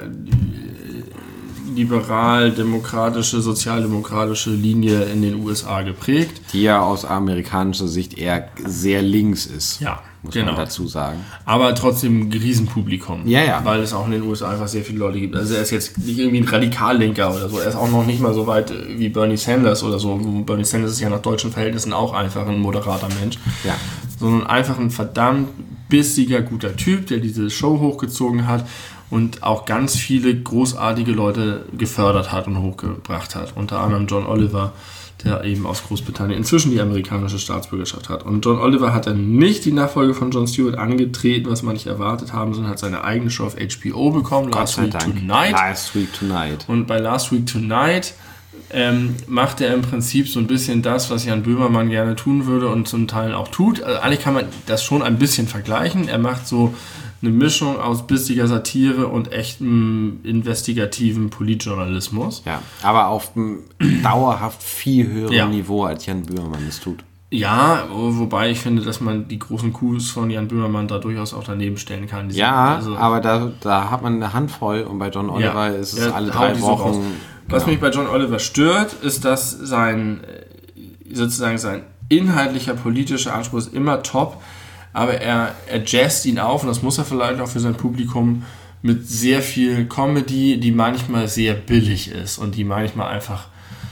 liberal-demokratische, sozialdemokratische Linie in den USA geprägt. Die ja aus amerikanischer Sicht eher sehr links ist, muss man dazu sagen. Aber trotzdem ein Riesenpublikum. Ja. Weil es auch in den USA einfach sehr viele Leute gibt. Also er ist jetzt nicht irgendwie ein Radikallinker oder so. Er ist auch noch nicht mal so weit wie Bernie Sanders oder so. Bernie Sanders ist ja nach deutschen Verhältnissen auch einfach ein moderater Mensch. Ja. Sondern einfach ein verdammt bissiger, guter Typ, der diese Show hochgezogen hat und auch ganz viele großartige Leute gefördert hat und hochgebracht hat. Unter anderem John Oliver, der eben aus Großbritannien inzwischen die amerikanische Staatsbürgerschaft hat. Und John Oliver hat dann nicht die Nachfolge von Jon Stewart angetreten, was man nicht erwartet haben, sondern hat seine eigene Show auf HBO bekommen, Last Week Tonight. Und bei Last Week Tonight macht er im Prinzip so ein bisschen das, was Jan Böhmermann gerne tun würde und zum Teil auch tut. Also eigentlich kann man das schon ein bisschen vergleichen. Er macht so eine Mischung aus bissiger Satire und echtem investigativen Politjournalismus. Ja, aber auf einem dauerhaft viel höheren Niveau, als Jan Böhmermann es tut. Ja, wobei ich finde, dass man die großen Coups von Jan Böhmermann da durchaus auch daneben stellen kann. Aber da hat man eine Handvoll und bei John Oliver ist es alle 3 Wochen... Was mich bei John Oliver stört, ist, dass sein inhaltlicher politischer Anspruch ist immer top, aber er jazzt ihn auf, und das muss er vielleicht auch für sein Publikum, mit sehr viel Comedy, die manchmal sehr billig ist und die manchmal einfach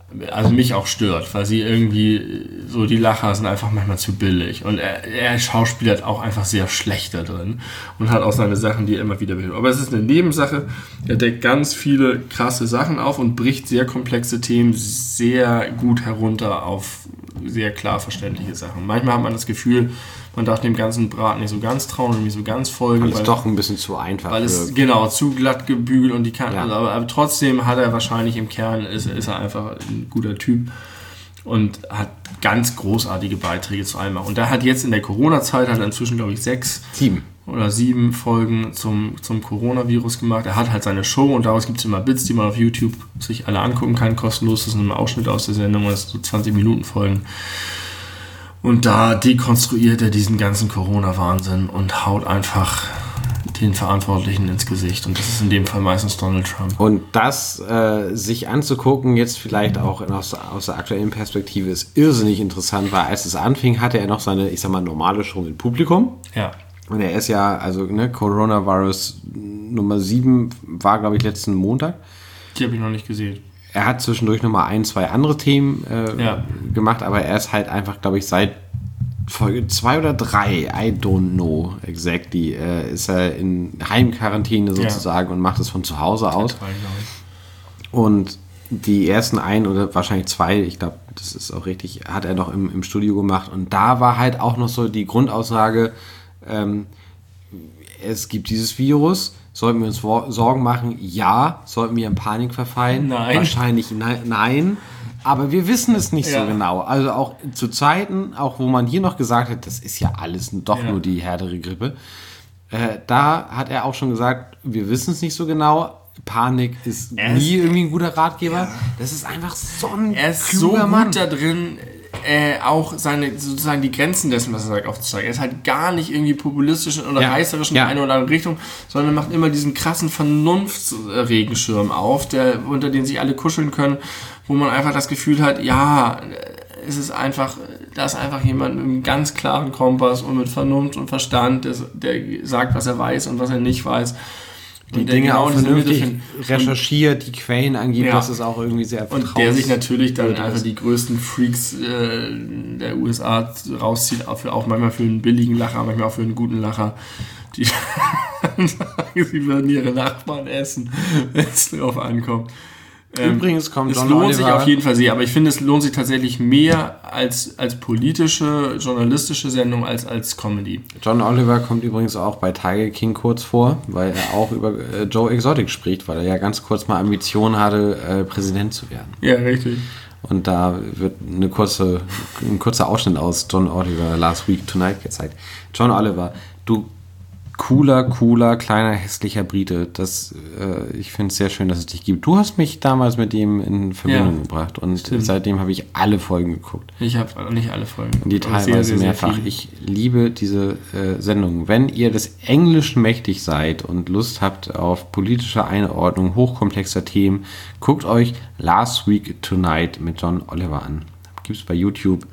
also mich auch stört, weil sie irgendwie, so die Lacher sind einfach manchmal zu billig. Und er schauspielert auch einfach sehr schlecht da drin und hat auch seine Sachen, die er immer wieder will. Aber es ist eine Nebensache, er deckt ganz viele krasse Sachen auf und bricht sehr komplexe Themen sehr gut herunter auf sehr klar verständliche Sachen. Manchmal hat man das Gefühl, man darf dem ganzen Braten nicht so ganz trauen und nicht so ganz folgen. Weil es doch ein bisschen zu einfach weil es genau zu glatt gebügelt und die Kanten. Ja. Aber trotzdem hat er wahrscheinlich im Kern, ist er einfach ein guter Typ und hat ganz großartige Beiträge zu allem. Und er hat jetzt in der Corona-Zeit, hat er inzwischen, glaube ich, 7 Folgen zum Coronavirus gemacht. Er hat halt seine Show und daraus gibt es immer Bits, die man auf YouTube sich alle angucken kann, kostenlos. Das ist ein Ausschnitt aus der Sendung, das sind so 20-Minuten-Folgen. Und da dekonstruiert er diesen ganzen Corona-Wahnsinn und haut einfach den Verantwortlichen ins Gesicht. Und das ist in dem Fall meistens Donald Trump. Und das sich anzugucken, jetzt vielleicht auch aus der aktuellen Perspektive, ist irrsinnig interessant, weil als es anfing, hatte er noch seine, ich sag mal, normale Show mit Publikum. Ja. Und er ist ja, also Coronavirus Nummer 7 war, glaube ich, letzten Montag. Die habe ich noch nicht gesehen. Er hat zwischendurch nochmal 1, 2 andere Themen gemacht, aber er ist halt einfach, glaube ich, seit Folge 2 oder 3, I don't know exactly, ist er in Heimquarantäne sozusagen und macht es von zu Hause aus. Und die ersten 1 oder wahrscheinlich 2, ich glaube, das ist auch richtig, hat er noch im Studio gemacht. Und da war halt auch noch so die Grundaussage, es gibt dieses Virus, sollten wir uns Sorgen machen? Ja. Sollten wir in Panik verfallen? Nein. Wahrscheinlich nein. Aber wir wissen es nicht so genau. Also auch zu Zeiten, auch wo man hier noch gesagt hat, das ist ja alles doch nur die härtere Grippe, da hat er auch schon gesagt, wir wissen es nicht so genau. Panik ist nie irgendwie ein guter Ratgeber. Ja. Das ist einfach so ein Er ist so gut da drin, auch sozusagen die Grenzen dessen, was er sagt, aufzuzeigen. Er ist halt gar nicht irgendwie populistisch oder reißerisch in eine oder andere Richtung, sondern macht immer diesen krassen Vernunftsregenschirm auf, unter den sich alle kuscheln können, wo man einfach das Gefühl hat, es ist einfach, da ist einfach jemand mit einem ganz klaren Kompass und mit Vernunft und Verstand, der sagt, was er weiß und was er nicht weiß. Die Dinge auch vernünftig recherchiert, die Quellen angibt, das ist auch irgendwie sehr vertrauenswürdig. Und der sich natürlich dann einfach die größten Freaks der USA rauszieht, auch manchmal für einen billigen Lacher, manchmal auch für einen guten Lacher. Die sagen, sie würden ihre Nachbarn essen, wenn es drauf ankommt. Übrigens kommt es lohnt sich auf jeden Fall sehr, aber ich finde, es lohnt sich tatsächlich mehr als politische, journalistische Sendung als Comedy. John Oliver kommt übrigens auch bei Tiger King kurz vor, weil er auch über Joe Exotic spricht, weil er ja ganz kurz mal Ambitionen hatte, Präsident zu werden. Ja, richtig. Und da wird ein kurzer Ausschnitt aus John Oliver Last Week Tonight gezeigt. John Oliver, du cooler, kleiner, hässlicher Brite. Ich finde es sehr schön, dass es dich gibt. Du hast mich damals mit ihm in Verbindung gebracht und seitdem habe ich alle Folgen geguckt. Ich habe nicht alle Folgen. Und die teilweise sehr mehrfach. Ich liebe diese Sendung. Wenn ihr des Englischen mächtig seid und Lust habt auf politische Einordnung hochkomplexer Themen, guckt euch Last Week Tonight mit John Oliver an. Gibt es bei YouTube.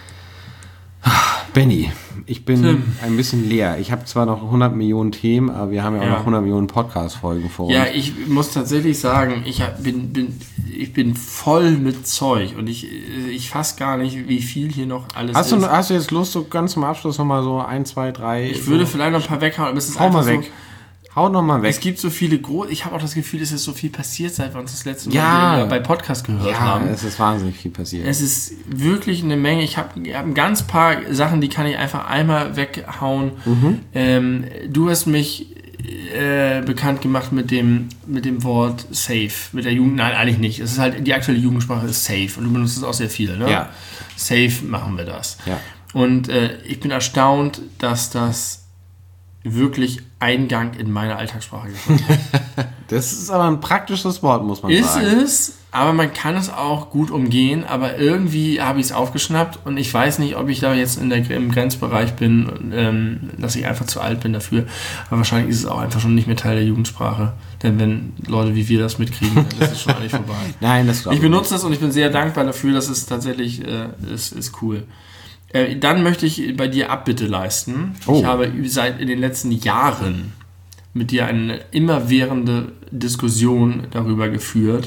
Benni, ich bin ein bisschen leer. Ich habe zwar noch 100 Millionen Themen, aber wir haben ja auch noch 100 Millionen Podcast-Folgen vor uns. Ja, ich muss tatsächlich sagen, ich bin voll mit Zeug und ich fasse gar nicht, wie viel hier noch alles ist. Hast du jetzt Lust, so ganz zum Abschluss nochmal so 1, 2, 3... Ich würde vielleicht noch ein paar weghauen, aber es ist Hau einfach mal weg. Hau noch mal weg. Es gibt so viele ich habe auch das Gefühl, es ist so viel passiert, seit wir uns das letzte Mal bei Podcast gehört haben. Ja, es ist wahnsinnig viel passiert. Es ist wirklich eine Menge. Ich habe ein ganz paar Sachen, die kann ich einfach einmal weghauen. Du hast mich bekannt gemacht mit dem Wort safe. Mit der Jugend, nein, eigentlich nicht. Es ist halt, die aktuelle Jugendsprache ist safe und du benutzt es auch sehr viel, ne? Ja. Safe machen wir das. Ja. Und ich bin erstaunt, dass das wirklich Eingang in meine Alltagssprache gefunden hat. Das ist aber ein praktisches Wort, muss man sagen. Ist es, aber man kann es auch gut umgehen, aber irgendwie habe ich es aufgeschnappt und ich weiß nicht, ob ich da jetzt im Grenzbereich bin, dass ich einfach zu alt bin dafür, aber wahrscheinlich ist es auch einfach schon nicht mehr Teil der Jugendsprache, denn wenn Leute wie wir das mitkriegen, dann ist es schon eigentlich vorbei. Nein, das glaube ich. Ich benutze das und ich bin sehr dankbar dafür, dass es tatsächlich ist cool. Dann möchte ich bei dir Abbitte leisten. Ich habe in den letzten Jahren mit dir eine immerwährende Diskussion darüber geführt,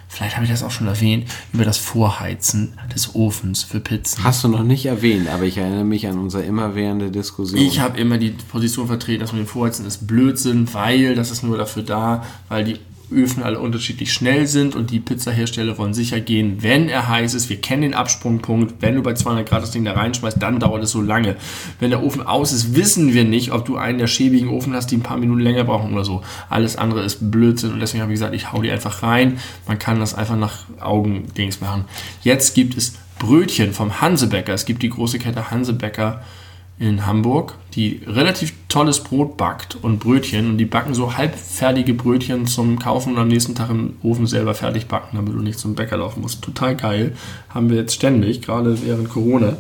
vielleicht habe ich das auch schon erwähnt, über das Vorheizen des Ofens für Pizzen. Hast du noch nicht erwähnt, aber ich erinnere mich an unsere immerwährende Diskussion. Ich habe immer die Position vertreten, dass mit dem Vorheizen ist Blödsinn, weil das ist nur dafür da, weil die Öfen alle unterschiedlich schnell sind und die Pizzahersteller wollen sicher gehen, wenn er heiß ist. Wir kennen den Absprungpunkt. Wenn du bei 200 Grad das Ding da reinschmeißt, dann dauert es so lange. Wenn der Ofen aus ist, wissen wir nicht, ob du einen der schäbigen Ofen hast, die ein paar Minuten länger brauchen oder so. Alles andere ist Blödsinn und deswegen habe ich gesagt, ich hau die einfach rein. Man kann das einfach nach Augendings machen. Jetzt gibt es Brötchen vom Hansebäcker. Es gibt die große Kette Hansebäcker in Hamburg, die relativ tolles Brot backt und Brötchen. Und die backen so halbfertige Brötchen zum Kaufen und am nächsten Tag im Ofen selber fertig backen, damit du nicht zum Bäcker laufen musst. Total geil. Haben wir jetzt ständig, gerade während Corona.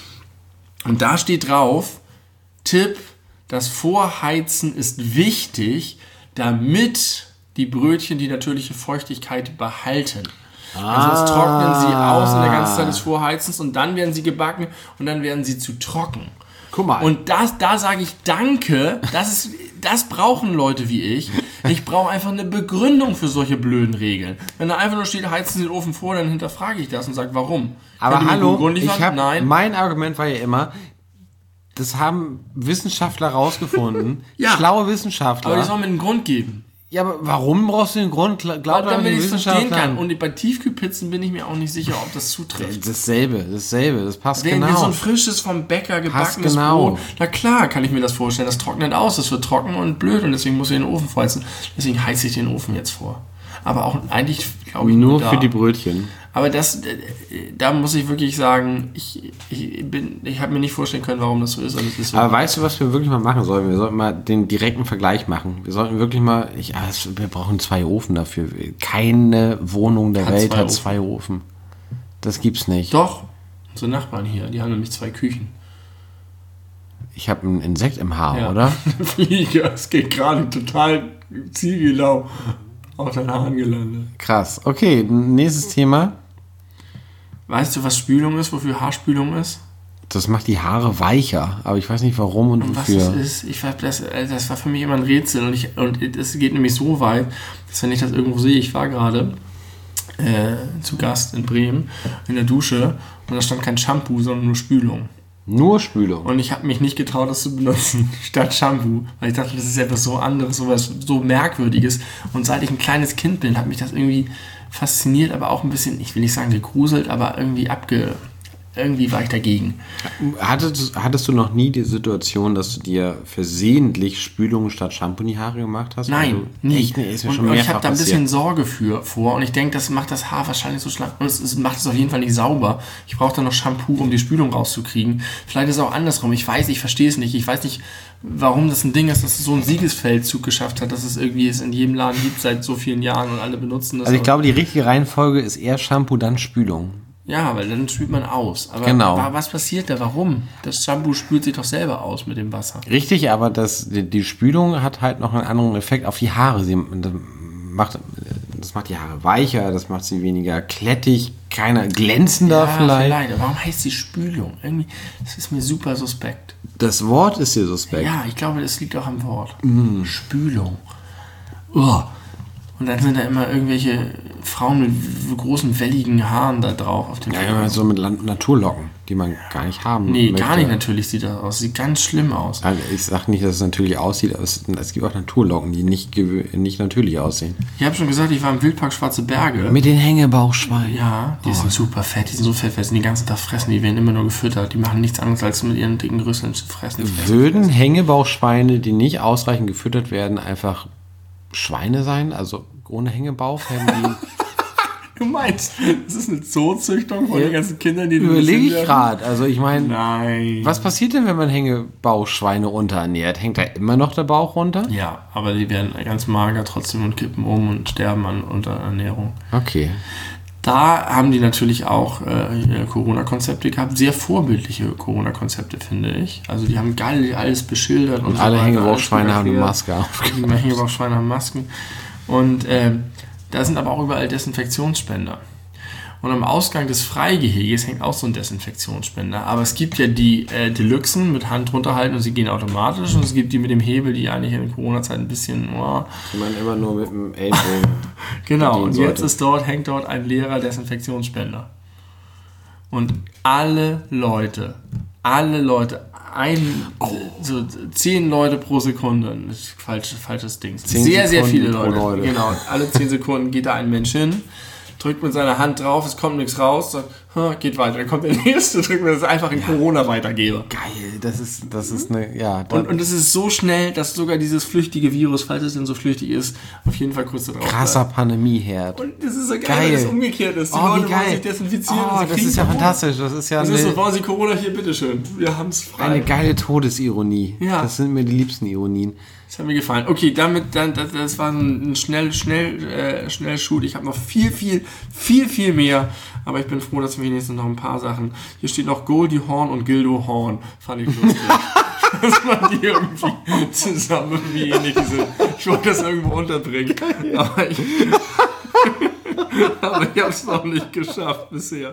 Und da steht drauf, Tipp, das Vorheizen ist wichtig, damit die Brötchen die natürliche Feuchtigkeit behalten. Sonst trocknen sie aus in der ganzen Zeit des Vorheizens und dann werden sie gebacken und dann werden sie zu trocken. Guck mal. Und da sage ich danke, das brauchen Leute wie ich. Ich brauche einfach eine Begründung für solche blöden Regeln. Wenn da einfach nur steht, heizen Sie den Ofen vor, dann hinterfrage ich das und sage, warum? Aber hallo, mein Argument war ja immer, das haben Wissenschaftler rausgefunden, Ja. schlaue Wissenschaftler. Aber die sollen mir einen Grund geben. Ja, aber warum brauchst du den Grund? Glaub Damit den ich es verstehen kann. Wissenschaftlern. Und bei Tiefkühlpizzen bin ich mir auch nicht sicher, ob das zutrifft. Dasselbe, das passt Wenn genau. so ein frisches vom Bäcker gebackenes genau. Brot, na klar kann ich mir das vorstellen, das trocknet aus, das wird trocken und blöd und deswegen muss ich den Ofen vorheizen. Deswegen heize ich den Ofen jetzt vor. Aber auch eigentlich, glaube ich, Nur da. für die Brötchen. Aber da muss ich wirklich sagen, ich habe mir nicht vorstellen können, warum das so ist. Und es ist so. Aber weißt du, was wir wirklich mal machen sollten? Wir sollten mal den direkten Vergleich machen. Wir sollten wirklich mal, wir brauchen 2 Ofen dafür. Keine Wohnung der Welt hat 2 Ofen. Das gibt's nicht. Doch, unsere Nachbarn hier, die haben nämlich 2 Küchen. Ich habe ein Insekt im Haar, Ja. oder? Eine Fliege, es geht gerade total zielgenau auf deinen Haaren gelandet. Krass. Okay, nächstes Thema. Weißt du, was Spülung ist, wofür Haarspülung ist? Das macht die Haare weicher, aber ich weiß nicht warum und Was wofür. es ist, das war für mich immer ein Rätsel und es geht nämlich so weit, dass wenn ich das irgendwo sehe, ich war gerade zu Gast in Bremen in der Dusche und da stand kein Shampoo, sondern nur Spülung. Nur Spülung. Und ich habe mich nicht getraut, das zu benutzen, statt Shampoo. Weil ich dachte, das ist etwas so anderes, sowas so Merkwürdiges. Und seit ich ein kleines Kind bin, hat mich das irgendwie fasziniert, aber auch ein bisschen, ich will nicht sagen gegruselt, aber irgendwie irgendwie war ich dagegen. Hattest du noch nie die Situation, dass du dir versehentlich Spülung statt Shampoo in die Haare gemacht hast? Nein, nie. Echt, nee, ist mir schon und mehrfach ich habe da ein passiert. bisschen Sorge vor und ich denke, das macht das Haar wahrscheinlich so schlank und es macht es auf jeden Fall nicht sauber. Ich brauche dann noch Shampoo, um die Spülung rauszukriegen. Vielleicht ist es auch andersrum. Ich verstehe es nicht. Ich weiß nicht, warum das ein Ding ist, dass es so einen Siegesfeldzug geschafft hat, dass es irgendwie in jedem Laden gibt seit so vielen Jahren und alle benutzen das. Also ich glaube, die richtige Reihenfolge ist eher Shampoo, dann Spülung. Ja, weil dann spült man aus. Aber Genau. Was passiert da? Warum? Das Shampoo spült sich doch selber aus mit dem Wasser. Richtig, aber die Spülung hat halt noch einen anderen Effekt auf die Haare. Das macht die Haare weicher, das macht sie weniger klettig, glänzender vielleicht. Aber warum heißt die Spülung? Irgendwie, das ist mir super suspekt. Das Wort ist dir suspekt. Ja, ich glaube, das liegt auch am Wort. Spülung. Und dann sind da immer irgendwelche Frauen mit großen, welligen Haaren da drauf auf dem Ja, immer so mit Naturlocken, die man gar nicht haben Nee, möchte. gar nicht natürlich sieht das aus. Sieht ganz schlimm aus. Also ich sage nicht, dass es natürlich aussieht, aber es gibt auch Naturlocken, die nicht natürlich aussehen. Ich habe schon gesagt, ich war im Wildpark Schwarze Berge. Mit den Hängebauchschweinen. Ja, die sind super fett. Die sind so fett, weil sie den ganzen Tag fressen. Die werden immer nur gefüttert. Die machen nichts anderes, als mit ihren dicken Rüsseln zu fressen. Würden Hängebauchschweine, die nicht ausreichend gefüttert werden, einfach Schweine sein? Also ohne Hängebauch? Du meinst, das ist eine Zoozüchtung von den ganzen Kindern, die Überlege ich gerade. Also ich meine, Nein. was passiert denn, wenn man Hängebauchschweine unterernährt? Hängt da immer noch der Bauch runter? Ja, aber die werden ganz mager trotzdem und kippen um und sterben an Unterernährung. Okay. Da haben die natürlich auch Corona-Konzepte gehabt. Sehr vorbildliche Corona-Konzepte, finde ich. Also die haben geil alles beschildert. Und so alle weiter, Hängebauchschweine alles haben eine fotografiert. Maske auf. Die Hängebauchschweine haben Masken. Und da sind aber auch überall Desinfektionsspender. Und am Ausgang des Freigeheges hängt auch so ein Desinfektionsspender. Aber es gibt ja die Deluxen mit Hand runterhalten und sie gehen automatisch. Und es gibt die mit dem Hebel, die eigentlich in der Corona-Zeit ein bisschen... Die man immer nur mit dem Ellbogen genau, und jetzt hängt dort ein leerer Desinfektionsspender. Und alle Leute, so 10 Leute pro Sekunde, das ist falsches Ding. Sehr viele Leute. Genau, alle 10 Sekunden geht da ein Mensch hin, drückt mit seiner Hand drauf, es kommt nichts raus, sagt, geht weiter. Dann kommt der nächste, drückt mir das einfach in Corona weitergebe. Geil, das ist eine, ja. Und es ist so schnell, dass sogar dieses flüchtige Virus, falls es denn so flüchtig ist, auf jeden Fall kurz da drauf krasser Pandemieherd. Und das ist so geil, dass es umgekehrt ist. Die Leute wollen sich desinfizieren. Oh, das ist ja fantastisch. Das ist so, wollen Sie Corona hier, bitteschön. Wir haben es frei. Eine geile Todesironie. Ja. Das sind mir die liebsten Ironien. Das hat mir gefallen. Okay, das war ein Schnellshoot. Ich habe noch viel mehr. Aber ich bin froh, dass wir wenigstens noch ein paar Sachen... Hier steht noch Goldie Hawn und Gildo Horn. Fand ich lustig. Dass man die irgendwie zusammen irgendwie ähnlich sind. Ich wollte das irgendwo unterbringen. Aber ich habe es noch nicht geschafft bisher.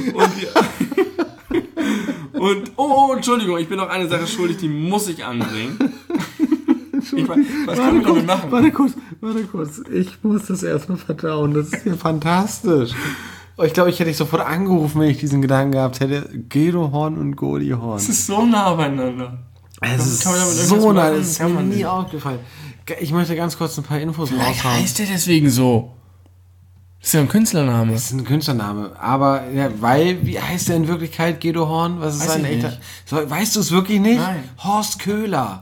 Und Entschuldigung, ich bin noch eine Sache schuldig, die muss ich anbringen. Was können wir damit machen? Warte kurz. Ich muss das erstmal verdauen. Das ist ja fantastisch. Ich glaube, ich hätte dich sofort angerufen, wenn ich diesen Gedanken gehabt hätte. Gildo Horn und Goldie Horn. Es ist so nah beieinander. Es ist so nah, das ist mir nie aufgefallen. Ich möchte ganz kurz ein paar Infos raushauen. Vielleicht heißt der deswegen so. Das ist ja ein Künstlername. Das ist ein Künstlername. Aber, ja, wie heißt der in Wirklichkeit, Gildo Horn? Was ist sein echter? Weißt du es wirklich nicht? Nein. Horst Köhler.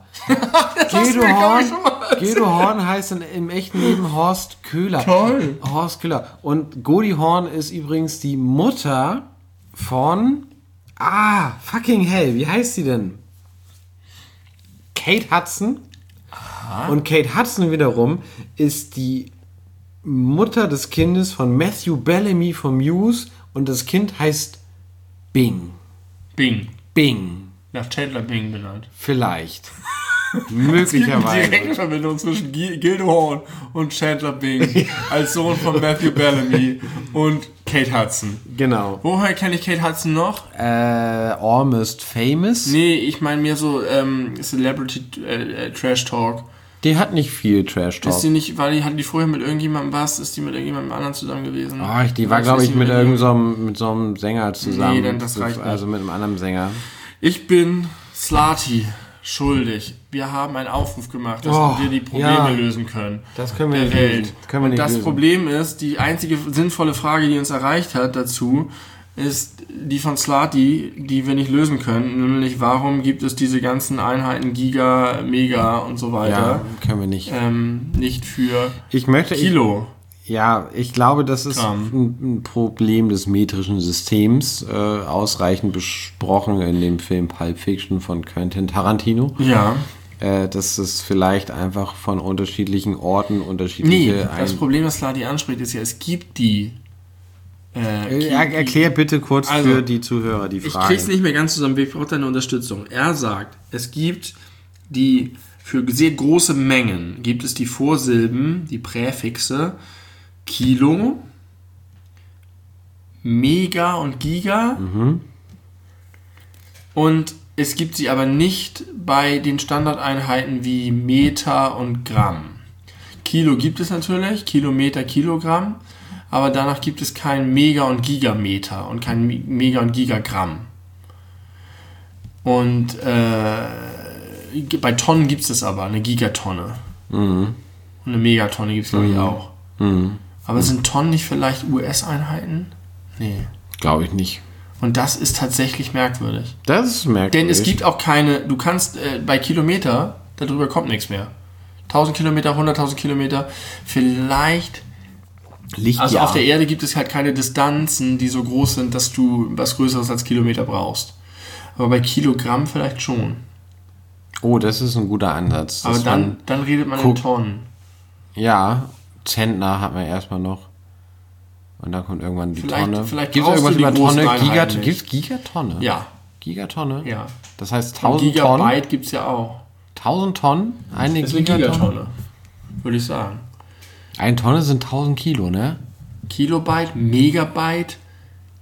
Gildo Horn heißt im echten Leben Horst Köhler. Toll. Horst Köhler. Und Goldie Horn ist übrigens die Mutter von... fucking hell. Wie heißt sie denn? Kate Hudson. Aha. Und Kate Hudson wiederum ist die Mutter des Kindes von Matthew Bellamy von Muse und das Kind heißt Bing. Bing. Nach Chandler Bing benannt. Vielleicht. Möglicherweise. Es gibt eine direkte Verbindung zwischen Gildo Horn und Chandler Bing als Sohn von Matthew Bellamy und Kate Hudson. Genau. Woher kenne ich Kate Hudson noch? Almost Famous. Nee, ich meine mehr so Celebrity Trash Talk. Die hat nicht viel Trash Talk. Ist die nicht, hatten die vorher mit irgendjemandem was? Ist die mit irgendjemandem anderen zusammen gewesen? Die war, glaube ich, mit so einem Sänger zusammen. Nee, dann das reicht nicht. Also mit einem anderen Sänger. Ich bin Slati schuldig. Wir haben einen Aufruf gemacht, dass wir die Probleme lösen können. Das können wir nicht lösen. Das Problem ist, die einzige sinnvolle Frage, die uns erreicht hat dazu, ist die von Slati, die wir nicht lösen können. Nämlich, warum gibt es diese ganzen Einheiten Giga, Mega und so weiter? Ja, können wir nicht. Nicht für Kilo. Ich glaube, das ist ein Problem des metrischen Systems, ausreichend besprochen in dem Film Pulp Fiction von Quentin Tarantino. Ja. Dass es vielleicht einfach von unterschiedlichen Orten unterschiedliche... das Problem, das Slati anspricht, ist ja, es gibt die... Erklär bitte kurz für die Zuhörer die Frage. Ich krieg's nicht mehr ganz zusammen, ich brauche deine Unterstützung. Er sagt, es gibt für sehr große Mengen gibt es die Vorsilben, die Präfixe Kilo, Mega und Giga. Mhm. Und es gibt sie aber nicht bei den Standardeinheiten wie Meter und Gramm. Kilo gibt es natürlich, Kilometer, Kilogramm. Aber danach gibt es kein Mega- und Gigameter und kein Mega- und Gigagramm. Und bei Tonnen gibt es das aber, eine Gigatonne. Mhm. Und eine Megatonne gibt es, glaube ich, auch. Mhm. Aber sind Tonnen nicht vielleicht US-Einheiten? Nee. Glaube ich nicht. Und das ist tatsächlich merkwürdig. Das ist merkwürdig. Denn es gibt auch du kannst bei Kilometer, darüber kommt nichts mehr. 1000 Kilometer, 100.000 Kilometer, vielleicht... auf der Erde gibt es halt keine Distanzen, die so groß sind, dass du was Größeres als Kilometer brauchst. Aber bei Kilogramm vielleicht schon. Oh, das ist ein guter Ansatz. Aber dann redet man in Tonnen. Ja, Zentner hat man erstmal noch. Und dann kommt irgendwann die Tonne. Vielleicht gibt es irgendwas über Tonne? Gibt es Gigatonne? Ja. Gigatonne? Ja. Das heißt 1000 Gigabyte Tonnen? Gigabyte gibt es ja auch. 1000 Tonnen? Eine Gigatonne, würde ich sagen. Eine Tonne sind 1000 Kilo, ne? Kilobyte, Megabyte,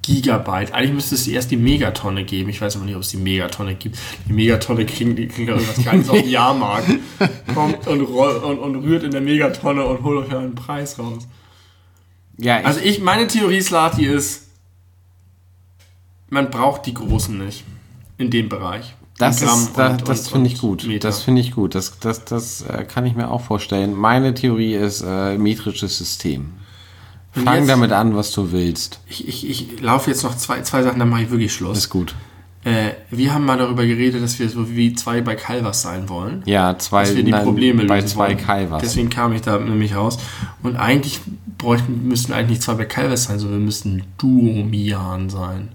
Gigabyte. Eigentlich müsste es erst die Megatonne geben. Ich weiß aber nicht, ob es die Megatonne gibt. Die Megatonne kriegen irgendwas Kleines auf dem Jahrmarkt. Kommt und rührt in der Megatonne und holt euch einen Preis raus. Ja, Also meine Theorie, Slati, ist, man braucht die Großen nicht in dem Bereich. Das finde ich gut. Meter. Das finde ich gut. Das kann ich mir auch vorstellen. Meine Theorie ist metrisches System. Fang damit an, was du willst. Ich laufe jetzt noch zwei Sachen, dann mache ich wirklich Schluss. Ist gut. Wir haben mal darüber geredet, dass wir so wie 2 bei Calvas sein wollen. Ja, 2 dass wir die Probleme lösen bei 2 Calvas. Deswegen kam ich da nämlich raus. Und eigentlich müssten eigentlich nicht 2 bei Calvas sein, sondern wir müssten Duomian sein.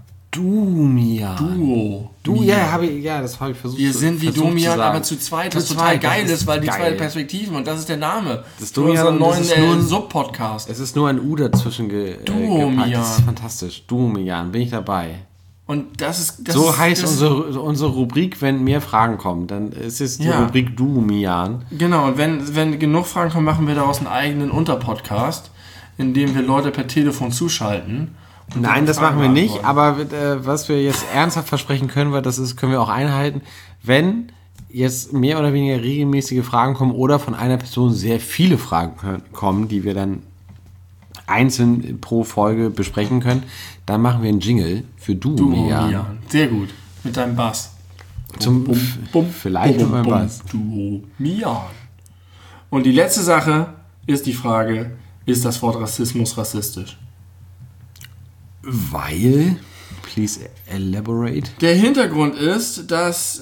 Duomian. Das habe ich versucht. Wir sind wie Domian, aber zu zweit, was total geil ist, weil die 2 Perspektiven, und das ist der Name. Das ist unseren neuen Sub-Podcast. Es ist nur ein U dazwischen Duomian. Das ist fantastisch. Duomian, bin ich dabei. Und das heißt unsere Rubrik, wenn mehr Fragen kommen, dann ist es die Rubrik Duomian. Genau, und wenn genug Fragen kommen, machen wir daraus einen eigenen Unterpodcast, in dem wir Leute per Telefon zuschalten. Nein, das machen wir nicht, aber was wir jetzt ernsthaft versprechen können, können wir auch einhalten, wenn jetzt mehr oder weniger regelmäßige Fragen kommen oder von einer Person sehr viele Fragen kommen, die wir dann einzeln pro Folge besprechen können, dann machen wir einen Jingle für Duomian. Sehr gut, mit deinem Bass. Vielleicht mit meinem Bass. Duomian. Und die letzte Sache ist die Frage, ist das Wort Rassismus rassistisch? Weil, please elaborate. Der Hintergrund ist, dass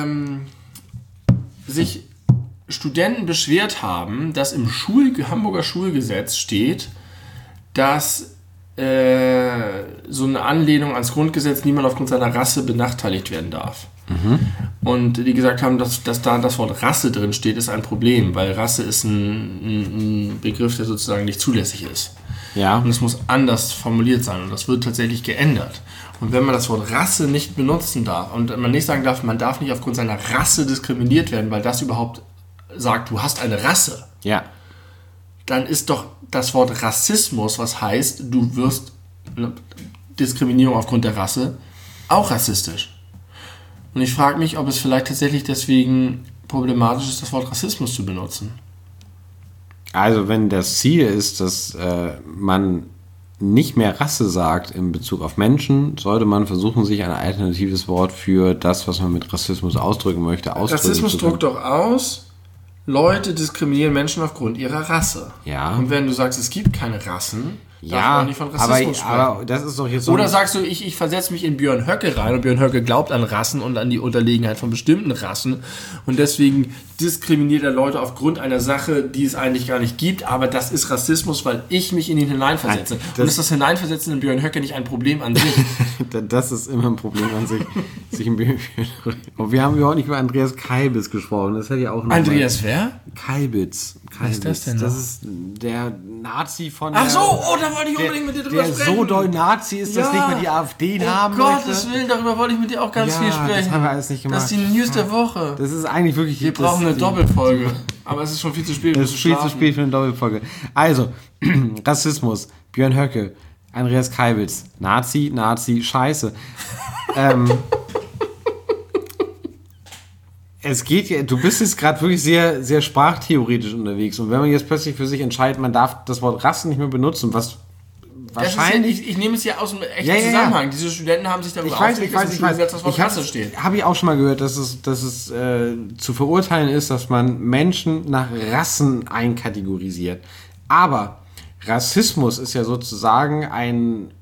sich Studenten beschwert haben, dass im Hamburger Schulgesetz steht, dass so eine Anlehnung ans Grundgesetz niemand aufgrund seiner Rasse benachteiligt werden darf. Und die gesagt haben, dass da das Wort Rasse drin steht, ist ein Problem, weil Rasse ist ein Begriff, der sozusagen nicht zulässig ist. Ja. Und es muss anders formuliert sein und das wird tatsächlich geändert. Und wenn man das Wort Rasse nicht benutzen darf und man nicht sagen darf, man darf nicht aufgrund seiner Rasse diskriminiert werden, weil das überhaupt sagt, du hast eine Rasse, dann ist doch das Wort Rassismus, was heißt, du wirst Diskriminierung aufgrund der Rasse, auch rassistisch. Und ich frage mich, ob es vielleicht tatsächlich deswegen problematisch ist, das Wort Rassismus zu benutzen. Also wenn das Ziel ist, dass man nicht mehr Rasse sagt in Bezug auf Menschen, sollte man versuchen, sich ein alternatives Wort für das, was man mit Rassismus ausdrücken möchte, Rassismus drückt doch aus, Leute diskriminieren Menschen aufgrund ihrer Rasse. Ja. Und wenn du sagst, es gibt keine Rassen, darf man nicht von Rassismus sprechen. Aber das ist doch jetzt so. Oder sagst du, ich versetze mich in Björn Höcke rein und Björn Höcke glaubt an Rassen und an die Unterlegenheit von bestimmten Rassen und deswegen diskriminiert er Leute aufgrund einer Sache, die es eigentlich gar nicht gibt, aber das ist Rassismus, weil ich mich in ihn hineinversetze. Und ist das Hineinversetzen in Björn Höcke nicht ein Problem an sich? Das ist immer ein Problem an sich. Und wir haben überhaupt nicht über Andreas Kalbitz gesprochen. Das hätte ja auch noch Andreas wer? Kalbitz. Was ist das denn noch? Das ist der Nazi von Ach so, da wollte ich unbedingt mit dir drüber sprechen. Der so doll Nazi ist, dass nicht mehr die AfD haben möchte. Um Gottes Willen, darüber wollte ich mit dir auch ganz viel sprechen. Das haben wir alles nicht gemacht. Das ist die News der Woche. Das ist eigentlich wirklich... Wir brauchen eine Doppelfolge. Aber es ist schon viel zu spät. Es ist viel zu spät für eine Doppelfolge. Also, Rassismus, Björn Höcke, Andreas Kalbitz, Nazi, Scheiße. Es geht ja, du bist jetzt gerade wirklich sehr, sehr sprachtheoretisch unterwegs und wenn man jetzt plötzlich für sich entscheidet, man darf das Wort Rasse nicht mehr benutzen, was wahrscheinlich... Ja, ich nehme es ja aus dem echten Zusammenhang. Diese Studenten haben sich darüber aufgeregt, dass im Schulgesetz das Wort Rasse steht. Habe ich auch schon mal gehört, dass es zu verurteilen ist, dass man Menschen nach Rassen einkategorisiert. Aber Rassismus ist ja sozusagen ein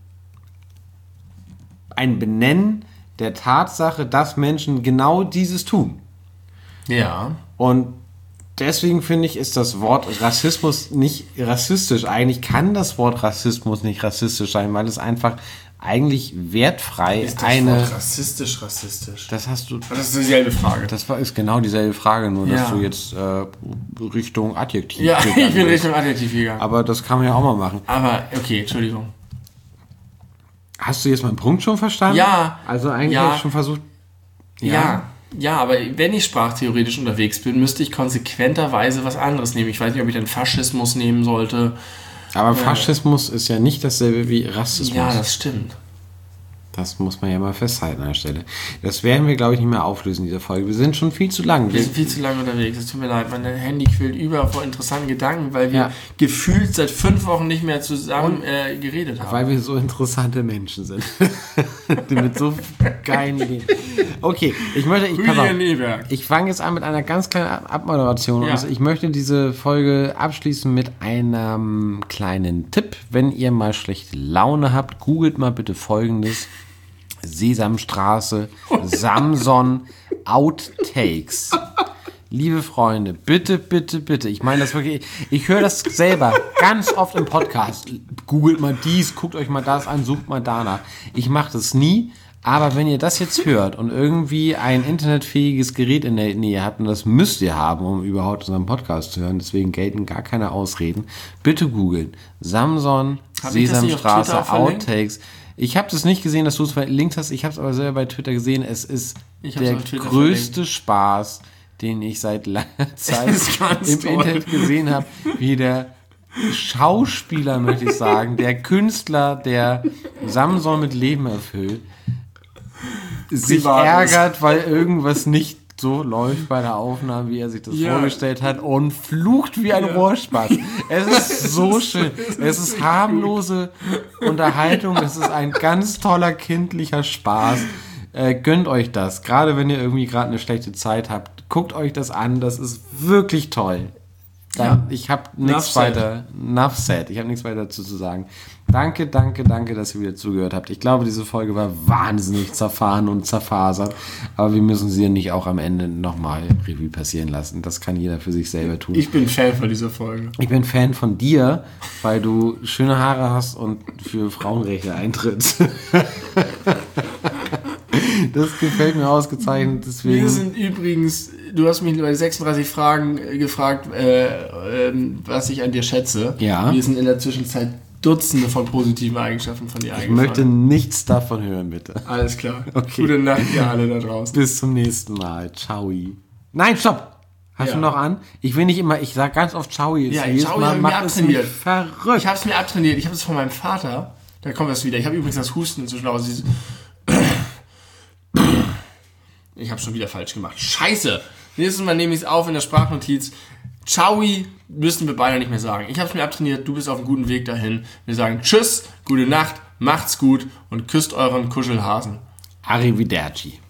Benennen der Tatsache, dass Menschen genau dieses tun. Ja. Und deswegen finde ich, ist das Wort Rassismus nicht rassistisch. Eigentlich kann das Wort Rassismus nicht rassistisch sein, weil es einfach eigentlich wertfrei ist das Wort rassistisch? Das hast du. Das ist dieselbe Frage. Ist genau dieselbe Frage, nur dass du jetzt Richtung Adjektiv. Ja, ich bin Richtung Adjektiv gegangen. Aber das kann man ja auch mal machen. Aber okay, Entschuldigung. Hast du jetzt meinen Punkt schon verstanden? Ja. Also eigentlich habe ich schon versucht. Ja, aber wenn ich sprachtheoretisch unterwegs bin, müsste ich konsequenterweise was anderes nehmen. Ich weiß nicht, ob ich dann Faschismus nehmen sollte Aber Faschismus ist ja nicht dasselbe wie Rassismus. Ja, das stimmt. Das muss man ja mal festhalten an der Stelle. Das werden wir, glaube ich, nicht mehr auflösen, diese Folge. Wir sind schon viel zu lang. Wir sind viel zu lange unterwegs. Es tut mir leid, mein Handy quillt über vor interessanten Gedanken, weil wir gefühlt seit 5 Wochen nicht mehr zusammen geredet haben. Weil wir so interessante Menschen sind. Die mit so geilen Ideen. Okay, ich fange jetzt an mit einer ganz kleinen Abmoderation. Ja. Also ich möchte diese Folge abschließen mit einem kleinen Tipp. Wenn ihr mal schlechte Laune habt, googelt mal bitte Folgendes. Sesamstraße, Samson, Outtakes. Liebe Freunde, bitte, bitte, bitte. Ich meine das wirklich, ich höre das selber ganz oft im Podcast. Googelt mal dies, guckt euch mal das an, sucht mal danach. Ich mache das nie, aber wenn ihr das jetzt hört und irgendwie ein internetfähiges Gerät in der Nähe habt, und das müsst ihr haben, um überhaupt unseren Podcast zu hören, deswegen gelten gar keine Ausreden, bitte googeln. Samson, Sesamstraße, Outtakes. Ich habe das nicht gesehen, dass du es verlinkt hast. Ich habe es aber selber bei Twitter gesehen. Es ist der größte Spaß, den ich seit langer Zeit im Internet gesehen habe. Wie der Schauspieler, möchte ich sagen, der Künstler, der Samson mit Leben erfüllt, sich ärgert, weil irgendwas nicht so läuft bei der Aufnahme, wie er sich das vorgestellt hat, und flucht wie ein Rohrspatz. Es ist so schön. Es ist harmlose Unterhaltung. Es ist ein ganz toller kindlicher Spaß. Gönnt euch das. Gerade wenn ihr irgendwie gerade eine schlechte Zeit habt. Guckt euch das an. Das ist wirklich toll. Ich habe nichts weiter. Enough said. Ich habe nichts weiter dazu zu sagen. Danke, danke, danke, dass ihr wieder zugehört habt. Ich glaube, diese Folge war wahnsinnig zerfahren und zerfasert. Aber wir müssen sie ja nicht auch am Ende nochmal Revue passieren lassen. Das kann jeder für sich selber tun. Ich bin Fan von dieser Folge. Ich bin Fan von dir, weil du schöne Haare hast und für Frauenrechte eintrittst. Das gefällt mir ausgezeichnet. Deswegen. Wir sind übrigens, du hast mich bei 36 Fragen gefragt, was ich an dir schätze. Ja. Wir sind in der Zwischenzeit Dutzende von positiven Eigenschaften von dir eingefallen. Ich möchte nichts davon hören, bitte. Alles klar. Okay. Gute Nacht, ihr alle da draußen. Bis zum nächsten Mal. Ciao. Nein, stopp! Hast du noch an? Ich will nicht immer, ich sage ganz oft Ciao. Ja, Ciao habe ich mir abtrainiert. Ich habe es mir abtrainiert. Ich habe es von meinem Vater. Da kommt das wieder. Ich habe übrigens das Husten inzwischen raus. Ich habe schon wieder falsch gemacht. Scheiße! Nächstes Mal nehme ich es auf in der Sprachnotiz. Ciao müssen wir beide nicht mehr sagen. Ich habe es mir abtrainiert, du bist auf einem guten Weg dahin. Wir sagen Tschüss, gute Nacht, macht's gut und küsst euren Kuschelhasen. Arrivederci.